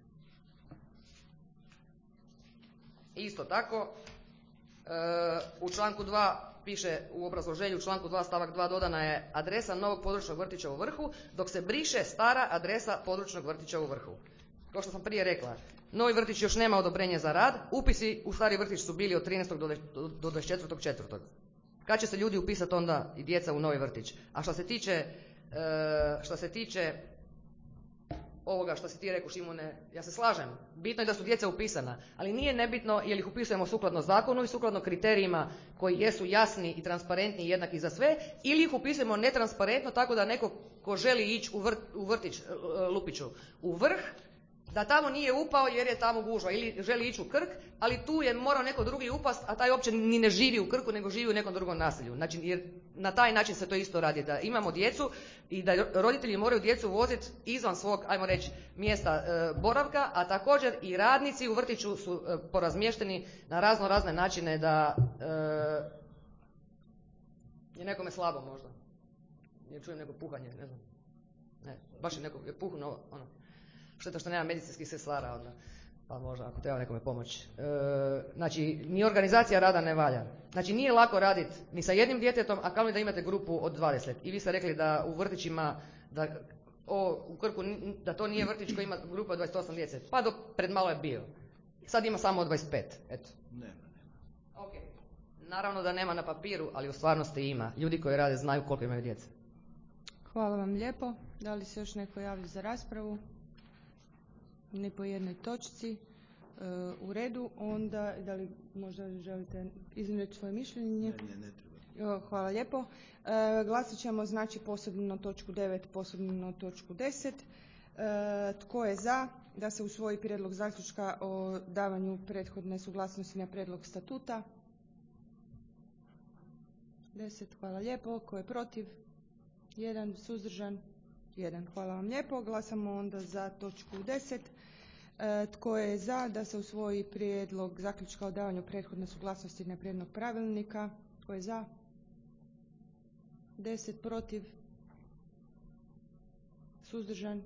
Isto tako, u članku 2 piše u obrazloženju, u članku 2 stavak 2 dodana je adresa novog područnog vrtića u Vrhu, dok se briše stara adresa područnog vrtića u Vrhu. Kao što sam prije rekla, novi vrtić još nema odobrenje za rad, upisi u stari vrtić su bili od 13. do 24.4. Kad će se ljudi upisati onda i djeca u novi vrtić? A što se tiče ovoga što si ti rekao, Šimune, ja se slažem, bitno je da su djeca upisana, ali nije nebitno je li ih upisujemo sukladno zakonu i sukladno kriterijima koji jesu jasni i transparentni i jednaki za sve, ili ih upisujemo netransparentno tako da neko ko želi ići u vrtić Lupiću u Vrh, da tamo nije upao jer je tamo gužva, ili želi ići u Krk, ali tu je morao neko drugi upast, a taj uopće ni ne živi u Krku, nego živi u nekom drugom naselju. Znači, jer na taj način se to isto radi, da imamo djecu i da roditelji moraju djecu voziti izvan svog, ajmo reći, mjesta boravka, a također i radnici u vrtiću su porazmješteni na razne načine da je nekome slabo možda. Ja čujem neko puhanje, ne znam. Ne, baš je neko puhnuo, ono. Šteta što nema medicinskih sestara onda, pa možda ako treba nekome pomoći. Znači, ni organizacija rada ne valja. Znači, nije lako raditi ni sa jednim djetetom, a kamoli da imate grupu od 20. I vi ste rekli da u vrtićima, u Krku, da to nije vrtić koji ima grupu od 28 djece. Pa pred malo je bio. Sad ima samo od 25. Eto. Nema. Ok. Naravno da nema na papiru, ali u stvarnosti ima. Ljudi koji rade znaju koliko imaju djece. Hvala vam lijepo. Da li se još neko javlja za raspravu? Ni po jednoj točci. U redu, onda da li možda želite iznijeti svoje mišljenje? Ne treba. Hvala lijepo. Glasat ćemo znači posebno točku 9, posebno točku 10. Tko je za da se usvoji prijedlog zaključka o davanju prethodne suglasnosti na prijedlog statuta? 10. Hvala lijepo. Tko je protiv? 1. Suzdržan? 1. Hvala vam lijepo. Glasamo onda za točku 10. Tko je za da se usvoji prijedlog zaključka o davanju prethodne suglasnosti na prijedlog pravilnika? Tko je za? 10. Protiv? Suzdržan?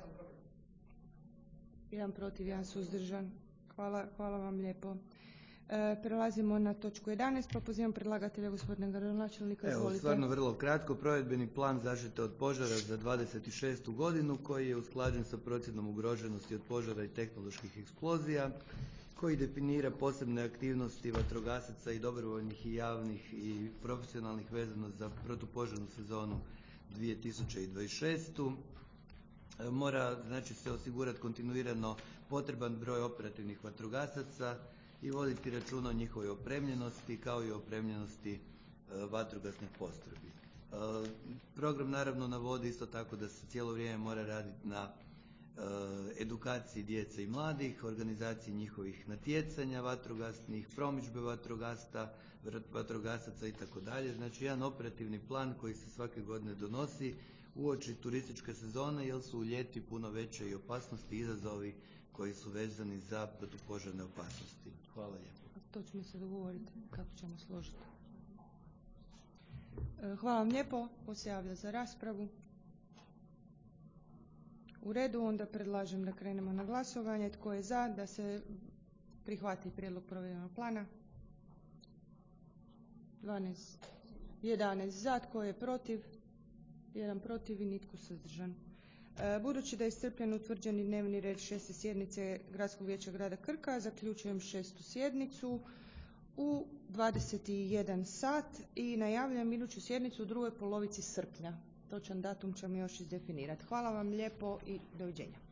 1 protiv, 1 suzdržan. Hvala vam lijepo. Prelazimo na točku 11. Pa pozivam predlagatelja gospodina gradonačelnika. Evo, Izvolite. stvarno vrlo kratko. Provedbeni plan zaštite od požara za 26. godinu koji je usklađen sa procjenom ugroženosti od požara i tehnoloških eksplozija, koji definira posebne aktivnosti vatrogasaca i dobrovoljnih i javnih i profesionalnih vezano za protupožarnu sezonu 2026. Mora znači se osigurati kontinuirano potreban broj operativnih vatrogasaca i voditi računa o njihovoj opremljenosti kao i opremljenosti vatrogasnih postrojbi. Program naravno navodi isto tako da se cijelo vrijeme mora raditi na edukaciji djece i mladih, organizaciji njihovih natjecanja vatrogasnih, promidžbe vatrogasaca itd. Znači jedan operativni plan koji se svake godine donosi uoči turističke sezone jer su u ljeti puno veće i opasnosti i izazovi koji su vezani za protupožarne opasnosti. Hvala lijepo. To ćemo se dogovoriti kako ćemo složiti. Hvala vam lijepo. Ko se javlja za raspravu? U redu, onda predlažem da krenemo na glasovanje. Tko je za da se prihvati prijedlog provedbenog plana? 11 za. Tko je protiv? 1 protiv i nitko suzdržan. Budući da je iscrpljen utvrđeni dnevni red 6. sjednice Gradskog vijeća grada Krka, zaključujem 6. sjednicu u 21 sat i najavljujem iduću sjednicu u drugoj polovici srpnja. Točan datum ćemo još izdefinirati. Hvala vam lijepo i doviđenja.